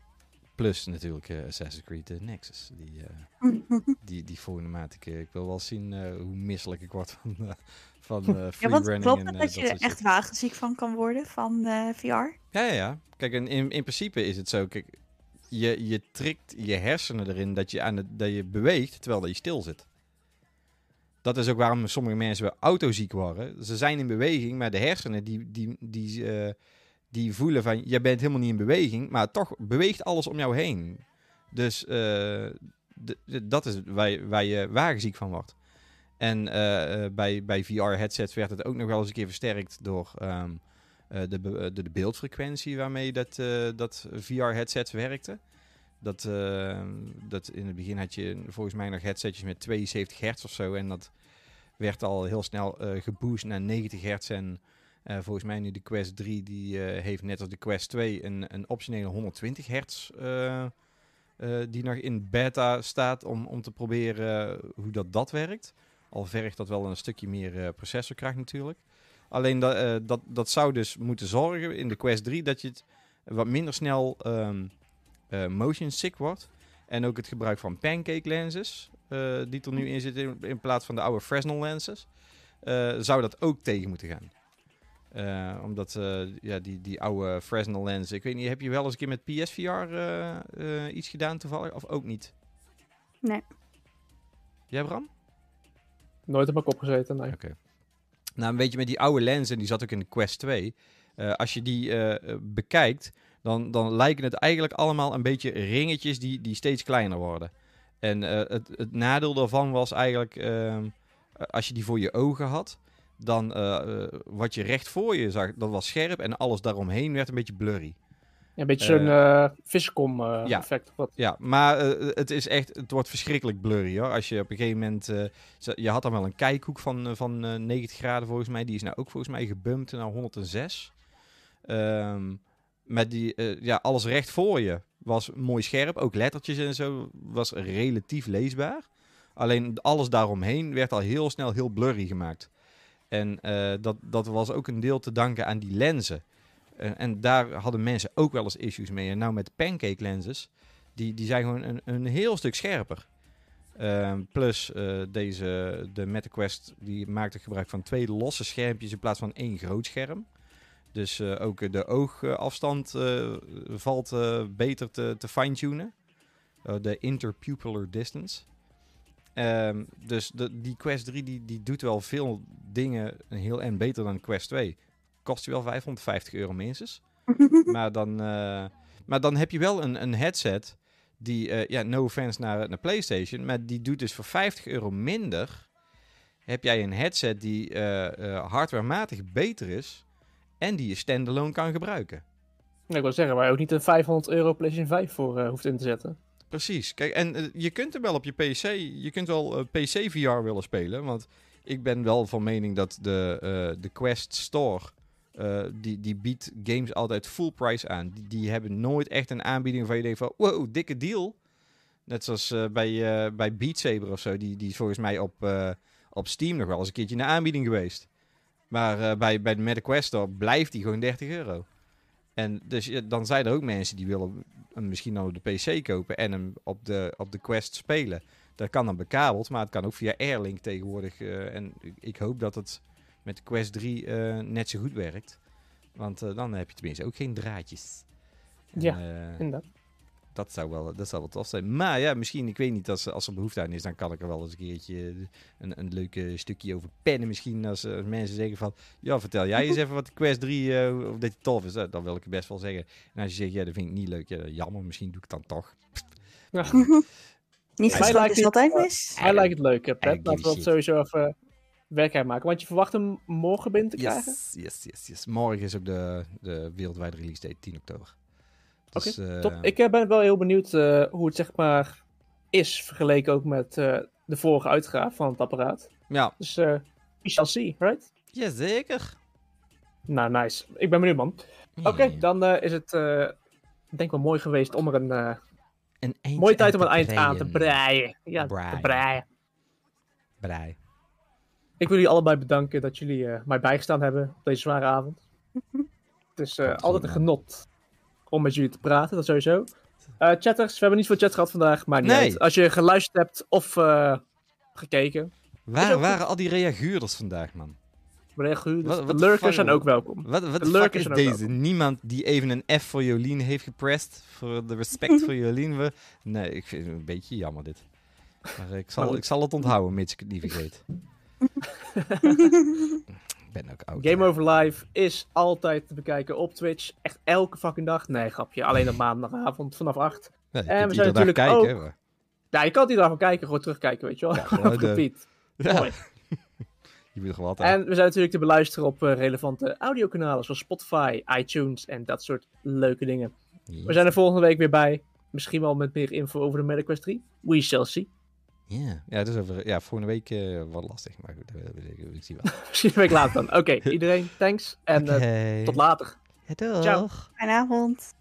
Plus natuurlijk uh, Assassin's Creed uh, Nexus. Die, uh, die, die volgende maand. Ik, ik wil wel zien uh, hoe misselijk ik word van, uh, van uh, freerunning. Ja, klopt en het uh, dat je er echt shit. wagenziek van kan worden van uh, V R? Ja, ja, ja. Kijk, in, in, in principe is het zo. Kijk, je, je trikt je hersenen erin dat je, aan het, dat je beweegt terwijl dat je stil zit. Dat is ook waarom sommige mensen weer autoziek worden. Ze zijn in beweging, maar de hersenen die... die, die uh, Die voelen van, je bent helemaal niet in beweging, maar toch beweegt alles om jou heen. Dus uh, de, de, dat is waar je, waar je wagenziek van wordt. En uh, uh, bij, bij V R-headsets werd het ook nog wel eens een keer versterkt door um, uh, de, de, de beeldfrequentie waarmee dat, uh, dat V R-headsets werkten. Dat, uh, dat in het begin had je volgens mij nog headsetjes met tweeënzeventig hertz of zo. En dat werd al heel snel uh, geboost naar negentig hertz en... Uh, volgens mij nu de Quest drie, die uh, heeft net als de Quest twee een, een optionele honderdtwintig hertz... Uh, uh, die nog in beta staat om, om te proberen uh, hoe dat, dat werkt. Al vergt dat wel een stukje meer uh, processorkracht natuurlijk. Alleen dat, uh, dat, dat zou dus moeten zorgen in de Quest drie dat je het wat minder snel um, uh, motion sick wordt. En ook het gebruik van pancake lenses, uh, die er nu in zitten in, in plaats van de oude Fresnel lenses, uh, zou dat ook tegen moeten gaan. Uh, omdat uh, ja, die, die oude Fresnel lens, ik weet niet, heb je wel eens een keer met P S V R uh, uh, iets gedaan toevallig? Of ook niet? Nee. Jij, Bram? Nooit op mijn kop gezeten, nee. Oké. Okay. Nou, weet je, met die oude lens, en die zat ook in de Quest twee, uh, als je die uh, bekijkt, dan, dan lijken het eigenlijk allemaal een beetje ringetjes die, die steeds kleiner worden. En uh, het, het nadeel daarvan was eigenlijk, uh, als je die voor je ogen had, dan uh, uh, wat je recht voor je zag, dat was scherp en alles daaromheen werd een beetje blurry. Ja, een beetje Uh, zo'n uh, Viscom uh, ja. effect. Of wat. Ja, maar uh, het is echt, het wordt verschrikkelijk blurry hoor. Als je op een gegeven moment, uh, je had dan wel een kijkhoek van, uh, van uh, negentig graden volgens mij, die is nou ook volgens mij gebumpt naar honderdzes. Um, met die, uh, ja, alles recht voor je was mooi scherp, ook lettertjes en zo was relatief leesbaar. Alleen alles daaromheen werd al heel snel heel blurry gemaakt. En uh, dat, dat was ook een deel te danken aan die lenzen. Uh, en daar hadden mensen ook wel eens issues mee. En nou met pancake lenses, die, die zijn gewoon een, een heel stuk scherper. Uh, plus uh, deze, de MetaQuest, die maakte gebruik van twee losse schermpjes in plaats van één groot scherm. Dus uh, ook de oogafstand uh, valt uh, beter te, te fine-tunen. Uh, de interpupillar distance. Um, dus de, die Quest drie die, die doet wel veel dingen heel en beter dan Quest twee. Kost je wel vijfhonderdvijftig euro minstens. maar, dan, uh, maar dan heb je wel een, een headset die, uh, ja, no offense naar, naar PlayStation, maar die doet dus voor vijftig euro minder. Heb jij een headset die uh, uh, hardwarematig beter is en die je standalone kan gebruiken. Ja, ik wil zeggen, waar je ook niet een vijfhonderd euro PlayStation vijf voor uh, hoeft in te zetten. Precies. Kijk, en uh, je kunt er wel op je P C, je kunt wel uh, P C V R willen spelen, want ik ben wel van mening dat de, uh, de Quest Store, uh, die, die biedt games altijd full price aan. Die, die hebben nooit echt een aanbieding waar je denkt van, wow, dikke deal. Net zoals uh, bij, uh, bij Beat Saber of zo, die, die is volgens mij op, uh, op Steam nog wel eens een keertje in de aanbieding geweest. Maar uh, bij, bij de MetaQuest Store blijft die gewoon dertig euro. En dus ja, dan zijn er ook mensen die willen hem misschien dan op de P C kopen en hem op de, op de Quest spelen. Dat kan dan bekabeld, maar het kan ook via Airlink tegenwoordig. Uh, en ik hoop dat het met de Quest drie uh, net zo goed werkt. Want uh, dan heb je tenminste ook geen draadjes. En, ja, uh, inderdaad. Dat zou wel, dat zou wel tof zijn. Maar ja, misschien, ik weet niet, als, als er behoefte aan is, dan kan ik er wel eens een keertje een, een leuk stukje over pennen misschien. Als, als mensen zeggen van, ja, vertel jij eens even wat de Quest drie, uh, of dat die tof is. Uh, dan wil ik het best wel zeggen. En als je zegt, ja, dat vind ik niet leuk, ja, jammer, misschien doe ik het dan toch. Ja. Niet Mij geschoten lijkt is het- altijd mis. Hij lijkt het leuk, hè, I Pet. give Laten we a het shit. sowieso even werkelijk maken. Want je verwacht hem morgen binnen te krijgen? Yes, yes, yes, yes. Morgen is ook de, de wereldwijde release date, tien oktober. Oké, Dus, uh, top. Ik uh, ben wel heel benieuwd uh, hoe het zeg maar is vergeleken ook met uh, de vorige uitgave van het apparaat. Ja, Dus uh, we shall see, right? jazeker. Nou, nice. Ik ben benieuwd, man. Oké, Ja. dan uh, is het uh, denk ik wel mooi geweest om er een uh, Een eindje mooie tijd om aan een eind aan te breien. breien. Ja, Breien. te breien. Brei. Ik wil jullie allebei bedanken dat jullie uh, mij bijgestaan hebben op deze zware avond. Het is uh, Komt altijd goed, een genot om met jullie te praten, dat sowieso. Uh, chatters, we hebben niet veel chat gehad vandaag, maar niet Nee. uit. Als je geluisterd hebt of uh, gekeken, Waar Is ook waren al die reaguurders vandaag, man? reaguur, dus Wat- de wat de lurkers fuck- zijn ook welkom. Wat, wat De de fuck lurkers is zijn ook deze? welkom. Niemand die even een F voor Jolien heeft geprest? Voor de respect voor Jolien? We... Nee, ik vind het een beetje jammer dit. Maar ik zal, Maar goed. ik zal het onthouden, mits ik het niet vergeet. Ik ben ook oud. Game Over Live is altijd te bekijken op Twitch. Echt elke fucking dag. Nee, grapje. Alleen op maandagavond vanaf acht. Nee, je En kunt we zijn iedere dag natuurlijk kijken, maar- Ja, je kan het niet daarvan kijken, gewoon terugkijken, weet je wel. Ja, gewoon Op de- repeat. Ja, Mooi. je moet er gewoon altijd... En we zijn natuurlijk te beluisteren op uh, relevante audiokanalen zoals Spotify, iTunes en dat soort leuke dingen. We zijn er volgende week weer bij. Misschien wel met meer info over de MetaQuest drie. We shall see. Ja, ja, dus over, ja, volgende week uh, wat lastig, maar goed, uh, ik, ik zie wel. Misschien een week later dan. Oké, okay, iedereen, thanks. En uh, okay. tot later. Ja, doeg. Ciao. Fijne avond.